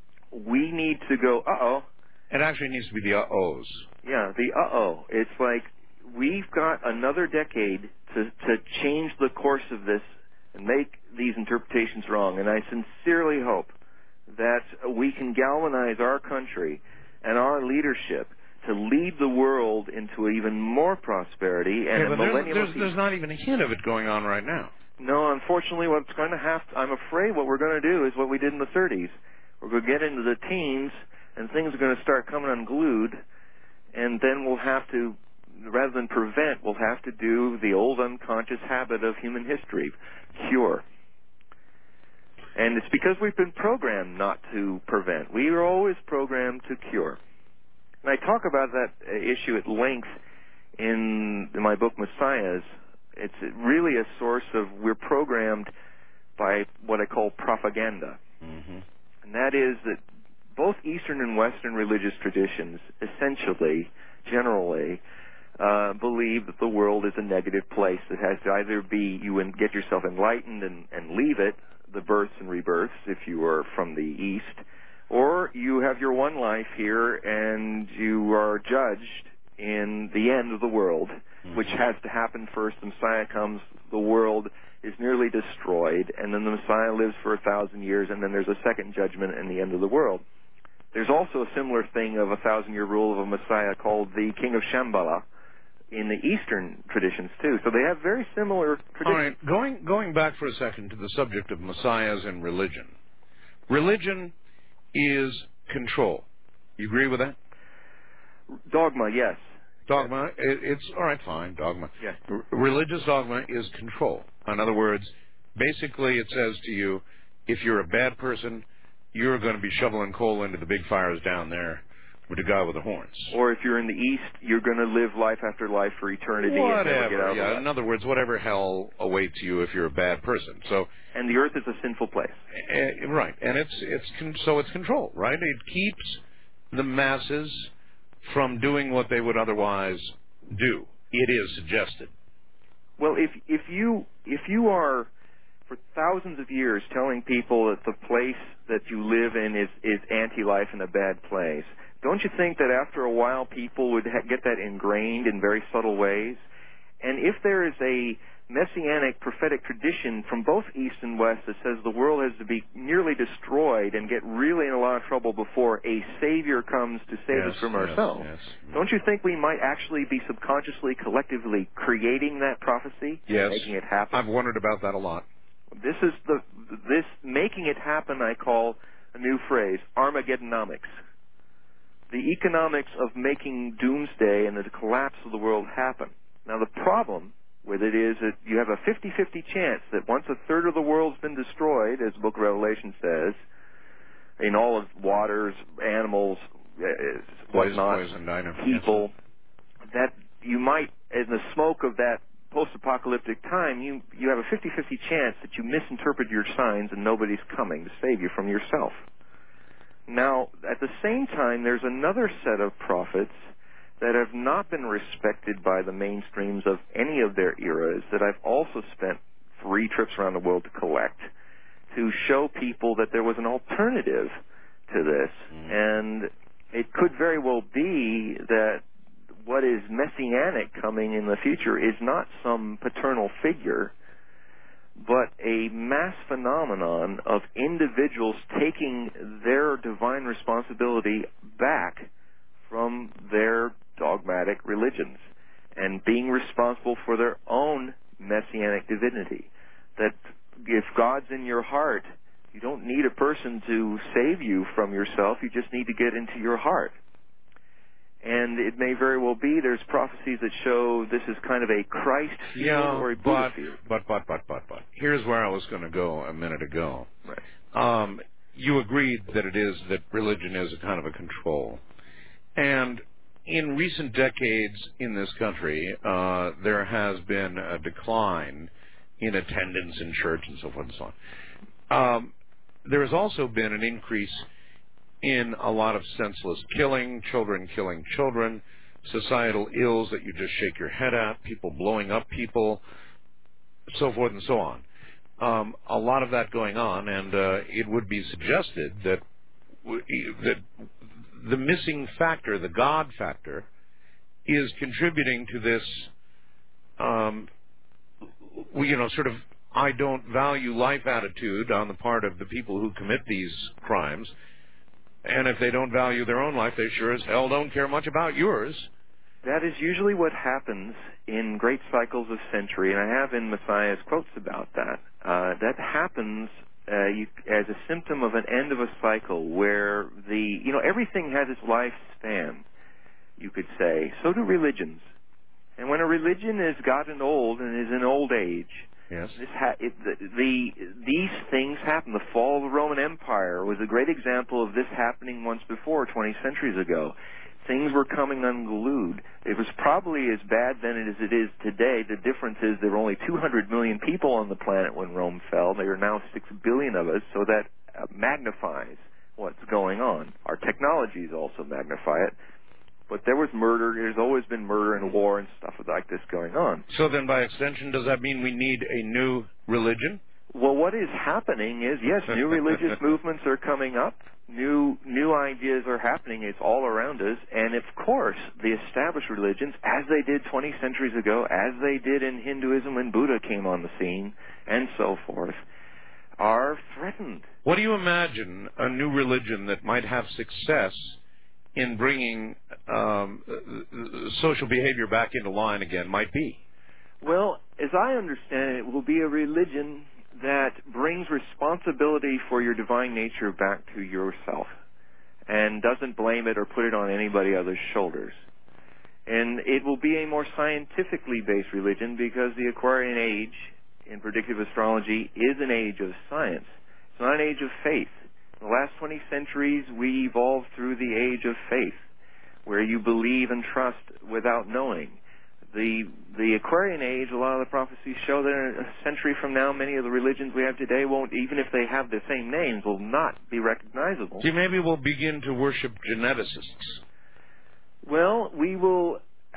we need to go uh-oh. It actually needs to be the uh-ohs. Yeah, the uh-oh. It's like we've got another decade to, to change the course of this and make these interpretations wrong. And I sincerely hope that we can galvanize our country and our leadership to lead the world into even more prosperity and yeah, a but millennium there's, of there's, there's not even a hint of it going on right now. No, unfortunately, what's going to have to, I'm afraid what we're going to do is what we did in the thirties. We're going to get into the teens, and things are going to start coming unglued, and then we'll have to, rather than prevent, we'll have to do the old unconscious habit of human history, cure. And it's because we've been programmed not to prevent. We are always programmed to cure. And I talk about that issue at length in, in my book, Messiahs. It's really a source of, we're programmed by what I call propaganda. Mm-hmm. And that is that both Eastern and Western religious traditions essentially, generally, uh, believe that the world is a negative place that has to either be, you get yourself enlightened and, and leave it, the births and rebirths, if you are from the East, or you have your one life here and you are judged in the end of the world, mm-hmm. which has to happen first. The Messiah comes, the world is nearly destroyed, and then the Messiah lives for a thousand years, and then there's a second judgment and the end of the world. There's also a similar thing of a thousand-year rule of a Messiah called the King of Shambhala in the Eastern traditions, too. So they have very similar traditions. All right, going, going back for a second to the subject of Messiahs and religion. Religion is control. You agree with that? Dogma, yes. Dogma, it, it's, all right, fine, dogma. Yes. R- religious dogma is control. In other words, basically it says to you, if you're a bad person, you're going to be shoveling coal into the big fires down there with the guy with the horns. Or if you're in the East, you're going to live life after life for eternity. Whatever, and never get out yeah. of In other words, whatever hell awaits you if you're a bad person. So, and the Earth is a sinful place. Uh, right, and it's it's con- so it's control, right? It keeps the masses from doing what they would otherwise do. It is suggested. Well, if if you if you are for thousands of years telling people that the place that you live in is, is anti-life and a bad place. Don't you think that after a while people would ha- get that ingrained in very subtle ways? And if there is a messianic prophetic tradition from both East and West that says the world has to be nearly destroyed and get really in a lot of trouble before a Savior comes to save Yes, us from yes, ourselves, yes. don't you think we might actually be subconsciously, collectively creating that prophecy? Yes. Making it happen? I've wondered about that a lot. This is the, this making it happen I call a new phrase, Armageddonomics. The economics of making doomsday and the collapse of the world happen. Now the problem with it is that you have a fifty-fifty chance that once a third of the world's been destroyed, as the book of Revelation says, in all of waters, animals, uh, whatnot, Poison, poison, people, yes. that you might, in the smoke of that post-apocalyptic time, you, you have a fifty-fifty chance that you misinterpret your signs and nobody's coming to save you from yourself. Now, at the same time, there's another set of prophets that have not been respected by the mainstreams of any of their eras that I've also spent three trips around the world to collect to show people that there was an alternative to this. Mm. And it could very well be that what is messianic coming in the future is not some paternal figure, but a mass phenomenon of individuals taking their divine responsibility back from their dogmatic religions and being responsible for their own messianic divinity. That if God's in your heart, you don't need a person to save you from yourself, you just need to get into your heart. And it may very well be there's prophecies that show this is kind of a Christ field yeah, or a Buddha but, field. But, but, but, but, but. Here's where I was going to go a minute ago. Right. Um, you agreed that it is, that religion is a kind of a control. And in recent decades in this country, uh, there has been a decline in attendance in church and so forth and so on. Um, there has also been an increase in a lot of senseless killing, children killing children, societal ills that you just shake your head at, people blowing up people, so forth and so on. Um, a lot of that going on, and uh, it would be suggested that w- that the missing factor, the God factor, is contributing to this, um, you know, sort of I don't value life attitude on the part of the people who commit these crimes. And if they don't value their own life, they sure as hell don't care much about yours. That is usually what happens in great cycles of century, and I have in Messiah's quotes about that. Uh, that happens uh, you, as a symptom of an end of a cycle where the, you know, everything has its lifespan, you could say. So do religions. And when a religion has gotten old and is in old age, yes, this ha- it, the, the these things happen. The fall of the Roman Empire was a great example of this happening once before, twenty centuries ago. Things were coming unglued. It was probably as bad then as it is today. The difference is there were only two hundred million people on the planet when Rome fell. There are now six billion of us, so that uh, magnifies what's going on. Our technologies also magnify it. But there was murder. There's always been murder and war and stuff like this going on. So then by extension, does that mean we need a new religion? Well, what is happening is, yes, new religious movements are coming up. New new ideas are happening. It's all around us. And, of course, the established religions, as they did twenty centuries ago, as they did in Hinduism when Buddha came on the scene, and so forth, are threatened. What do you imagine a new religion that might have success in bringing um, social behavior back into line again might be? Well, as I understand it, it will be a religion that brings responsibility for your divine nature back to yourself and doesn't blame it or put it on anybody else's shoulders. And it will be a more scientifically based religion because the Aquarian age in predictive astrology is an age of science. It's not an age of faith. In the last twenty centuries, we evolved through the age of faith, where you believe and trust without knowing. The the Aquarian age, a lot of the prophecies show that in a century from now, many of the religions we have today won't, even if they have the same names, will not be recognizable. See, maybe we'll begin to worship geneticists. Well, we will have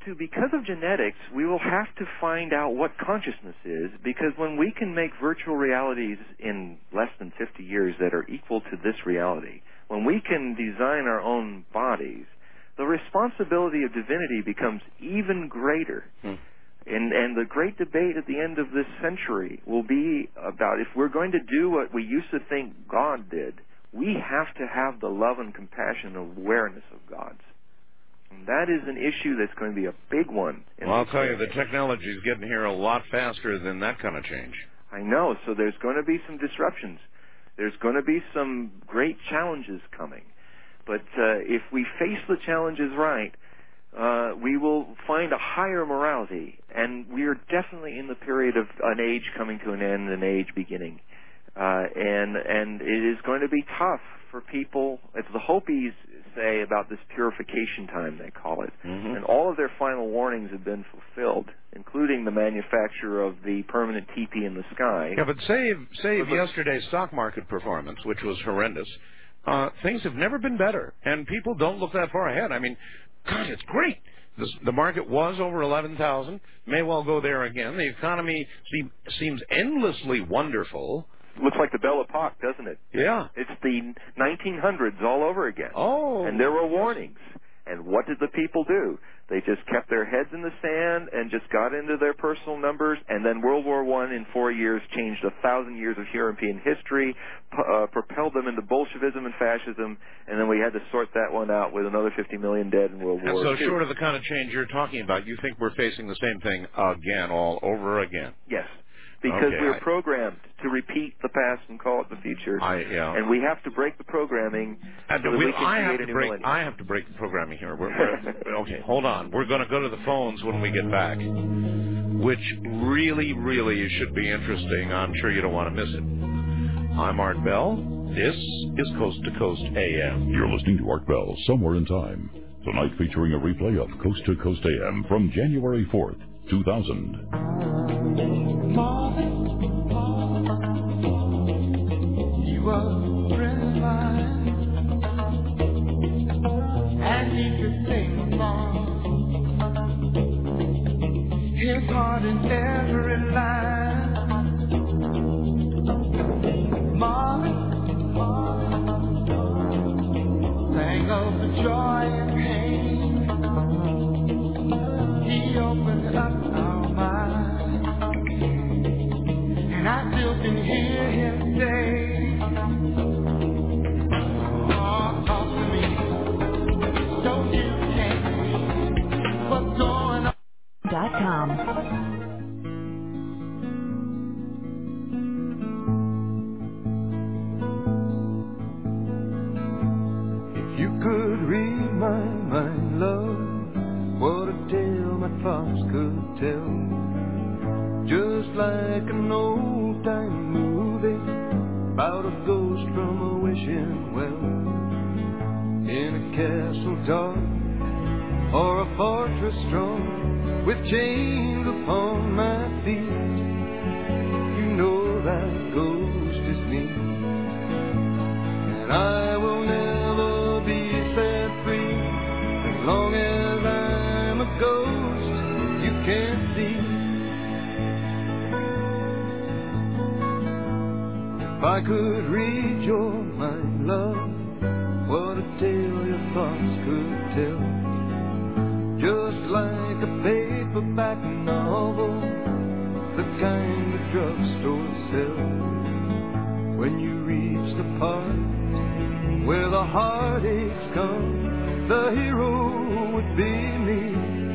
to, because of genetics, we will have to find out what consciousness is, because when we can make virtual realities in less than fifty years that are equal to this reality, when we can design our own bodies, the responsibility of divinity becomes even greater. Hmm. And, and the great debate at the end of this century will be about, if we're going to do what we used to think God did, we have to have the love and compassion and awareness of God's. And that is an issue that's going to be a big one. Well, I'll tell you, the technology is getting here a lot faster than that kind of change. I know. So there's going to be some disruptions. There's going to be some great challenges coming. But uh, if we face the challenges right, uh, we will find a higher morality. And we are definitely in the period of an age coming to an end, an age beginning. Uh, and and it is going to be tough for people. It's the Hopis say about this purification time, they call it. Mm-hmm. And all of their final warnings have been fulfilled, including the manufacture of the permanent teepee in the sky. Yeah, but save save but, yesterday's stock market performance, which was horrendous. Uh, things have never been better, and people don't look that far ahead. I mean, God, it's great. The, the market was over eleven thousand, may well go there again. The economy seem, seems endlessly wonderful. Looks like the Belle Epoque, doesn't it? Yeah. It's the nineteen hundreds all over again. Oh. And there were warnings. And what did the people do? They just kept their heads in the sand and just got into their personal numbers. And then World War One in four years changed a thousand years of European history, uh, propelled them into Bolshevism and fascism. And then we had to sort that one out with another fifty million dead in World and War so Two. Short of the kind of change you're talking about, you think we're facing the same thing again, all over again? Yes. Because okay, we're I, programmed to repeat the past and call it the future, I, yeah. and we have to break the programming and so that we, we can I create have a to new break. millennium. I have to break the programming here. We're, we're, okay, hold on. We're going to go to the phones when we get back, which really, really should be interesting. I'm sure you don't want to miss it. I'm Art Bell. This is Coast to Coast A M. You're listening to Art Bell, Somewhere in Time. Tonight featuring a replay of Coast to Coast A M from January fourth, two thousand. He was a friend of mine, and he could sing a song. His heart in every line. Marvin, Marvin sang of the joy and pain. He opened up our minds, and I still can hear him say, oh, talk to me, so you can see what's going on. Dot com. If you could read my mind, love, what a tale my thoughts could tell. Just like an old-time movie about a ghost from a wishing well, in a castle dark or a fortress strong, with chains upon my feet. You know that ghost is me, and I will never be set free as long as I'm a ghost you can't see. If I could read your mind, love, what a tale your thoughts could tell. Just like a paperback novel, the kind the drugstore sells. When you reach the part where the heartaches come, the hero would be me.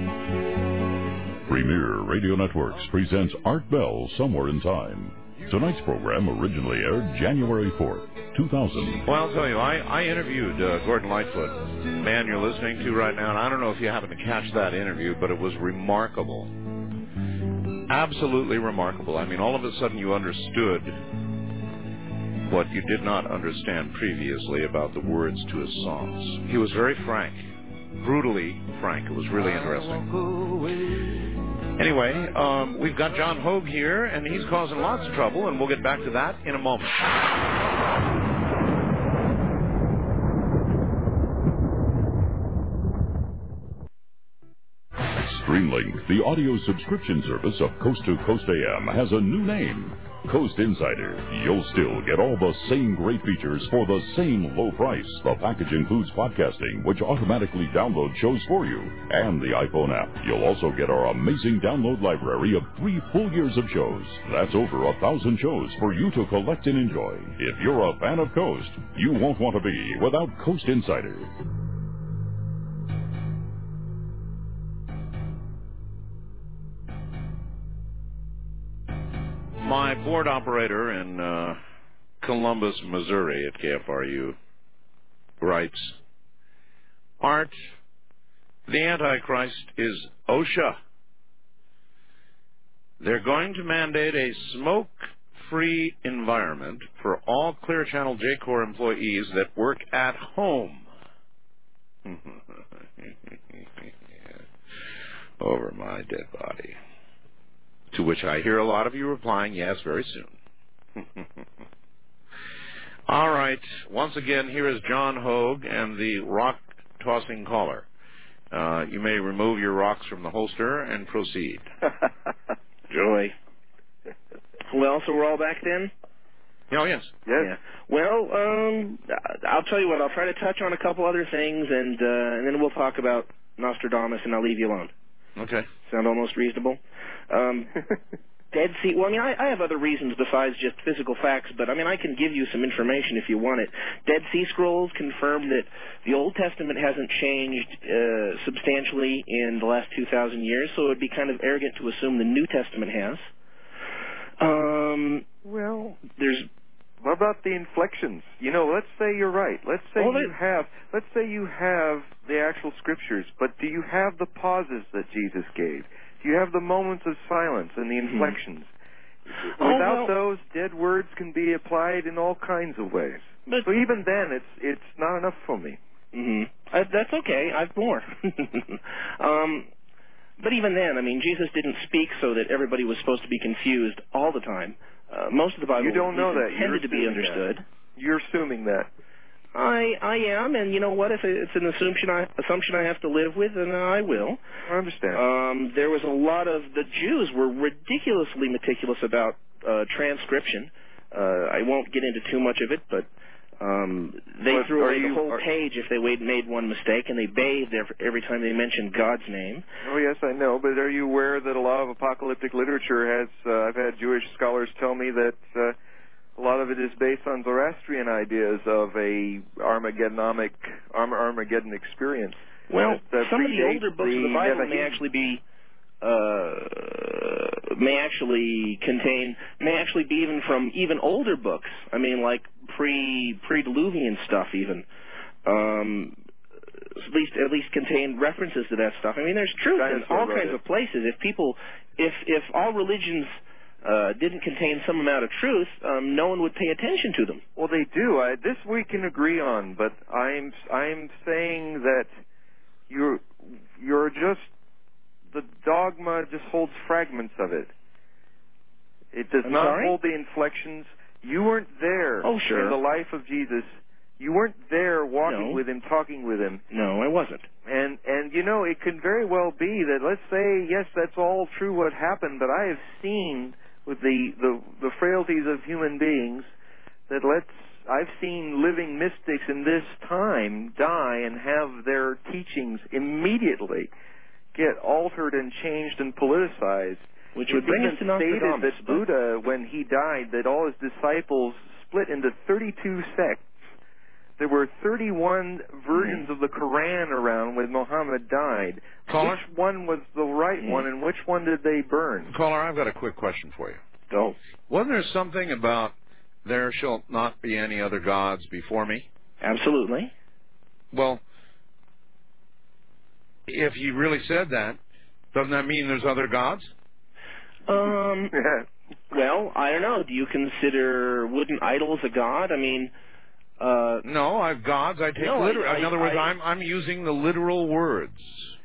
Premier Radio Networks presents Art Bell, Somewhere in Time. Tonight's program originally aired January fourth, two thousand. Well, I'll tell you, I, I interviewed uh, Gordon Lightfoot, man you're listening to right now, and I don't know if you happen to catch that interview, but it was remarkable. Absolutely remarkable. I mean, all of a sudden you understood what you did not understand previously about the words to his songs. He was very frank, brutally frank. It was really interesting. Anyway, um, we've got John Hogue here, and he's causing lots of trouble, and we'll get back to that in a moment. Streamlink, the audio subscription service of Coast to Coast A M, has a new name, Coast Insider. You'll still get all the same great features for the same low price. The package includes podcasting, which automatically downloads shows for you, and the iPhone app. You'll also get our amazing download library of three full years of shows. That's over a thousand shows for you to collect and enjoy. If you're a fan of Coast, you won't want to be without Coast Insider. My board operator in uh, Columbus, Missouri at K F R U writes, Art, the Antichrist is OSHA. They're going to mandate a smoke-free environment for all Clear Channel J Corps employees that work at home. Over my dead body. To which I hear a lot of you replying, yes, very soon. All right. Once again, here is John Hogue and the rock-tossing caller. Uh, you may remove your rocks from the holster and proceed. Joy. Well, so we're all back then? Oh, yes. Yes. Yeah. Well, um, I'll tell you what. I'll try to touch on a couple other things, and uh, and then we'll talk about Nostradamus, and I'll leave you alone. Okay. Sound almost reasonable? Um, Dead Sea, well, I mean, I, I have other reasons besides just physical facts, but, I mean, I can give you some information if you want it. Dead Sea Scrolls confirm that the Old Testament hasn't changed uh, substantially in the last two thousand years, so it would be kind of arrogant to assume the New Testament has. Um, well, there's... What about the inflections? You know, let's say you're right. Let's say well, you have, let's say you have the actual scriptures, but do you have the pauses that Jesus gave? Do you have the moments of silence and the inflections? Oh, Without well, those, dead words can be applied in all kinds of ways. But, so even then, it's it's not enough for me. Mm-hmm. Uh, that's okay. I've more. um, but even then, I mean, Jesus didn't speak so that everybody was supposed to be confused all the time. Uh, most of the Bible you don't know that. intended You're to be understood. That. You're assuming that. I I am, and you know what? If it's an assumption I assumption I have to live with, then I will. I understand. Um, there was a lot of the Jews were ridiculously meticulous about uh, transcription. Uh, I won't get into too much of it, but um, they but threw away you, the whole are, page if they made one mistake, and they bathed every time they mentioned God's name. Oh yes, I know. But are you aware that a lot of apocalyptic literature has? Uh, I've had Jewish scholars tell me that. Uh, A lot of it is based on Zoroastrian ideas of a Armageddonomic Arm- Armageddon experience. Well, that, that some of the older books the of the Bible Nevi'im. may actually be uh, may actually contain may actually be even from even older books. I mean, like pre pre-Diluvian stuff, even. Um, at least at least contain references to that stuff. I mean, there's truth in all kinds of places. If people, if if all religions Uh, didn't contain some amount of truth, um, no one would pay attention to them. Well, they do. I, this we can agree on, but I'm I'm saying that you're you're just the dogma just holds fragments of it. It does I'm not sorry? hold the inflections. You weren't there oh, sure. in the life of Jesus. You weren't there walking no. with him, talking with him. No, I wasn't. And and you know, it could very well be that, let's say, yes, that's all true what happened, but I have seen with the, the, the frailties of human beings, that let's, I've seen living mystics in this time die and have their teachings immediately get altered and changed and politicized. Which it's would bring us to stated Nostradamus. that Buddha, when he died, that all his disciples split into thirty-two sects. There were thirty-one versions of the Quran around when Muhammad died. Caller? Which one was the right Mm. one, and which one did they burn? Caller, I've got a quick question for you. Go. Wasn't there something about there shall not be any other gods before me? Absolutely. Well, if you really said that, doesn't that mean there's other gods? Um. Well, I don't know. Do you consider wooden idols a god? I mean, uh, no, I've gods. I take no, literal. I, I, in other words, I, I'm I'm using the literal words.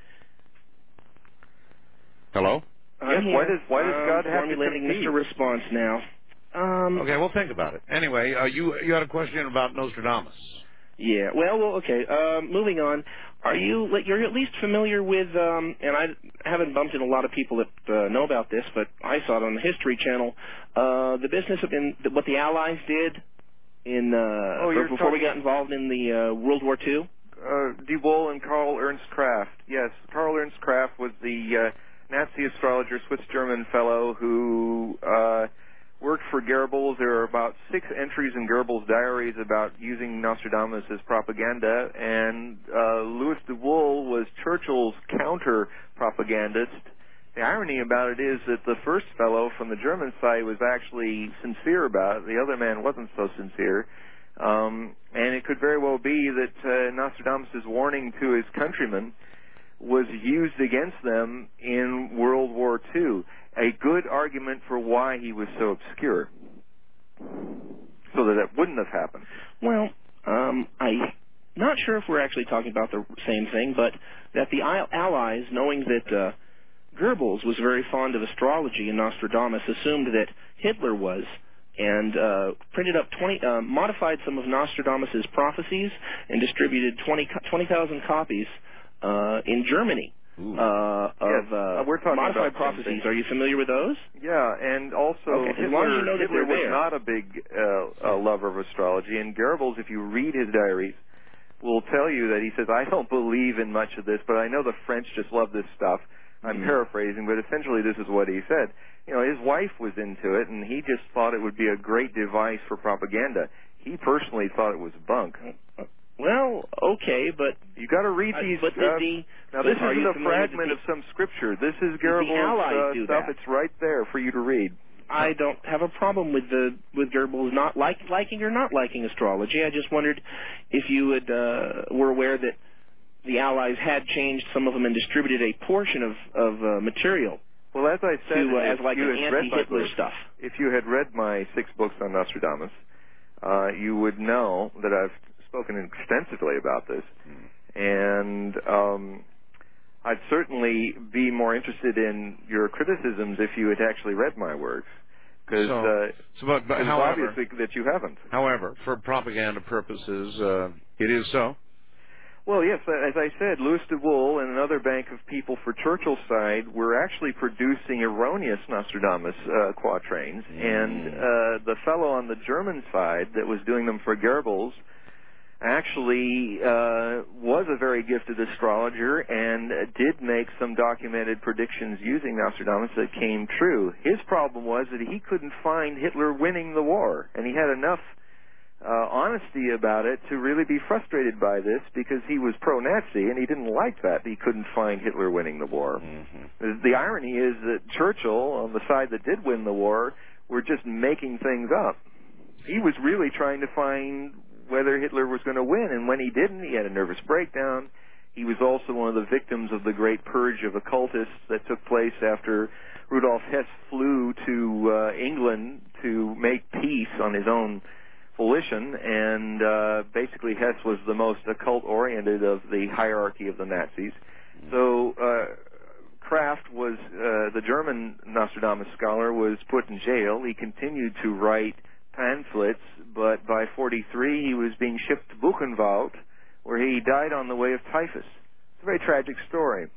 Hello? Yes, why does why does God um, have to formulating compete? Mister Response now? Um, Okay, well, think about it. Anyway, uh, you you had a question about Nostradamus. Yeah. Well, well okay. Um, moving on. Are you? You're at least familiar with? Um, and I haven't bumped into a lot of people that uh, know about this, but I saw it on the History Channel. Uh, the business of in, what the Allies did in uh, oh, you're before we talking- got involved in the uh, World War Two. Uh, De Wohl and Karl Ernst Kraft. Yes, Karl Ernst Kraft was the uh, Nazi astrologer, Swiss-German fellow who uh, worked for Goebbels. There are about six entries in Goebbels' diaries about using Nostradamus as propaganda, and uh, Louis de Wohl was Churchill's counter-propagandist. The irony about it is that the first fellow from the German side was actually sincere about it. The other man wasn't so sincere. Um, and it could very well be that uh, Nostradamus' warning to his countrymen was used against them in World War Two. A good argument for why he was so obscure, so that it wouldn't have happened. Well, um, I'm not sure if we're actually talking about the same thing, but that the Allies, knowing that uh, Goebbels was very fond of astrology and Nostradamus, assumed that Hitler was, and uh, printed up twenty, uh, modified some of Nostradamus's prophecies and distributed twenty thousand copies uh, in Germany uh, of yes, uh, we're talking modified about prophecies. Are you familiar with those? Yeah, and also Okay, Hitler, as long as you know that Hitler they're was there. not a big uh, uh, lover of astrology, and Goebbels, if you read his diaries, will tell you that he says, I don't believe in much of this, but I know the French just love this stuff. I'm Mm-hmm. paraphrasing, but essentially this is what he said. You know, his wife was into it, and he just thought it would be a great device for propaganda. He personally thought it was bunk. Well, okay, but you got to read uh, these. But did uh, the, now, but this are isn't you a familiar with fragment the, of some scripture. This is the Goebbels' Allies uh, do stuff. that. It's right there for you to read. I don't have a problem with the with Goebbels not like, liking or not liking astrology. I just wondered if you would, uh, were aware that the Allies had changed some of them and distributed a portion of of uh, material. Well, as I said, to, uh, if as like you an had read my anti-Hitler books, stuff. If you had read my six books on Nostradamus, uh, you would know that I've spoken extensively about this, and um, I'd certainly be more interested in your criticisms if you had actually read my works, because So, uh, so but, but it's however, obvious that you haven't. However, for propaganda purposes, uh, it is so. Well, yes, as I said, Louis de Wohl and another bank of people for Churchill's side were actually producing erroneous Nostradamus uh, quatrains, mm. and uh, the fellow on the German side that was doing them for Goebbels actually uh, was a very gifted astrologer and uh, did make some documented predictions using Nostradamus that came true. His problem was that he couldn't find Hitler winning the war, and he had enough Uh, honesty about it to really be frustrated by this because he was pro-Nazi and he didn't like that he couldn't find Hitler winning the war. Mm-hmm. The irony is that Churchill, on the side that did win the war, were just making things up. He was really trying to find whether Hitler was going to win, and when he didn't, he had a nervous breakdown. He was also one of the victims of the great purge of occultists that took place after Rudolf Hess flew to uh, England to make peace on his own volition, and uh, basically Hess was the most occult-oriented of the hierarchy of the Nazis. So uh, Kraft was, uh, the German Nostradamus scholar, was put in jail. He continued to write pamphlets, but by forty-three he was being shipped to Buchenwald, where he died on the way of typhus. It's a very tragic story.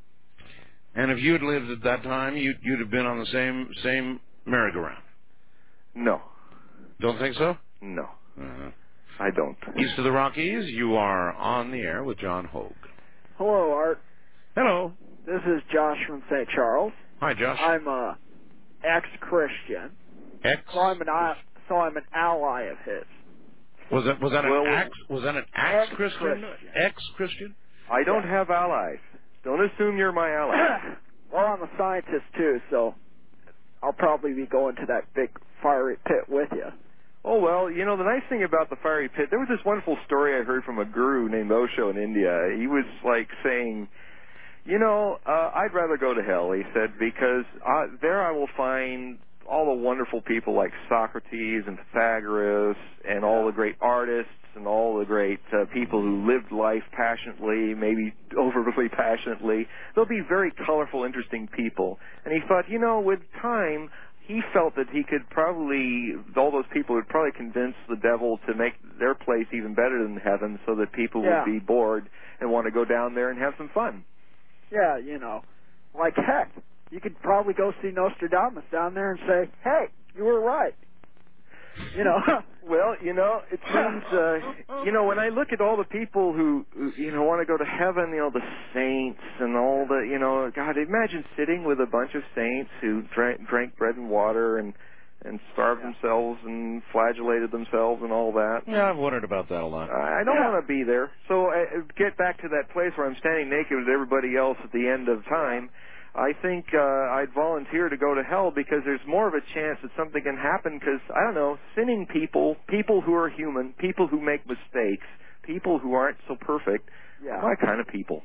And if you had lived at that time, you'd, you'd have been on the same same merry-go-round. No. Don't think so? No. Uh-huh. I don't. East of the Rockies, you are on the air with John Hogue. Hello, Art. Hello. This is Josh from Saint Charles. Hi, Josh. I'm a ex-Christian. Ex? So I'm an so I'm an ally of his. Was that was that well, an ex was that an ex-Christian? Ex-Christian? I don't yeah. have allies. Don't assume you're my ally. Well, I'm a scientist too, so I'll probably be going to that big fiery pit with you. Oh, well, you know, the nice thing about the fiery pit, there was this wonderful story I heard from a guru named Osho in India. He was, like, saying, you know, uh, I'd rather go to hell, he said, because uh, there I will find all the wonderful people like Socrates and Pythagoras and all the great artists and all the great uh, people who lived life passionately, maybe overly passionately. They'll be very colorful, interesting people. And he thought, you know, with time, he felt that he could probably, all those people would probably convince the devil to make their place even better than heaven so that people yeah. would be bored and want to go down there and have some fun. Yeah, you know. like heck, you could probably go see Nostradamus down there and say, hey, you were right. You know. Well, you know, it seems, uh, you know, when I look at all the people who, who you know, want to go to heaven, you know, the saints and all the, you know, God, imagine sitting with a bunch of saints who drank, drank bread and water and, and starved yeah. themselves and flagellated themselves and all that. Yeah, I've wondered about that a lot. I don't Yeah. want to be there. So uh, get back to that place where I'm standing naked with everybody else at the end of time. I think uh, I'd volunteer to go to hell because there's more of a chance that something can happen because, I don't know, sinning people, people who are human, people who make mistakes, people who aren't so perfect, Yeah. my kind of people.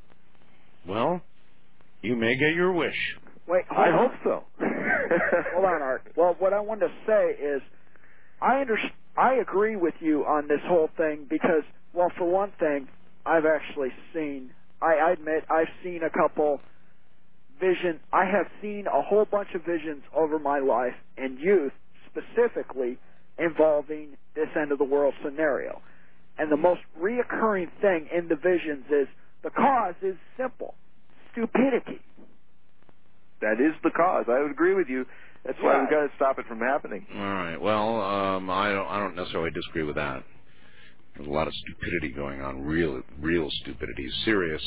Well, you may get your wish. Wait, hold I on. hope so. Hold on, Art. Well, what I wanted to say is I under, I agree with you on this whole thing because, well, for one thing, I've actually seen, I, I admit, I've seen a couple vision. I have seen a whole bunch of visions over my life and youth, specifically involving this end of the world scenario. And the most reoccurring thing in the visions is the cause is simple: stupidity. That is the cause. I would agree with you. That's why Yeah. we've got to stop it from happening. All right. Well, um, I don't. I don't necessarily disagree with that. There's a lot of stupidity going on. Real, real stupidity. Serious,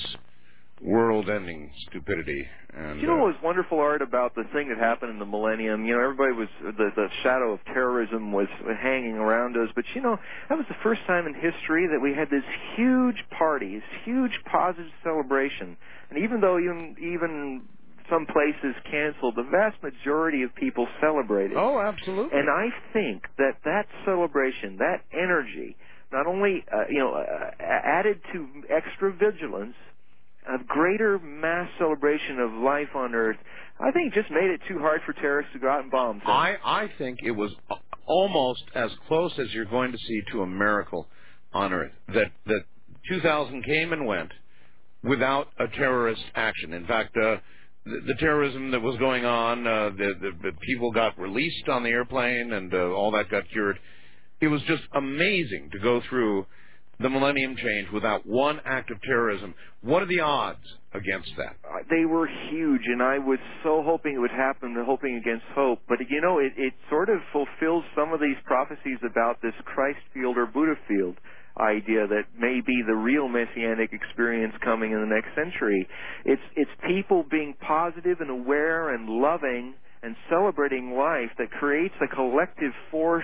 world-ending stupidity. And You know uh, what was wonderful, Art, about the thing that happened in the millennium? You know, everybody was, the, the shadow of terrorism was hanging around us, but you know, that was the first time in history that we had this huge party, this huge positive celebration. And even though even, even some places canceled, the vast majority of people celebrated. Oh, absolutely. And I think that that celebration, that energy, not only, uh, you know, uh, added to extra vigilance, a greater mass celebration of life on Earth, I think just made it too hard for terrorists to go out and bomb things. I, I think it was almost as close as you're going to see to a miracle on Earth. That that two thousand came and went without a terrorist action. In fact, uh, the, the terrorism that was going on, uh, the, the, the people got released on the airplane and uh, all that got cured. It was just amazing to go through the millennium change without one act of terrorism. What are the odds against that? Uh, they were huge, and I was so hoping it would happen, hoping against hope. But, you know, it, it sort of fulfills some of these prophecies about this Christ field or Buddha field idea that may be the real messianic experience coming in the next century. It's, it's people being positive and aware and loving and celebrating life that creates a collective force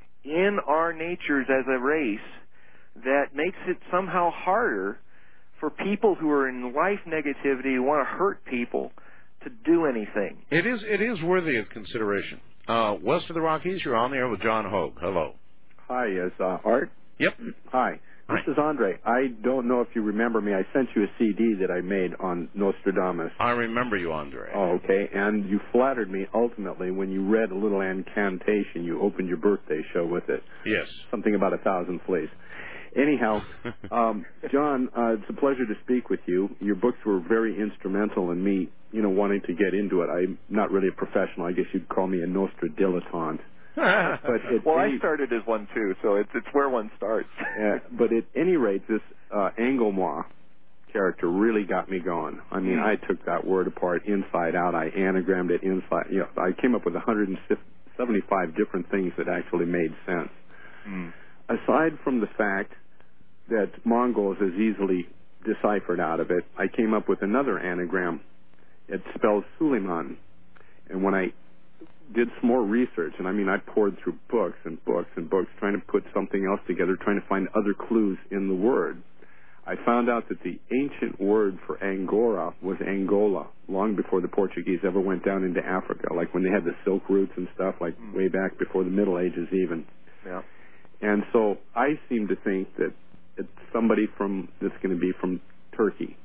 in our natures as a race that makes it somehow harder for people who are in life negativity, who want to hurt people, to do anything. It is it is worthy of consideration. Uh, west of the Rockies, you're on the air with John Hogue. Hello. Hi, is uh, Art? Yep. Hi. This Hi. is Andre. I don't know if you remember me. I sent you a C D that I made on Nostradamus. I remember you, Andre. Oh, okay. And you flattered me ultimately when you read a little incantation. You opened your birthday show with it. Yes. Something about a thousand fleas. Anyhow, um, John, uh, it's a pleasure to speak with you. Your books were very instrumental in me, you know, wanting to get into it. I'm not really a professional. I guess you'd call me a Nostradilletante. But at well, any, I started as one too, so it's it's where one starts. uh, but at any rate, this uh, Engelmois character really got me going. I mean, I took that word apart inside out. I anagrammed it inside. You know, I came up with one hundred seventy-five different things that actually made sense. Mm. Aside from the fact that Mongols is easily deciphered out of it, I came up with another anagram. It spells Suleiman. And when I did some more research, and I mean I poured through books and books and books trying to put something else together, trying to find other clues in the word, I found out that the ancient word for Angora was Angola, long before the Portuguese ever went down into Africa, like when they had the Silk routes and stuff, like mm. way back before the Middle Ages even. Yeah. And so I seem to think that it's somebody from that's going to be from Turkey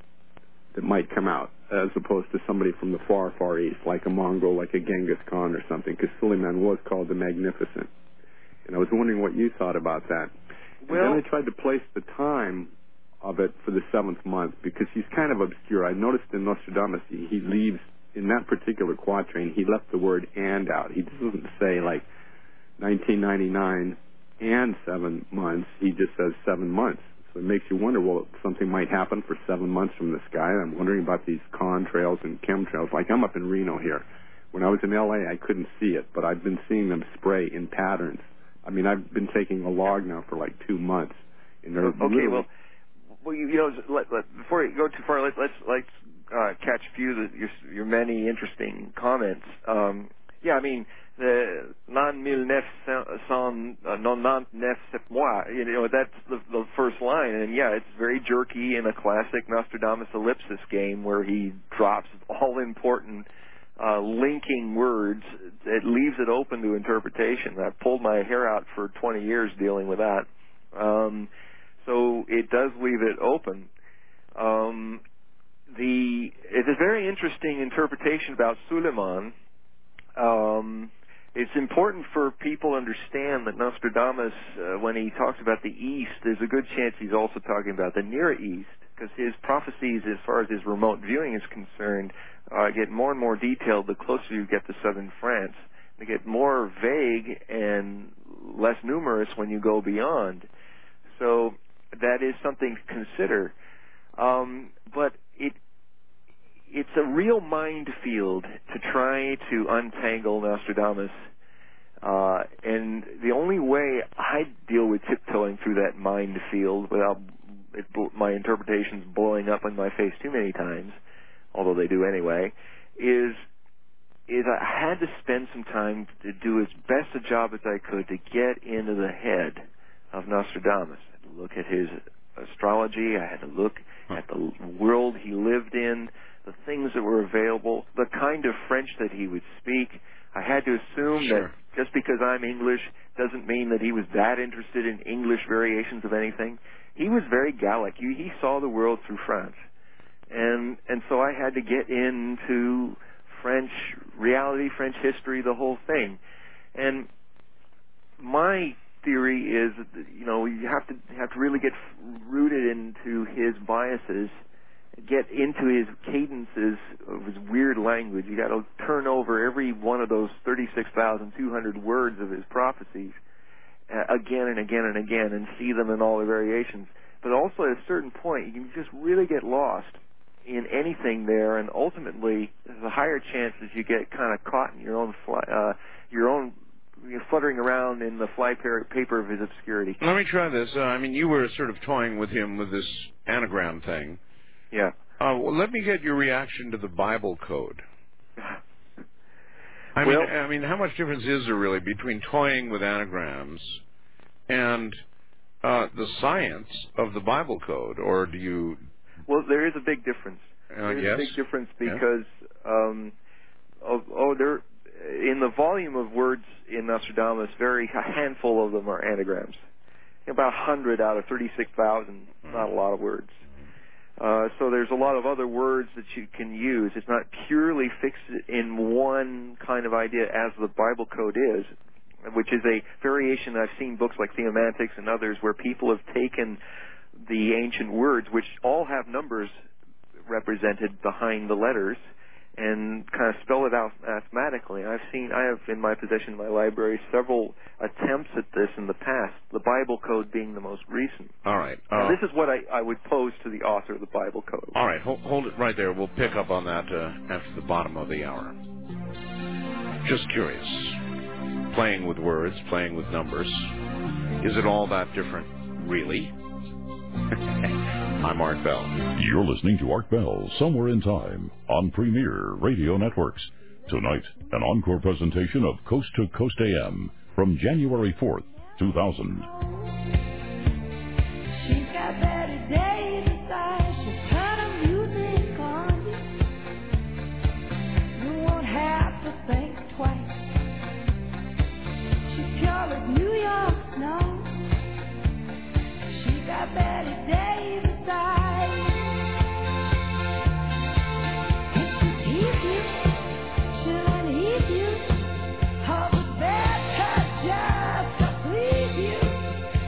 that might come out, as opposed to somebody from the far, far east, like a Mongol, like a Genghis Khan or something, because Suleiman was called the Magnificent. And I was wondering what you thought about that. Well, and then I tried to place the time of it for the seventh month, because he's kind of obscure. I noticed in Nostradamus, he, he leaves, in that particular quatrain, he left the word and out. He doesn't say, like, nineteen ninety-nine and seven months. He just says seven months. So it makes you wonder, well, something might happen for seven months from the sky. I'm wondering about these contrails and chemtrails. Like I'm up in Reno here. When I was in L A, I couldn't see it, but I've been seeing them spray in patterns. I mean, I've been taking a log now for like two months. And they're okay, literally... well, well, you, you know, let, let, before you go too far, let's let's let's uh, catch a few of the, your your many interesting comments. Um, yeah, I mean, the non mille neuf cent ninety-neuf sept mois. You know, that's the the first line, and yeah, it's very jerky in a classic Nostradamus ellipsis game where he drops all important uh, linking words. It leaves it open to interpretation. I've pulled my hair out for twenty years dealing with that. Um, So it does leave it open. Um, the it's a very interesting interpretation about Suleiman. Um, it's important for people to understand that Nostradamus, uh, when he talks about the East, there's a good chance he's also talking about the Near East, because his prophecies, as far as his remote viewing is concerned, uh, get more and more detailed the closer you get to southern France. They get more vague and less numerous when you go beyond. So that is something to consider. Um, but it it's a real minefield to try to untangle Nostradamus. Uh, and the only way I deal with tiptoeing through that minefield without it, my interpretations blowing up in my face too many times, although they do anyway, is is I had to spend some time to do as best a job as I could to get into the head of Nostradamus. I had to look at his astrology. I had to look at the world he lived in, the things that were available, the kind of French that he would speak. I had to assume Sure. that just because I'm English doesn't mean that he was that interested in English variations of anything. He was very Gallic. He, he saw the world through France. And and so I had to get into French reality, French history, the whole thing. And my theory is that, you know, you have to have to really get rooted into his biases, get into his cadences of his weird language. You got to turn over every one of those thirty-six thousand two hundred words of his prophecies uh, again and again and again, and see them in all their variations. But also at a certain point, you can just really get lost in anything there, and ultimately, there's a higher chance that you get kind of caught in your own fly, uh, your own you're fluttering around in the fly paper of his obscurity. Let me try this. Uh, I mean, you were sort of toying with him with this anagram thing. Yeah. Uh, well, let me get your reaction to the Bible code. I well, mean, I mean, how much difference is there really between toying with anagrams and uh, the science of the Bible code, or do you? Well, there is a big difference. Uh, There's yes? a big difference Yes. because um, of, oh, there in the volume of words in Nostradamus, very a handful of them are anagrams. About a hundred out of thirty-six thousand. Not a lot of words. Uh, so there's a lot of other words that you can use. It's not purely fixed in one kind of idea as the Bible code is, which is a variation. I've seen books like Theomantics and others where people have taken the ancient words, which all have numbers represented behind the letters, and kind of spell it out mathematically. I've seen, I have in my possession in my library several attempts at this in the past, the Bible code being the most recent. All right. Uh, Now, this is what I, I would pose to the author of the Bible code. All right, hold, hold it right there. We'll pick up on that uh, after the bottom of the hour. Just curious. Playing with words, playing with numbers. Is it all that different, really? I'm Art Bell. You're listening to Art Bell, Somewhere in Time, on Premier Radio Networks. Tonight, an encore presentation of Coast to Coast A M from January fourth, two thousand. She's got Betty Davis eyes. She'll turn the music on you. You won't have to think twice. She's pure as New York snow. She's got Betty Davis eyes. And she'll tease you. She'll unheed you. All the better just to please you.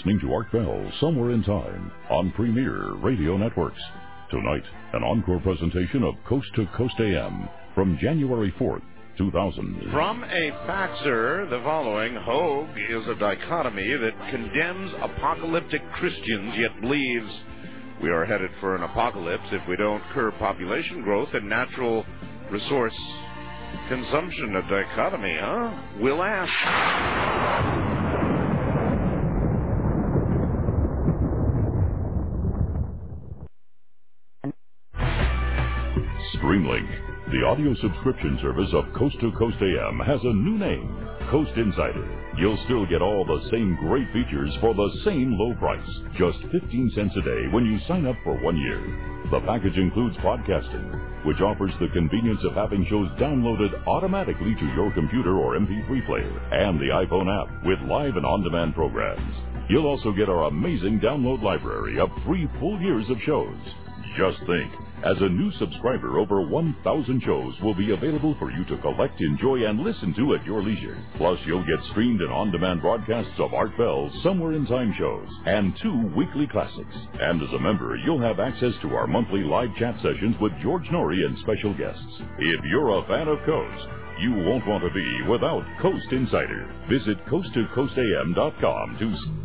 listening to Art Bell Somewhere in Time on Premier Radio Networks. Tonight, an encore presentation of Coast to Coast A M from January fourth, two thousand. From a faxer, the following: Hogue is a dichotomy that condemns apocalyptic Christians yet believes we are headed for an apocalypse if we don't curb population growth and natural resource consumption. A dichotomy, huh? We'll ask. Streamlink, the audio subscription service of Coast to Coast A M, has a new name, Coast Insider. You'll still get all the same great features for the same low price, just fifteen cents a day when you sign up for one year. The package includes podcasting, which offers the convenience of having shows downloaded automatically to your computer or M P three player, and the iPhone app with live and on-demand programs. You'll also get our amazing download library of three full years of shows. Just think, as a new subscriber, over one thousand shows will be available for you to collect, enjoy, and listen to at your leisure. Plus, you'll get streamed and on-demand broadcasts of Art Bell's Somewhere in Time shows and two weekly classics. And as a member, you'll have access to our monthly live chat sessions with George Norrie and special guests. If you're a fan of Coast, you won't want to be without Coast Insider. Visit coast to coast a m dot com to...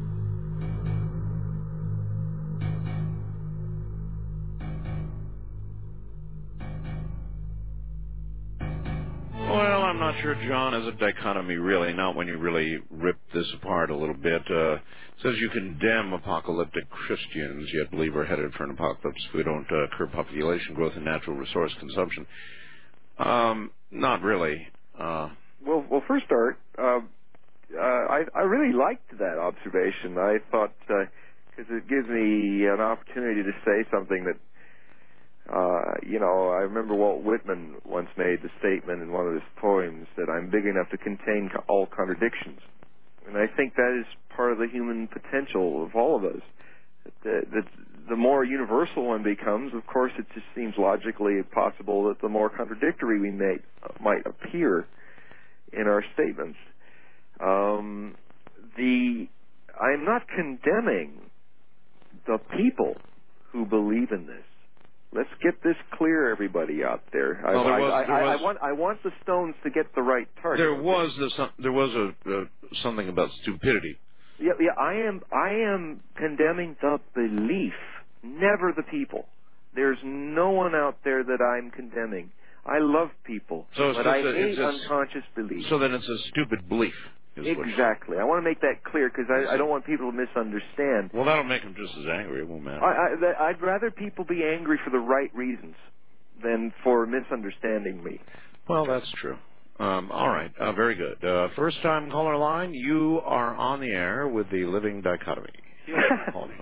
Well, I'm not sure John is a dichotomy, really, not when you really rip this apart a little bit. Uh, it says you condemn apocalyptic Christians, yet believe we're headed for an apocalypse if we don't uh, curb population growth and natural resource consumption. Um, not really. Uh, well, well, for start, uh, uh, I, I really liked that observation. I thought, because uh, it gives me an opportunity to say something that, Uh, you know, I remember Walt Whitman once made the statement in one of his poems that I'm big enough to contain co- all contradictions. And I think that is part of the human potential of all of us. The, the, the more universal one becomes, of course, it just seems logically possible that the more contradictory we may, might appear in our statements. Um, the I'm not condemning the people who believe in this. Let's get this clear, everybody out there. I, well, there was, I, there I, was, I want I want the stones to get the right target. There was this, there was a, a something about stupidity. Yeah, yeah. I am I am condemning the belief, never the people. There's no one out there that I'm condemning. I love people, so but I a, hate a, unconscious belief. So then it's a stupid belief. Exactly. I want to make that clear because I, I don't want people to misunderstand. Well, that'll make them just as angry. It won't matter. I, I, I'd rather people be angry for the right reasons than for misunderstanding me. Well, that's true. Um, all right. Uh, very good. Uh, first-time caller line, you are on the air with the Living Dichotomy. Yeah. uh,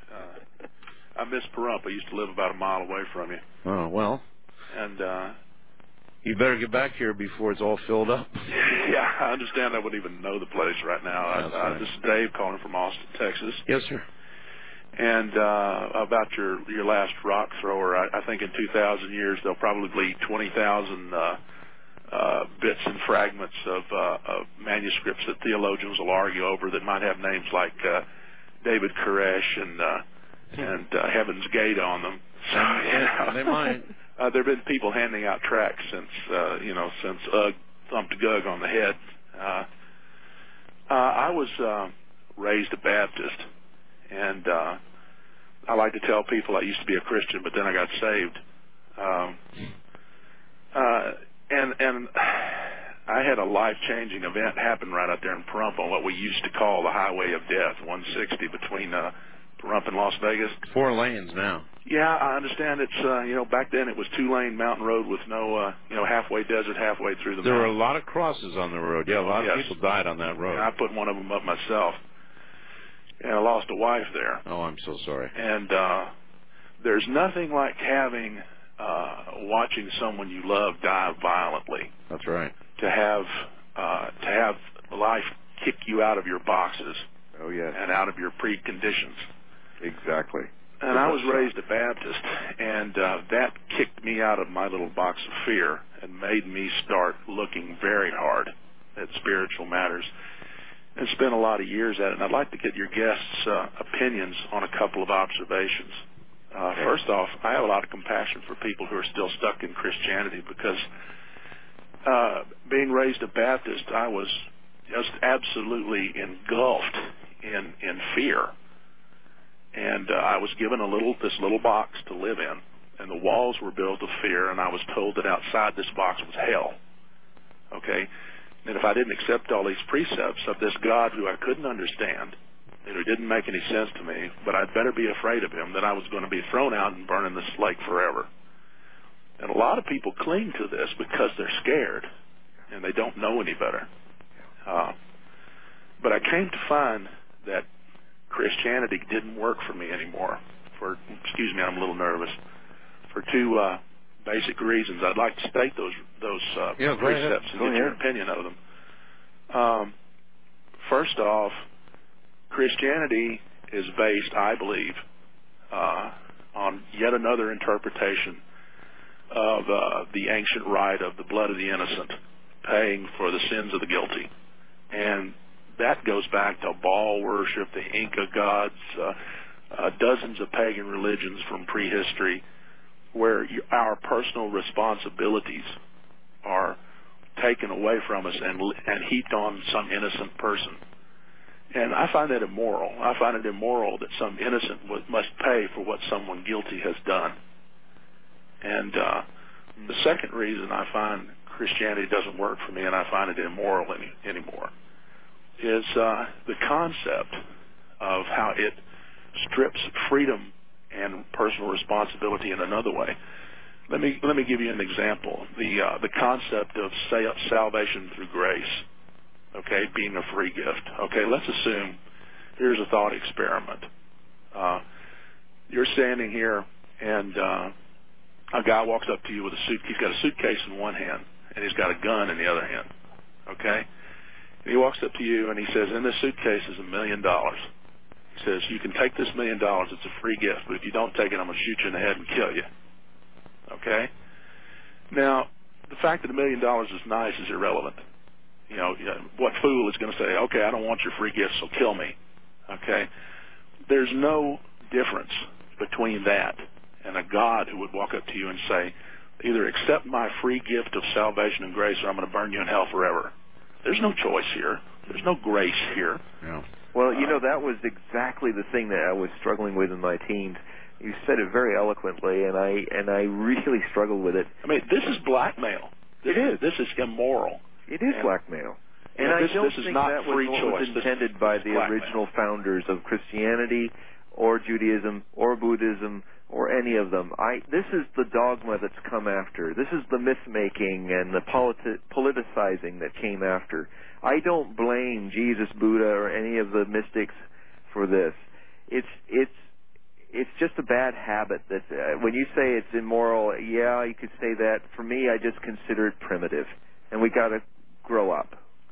I miss Pahrump. I used to live about a mile away from you. Oh, well. And... uh You better get back here before it's all filled up. Yeah, I understand I wouldn't even know the place right now. I, That's uh, right. This is Dave calling from Austin, Texas. Yes, sir. And uh, about your your last rock thrower, I, I think in two thousand years there'll probably be twenty thousand uh, uh, bits and fragments of, uh, of manuscripts that theologians will argue over that might have names like uh, David Koresh and uh, and uh, Heaven's Gate on them. So, you know, they might. Uh, there have been people handing out tracts since, uh, you know, since Ugg thumped Gug on the head. Uh, uh, I was uh, raised a Baptist, and uh, I like to tell people I used to be a Christian, but then I got saved. Um, uh, and and I had a life-changing event happen right out there in Pahrump on what we used to call the Highway of Death, one sixty between uh, Pahrump and Las Vegas. Four lanes now. Yeah, I understand it's, uh, you know, back then it was two-lane mountain road with no, uh, you know, halfway desert halfway through the There mountain. were a lot of crosses on the road. Yeah, a lot Yes. of people died on that road. And I put one of them up myself. And I lost a wife there. Oh, I'm so sorry. And uh, there's nothing like having, uh, watching someone you love die violently. That's right. To have, uh, to have life kick you out of your boxes. Oh, yes. And out of your preconditions. Exactly. And I was raised a Baptist, and uh, that kicked me out of my little box of fear and made me start looking very hard at spiritual matters. and spent a lot of years at it. And I'd like to get your guests' uh, opinions on a couple of observations. Uh, first off, I have a lot of compassion for people who are still stuck in Christianity because uh, being raised a Baptist, I was just absolutely engulfed in in fear. And uh, I was given a little this little box to live in, and the walls were built of fear, and I was told that outside this box was hell. Okay? And if I didn't accept all these precepts of this God who I couldn't understand, and who didn't make any sense to me, but I'd better be afraid of him, that I was going to be thrown out and burned in this lake forever. And a lot of people cling to this because they're scared, and they don't know any better. Uh, but I came to find that Christianity didn't work for me anymore. For excuse me, I'm a little nervous. For two uh, basic reasons, I'd like to state those those uh, yeah, precepts and go get ahead. your opinion of them. Um, first off, Christianity is based, I believe, uh, on yet another interpretation of uh, the ancient right of the blood of the innocent, paying for the sins of the guilty, and that goes back to Baal worship, the Inca gods, uh, uh, dozens of pagan religions from prehistory, where you, our personal responsibilities are taken away from us and, and heaped on some innocent person. And I find that immoral. I find it immoral that some innocent w- must pay for what someone guilty has done. And uh, the second reason I find Christianity doesn't work for me and I find it immoral any, anymore is uh, the concept of how it strips freedom and personal responsibility in another way. Let me let me give you an example. The uh, the concept of sa- salvation through grace, okay, being a free gift. Okay, let's assume here's a thought experiment. Uh, you're standing here, and uh, a guy walks up to you with a suit. He's got a suitcase in one hand, and he's got a gun in the other hand. Okay. And he walks up to you and he says, in this suitcase is a million dollars. He says, you can take this million dollars. It's a free gift. But if you don't take it, I'm going to shoot you in the head and kill you. Okay? Now, the fact that a million dollars is nice is irrelevant. You know, what fool is going to say, okay, I don't want your free gift, so kill me. Okay? There's no difference between that and a God who would walk up to you and say, either accept my free gift of salvation and grace or I'm going to burn you in hell forever. There's no choice here. There's no grace here. Yeah. Well, you know, that was exactly the thing that I was struggling with in my teens. You said it very eloquently, and I and I really struggled with it. I mean, this is blackmail. This it is. This is immoral. It is and, blackmail. And you know, I this, don't this think is not that was free what choice. was This, intended this by is the blackmail. original founders of Christianity or Judaism or Buddhism or any of them. I this is the dogma that's come after. This is the myth-making and the politi- politicizing that came after. I don't blame Jesus, Buddha, or any of the mystics for this. It's it's it's just a bad habit that uh, when you say it's immoral, yeah, you could say that. For me, I just consider it primitive, and we got to grow up.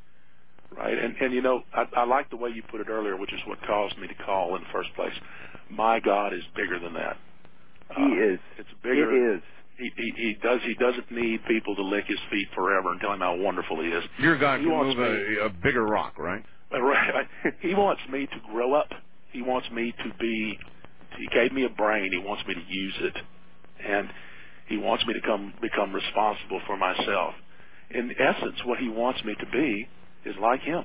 Right, and and you know, I, I like the way you put it earlier, which is what caused me to call in the first place. My God is bigger than that. He uh, is. It's bigger. It is. He, he he does he doesn't need people to lick his feet forever and tell him how wonderful he is. Your God he can wants move me, a, a bigger rock, right? Right. He wants me to grow up. He wants me to be. He gave me a brain. He wants me to use it, and he wants me to come become responsible for myself. In essence, what he wants me to be is like him.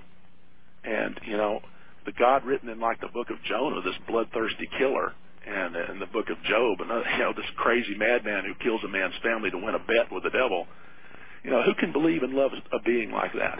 And you know, the God written in like the book of Jonah, this bloodthirsty killer. And in the book of Job, another, you know, this crazy madman who kills a man's family to win a bet with the devil. You know, who can believe and love a being like that?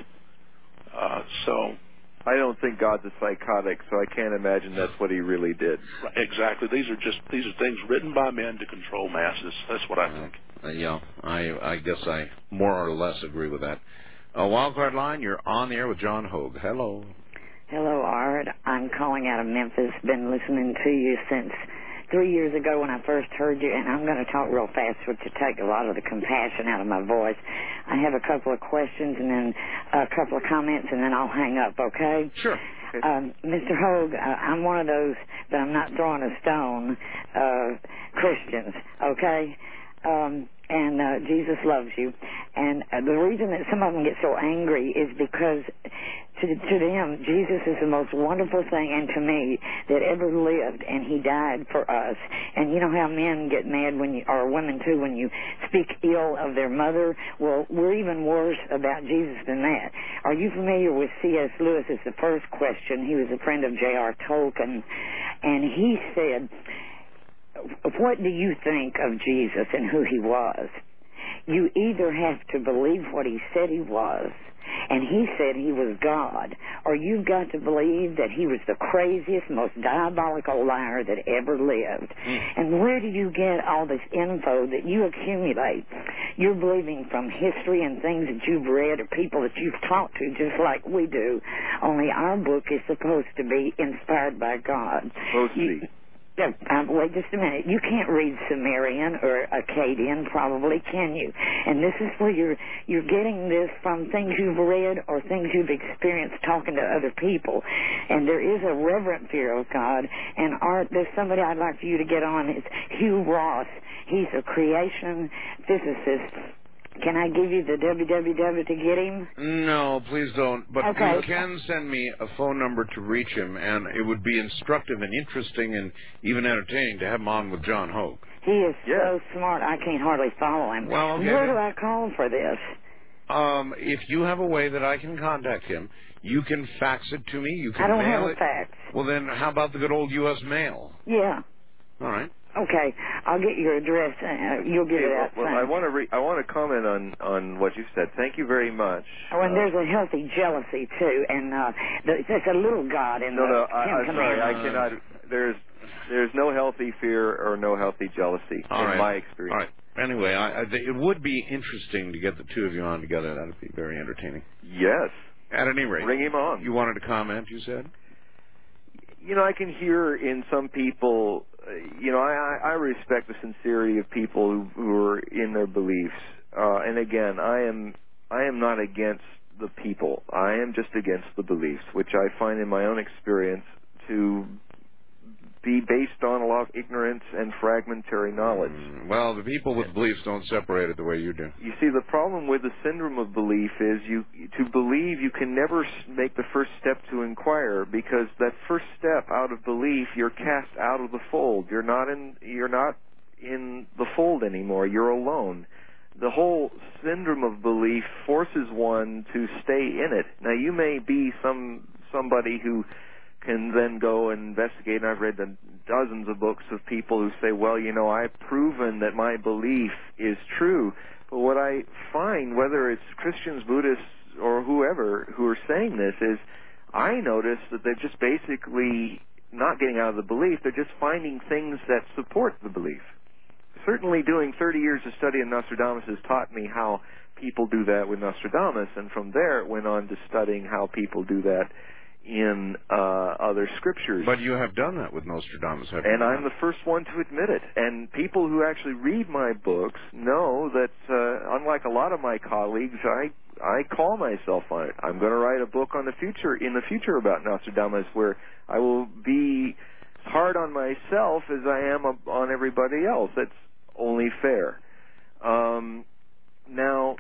Uh, so, I don't think God's a psychotic, so I can't imagine that's what he really did. Exactly. These are just these are things written by men to control masses. That's what I think. Uh, yeah, I I guess I more or less agree with that. Uh, Wildcard Line, you're on the air with John Hogue. Hello. Hello, Art. I'm calling out of Memphis. Been listening to you since three years ago when I first heard you, and I'm going to talk real fast so to take a lot of the compassion out of my voice. I have a couple of questions and then a couple of comments, and then I'll hang up, okay? Sure. Um, Mister Hogue, uh, I'm one of those, but I'm not throwing a stone, uh, Christians, okay? Um, and uh, Jesus loves you. And uh, the reason that some of them get so angry is because To, to them, Jesus is the most wonderful thing, and to me, that ever lived, and he died for us. And you know how men get mad when you, or women too, when you speak ill of their mother? Well, we're even worse about Jesus than that. Are you familiar with C S. Lewis? Is the first question. He was a friend of J R. Tolkien, and he said, what do you think of Jesus and who he was? You either have to believe what he said he was, and he said he was God, or you've got to believe that he was the craziest, most diabolical liar that ever lived. Mm. And where do you get all this info that you accumulate? You're believing from history and things that you've read or people that you've talked to, just like we do. Only our book is supposed to be inspired by God. Supposed to be. Yeah, um, wait just a minute. You can't read Sumerian or Akkadian, probably, can you? And this is where you're you're getting this from things you've read or things you've experienced talking to other people. And there is a reverent fear of God. And Art, there's somebody I'd like for you to get on. It's Hugh Ross. He's a creation physicist. Can I give you the W W W to get him? No, please don't. But okay. You can send me a phone number to reach him, and it would be instructive and interesting and even entertaining to have him on with John Hogue. He is yeah. so smart, I can't hardly follow him. Well, okay. Where do I call for this? Um, if you have a way that I can contact him, you can fax it to me. You can I don't mail have a it. fax. Well, then how about the good old U S mail? Yeah. All right. Okay, I'll get your address. Uh, you'll get hey, it out. Well, well I want to re- I want to comment on on what you said. Thank you very much. Oh, and uh, there's a healthy jealousy too, and uh, the, there's a little God in no, the no. Ten I, I'm sorry, I Commandments. cannot. There's there's no healthy fear or no healthy jealousy All in right. my experience. All right. Anyway, I, I, it would be interesting to get the two of you on together. That would be very entertaining. Yes. At any rate, bring him on. You wanted to comment, you said? You know, I can hear in some people, uh, you know, I, I respect the sincerity of people who, who are in their beliefs. Uh, and again, I am I am not against the people. I am just against the beliefs, which I find in my own experience to be based on a lot of ignorance and fragmentary knowledge. Mm, well, the people with beliefs don't separate it the way you do. You see, the problem with the syndrome of belief is you to believe you can never make the first step to inquire, because that first step out of belief, you're cast out of the fold. You're not in you're not in the fold anymore. You're alone. The whole syndrome of belief forces one to stay in it. Now, you may be some somebody who can then go and investigate, and I've read dozens of books of people who say, well, you know, I've proven that my belief is true. But what I find, whether it's Christians, Buddhists, or whoever who are saying this, is I notice that they're just basically not getting out of the belief. They're just finding things that support the belief. Certainly doing thirty years of study in Nostradamus has taught me how people do that with Nostradamus, and from there it went on to studying how people do that in uh, other scriptures. But you have done that with Nostradamus, have you? And I'm the first one to admit it. And people who actually read my books know that, uh, unlike a lot of my colleagues, I I call myself on it. I'm going to write a book on the future in the future about Nostradamus, where I will be hard on myself as I am on everybody else. That's only fair. Um, now,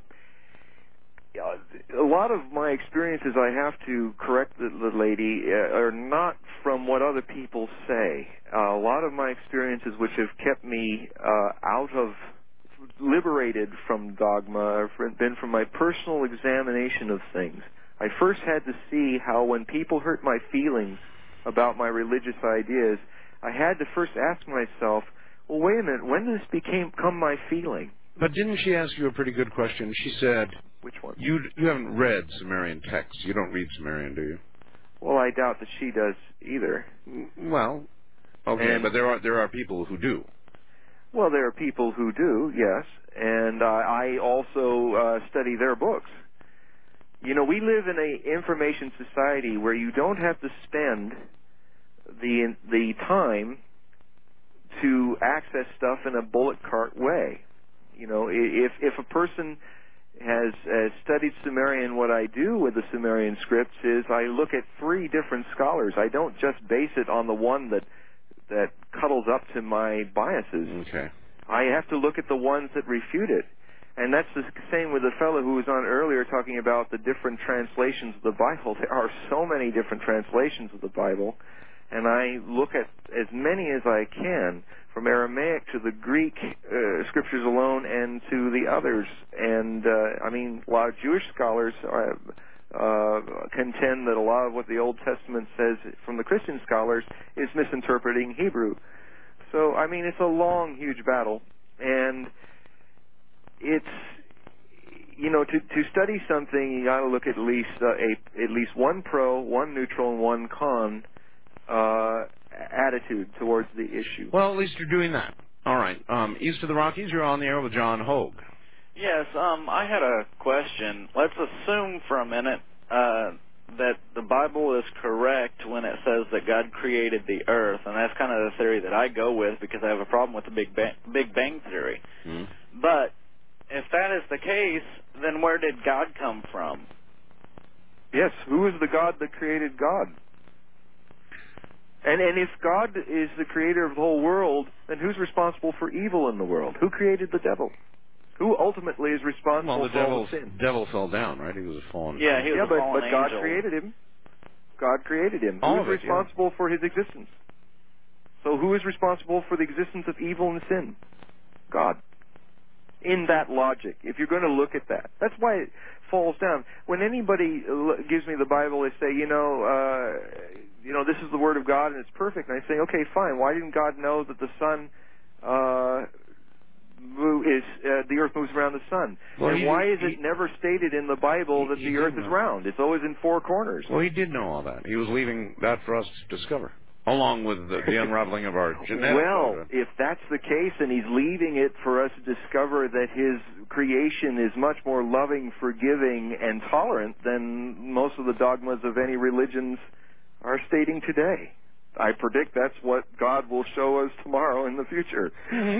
a lot of my experiences, I have to correct the, the lady, uh, are not from what other people say. Uh, a lot of my experiences, which have kept me uh, out of, liberated from dogma, have been from my personal examination of things. I first had to see how when people hurt my feelings about my religious ideas, I had to first ask myself, well, wait a minute, when did this became, become my feeling? But didn't she ask you a pretty good question? She said, which one? You you haven't read Sumerian texts. You don't read Sumerian, do you? Well, I doubt that she does either. Well, okay, and, but there are there are people who do. Well, there are people who do, yes, and uh, I also uh, study their books. You know, we live in an information society where you don't have to spend the the time to access stuff in a bullet cart way. You know, if if a person has, has studied Sumerian, what I do with the Sumerian scripts is I look at three different scholars. I don't just base it on the one that that cuddles up to my biases. Okay. I have to look at the ones that refute it. And that's the same with the fellow who was on earlier talking about the different translations of the Bible. There are so many different translations of the Bible, and I look at as many as I can, from Aramaic to the Greek uh, scriptures alone and to the others. And, uh, I mean, a lot of Jewish scholars are, uh, contend that a lot of what the Old Testament says from the Christian scholars is misinterpreting Hebrew. So, I mean, it's a long, huge battle, and it's, you know, to to study something, you got to look at least uh, a at least one pro, one neutral, and one con uh, attitude towards the issue. Well, at least you're doing that. All right. Um, East of the Rockies, you're on the air with John Hogue. Yes, um, I had a question. Let's assume for a minute uh, that the Bible is correct when it says that God created the earth, and that's kind of the theory that I go with because I have a problem with the Big Bang, Big Bang Theory. Mm. But if that is the case, then where did God come from? Yes, who is the God that created God? And and if God is the creator of the whole world, then who's responsible for evil in the world? Who created the devil? Who ultimately is responsible Well, the for all devil, the sin? devil fell down, right? He was a fallen. Yeah, he was yeah, a but, fallen but God angel. created him. God created him. All Who of is it, yeah. responsible for his existence? So who is responsible for the existence of evil and sin? God. In that logic, if you're going to look at that, that's why it falls down. When anybody l- gives me the Bible, they say, you know, uh, you know, this is the Word of God and it's perfect. And I say, okay, fine. Why didn't God know that the sun uh, move, is uh, the Earth moves around the sun? Well, and he- why is he- it never stated in the Bible that he the did Earth is know. round? It's always in four corners. Well, he did know all that. He was leaving that for us to discover, along with the, the unraveling of our genetics. Well, if that's the case and he's leaving it for us to discover that his creation is much more loving, forgiving, and tolerant than most of the dogmas of any religions are stating today. I predict that's what God will show us tomorrow in the future.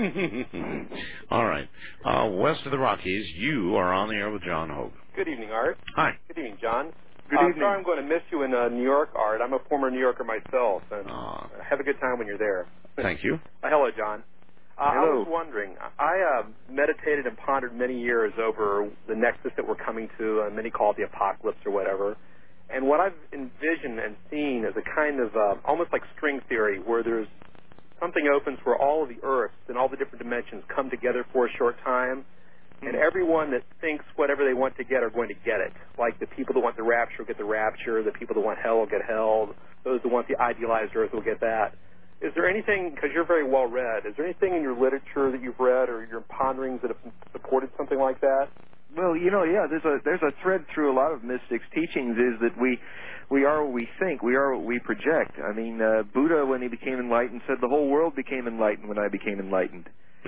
All right. Uh, west of the Rockies, you are on the air with John Hogue. Good evening, Art. Hi. Good evening, John. Good uh, evening. Sorry I'm going to miss you in uh, New York, Art. I'm a former New Yorker myself, and Uh, have a good time when you're there. thank you. Uh, hello, John. Uh, I Hello. was wondering, I uh, meditated and pondered many years over the nexus that we're coming to, and many call it the apocalypse or whatever. And what I've envisioned and seen is a kind of uh, almost like string theory, where there's something opens where all of the Earths and all the different dimensions come together for a short time, and everyone that thinks whatever they want to get are going to get it. Like the people that want the rapture will get the rapture, the people that want hell will get hell, those that want the idealized Earth will get that. Is there anything, because you're very well read, is there anything in your literature that you've read or your ponderings that have supported something like that? Well, you know, yeah, there's a there's a thread through a lot of mystics' teachings is that we we are what we think, we are what we project. I mean, uh, Buddha, when he became enlightened, said the whole world became enlightened when I became enlightened,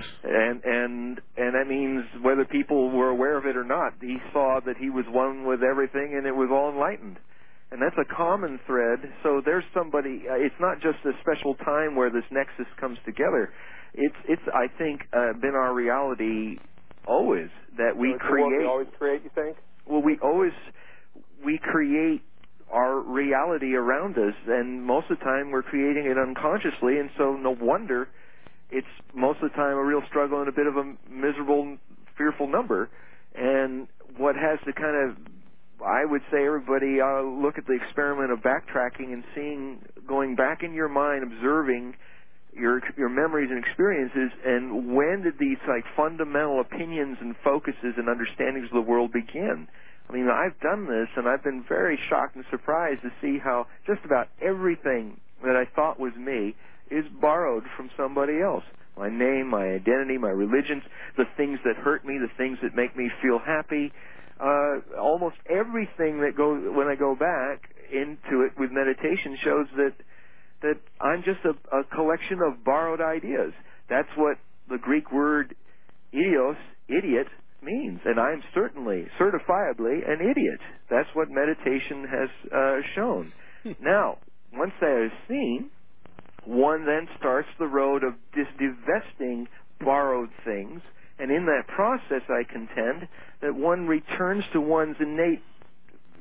and and and that means whether people were aware of it or not, he saw that he was one with everything, and it was all enlightened. And that's a common thread. So there's somebody. Uh, it's not just a special time where this nexus comes together. It's it's I think uh, been our reality always that we So it's the create. world we always create, you think? Well, we always we create our reality around us, and most of the time we're creating it unconsciously, and so no wonder it's most of the time a real struggle and a bit of a miserable, fearful number. And what has to kind of, I would say, everybody uh, look at the experiment of backtracking and seeing, going back in your mind, observing your your memories and experiences, and when did these like fundamental opinions and focuses and understandings of the world begin? I mean, I've done this, and I've been very shocked and surprised to see how just about everything that I thought was me is borrowed from somebody else. My name, my identity, my religions, the things that hurt me, the things that make me feel happy. Uh, almost everything that goes when I go back into it with meditation shows that that I'm just a, a collection of borrowed ideas. That's what the Greek word idios, idiot, means. And I'm certainly, certifiably, an idiot. That's what meditation has uh, shown. Now, once that is seen, one then starts the road of dis- divesting borrowed things. And in that process, I contend that one returns to one's innate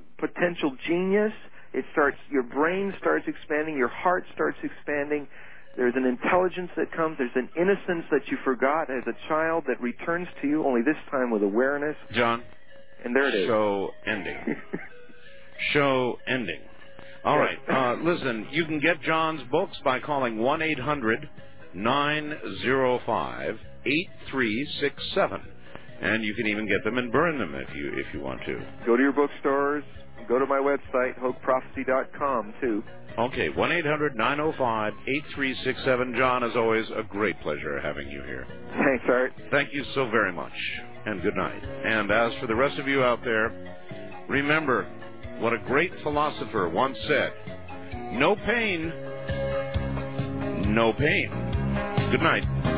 potential genius. It starts, your brain starts expanding, your heart starts expanding, There's an intelligence that comes. There's an innocence that you forgot as a child that returns to you, only this time with awareness. John. And there it is. Show ending. Show ending. All right. Uh, listen, you can get John's books by calling one eight hundred nine oh five eight three six seven. And you can even get them and burn them if you if you want to. Go to your bookstores. Go to my website, hoke prophecy dot com, too. Okay, one eight hundred nine oh five eight three six seven. John, as always, a great pleasure having you here. Thanks, Art. Thank you so very much, and good night. And as for the rest of you out there, remember what a great philosopher once said, no pain, no pain. Good night.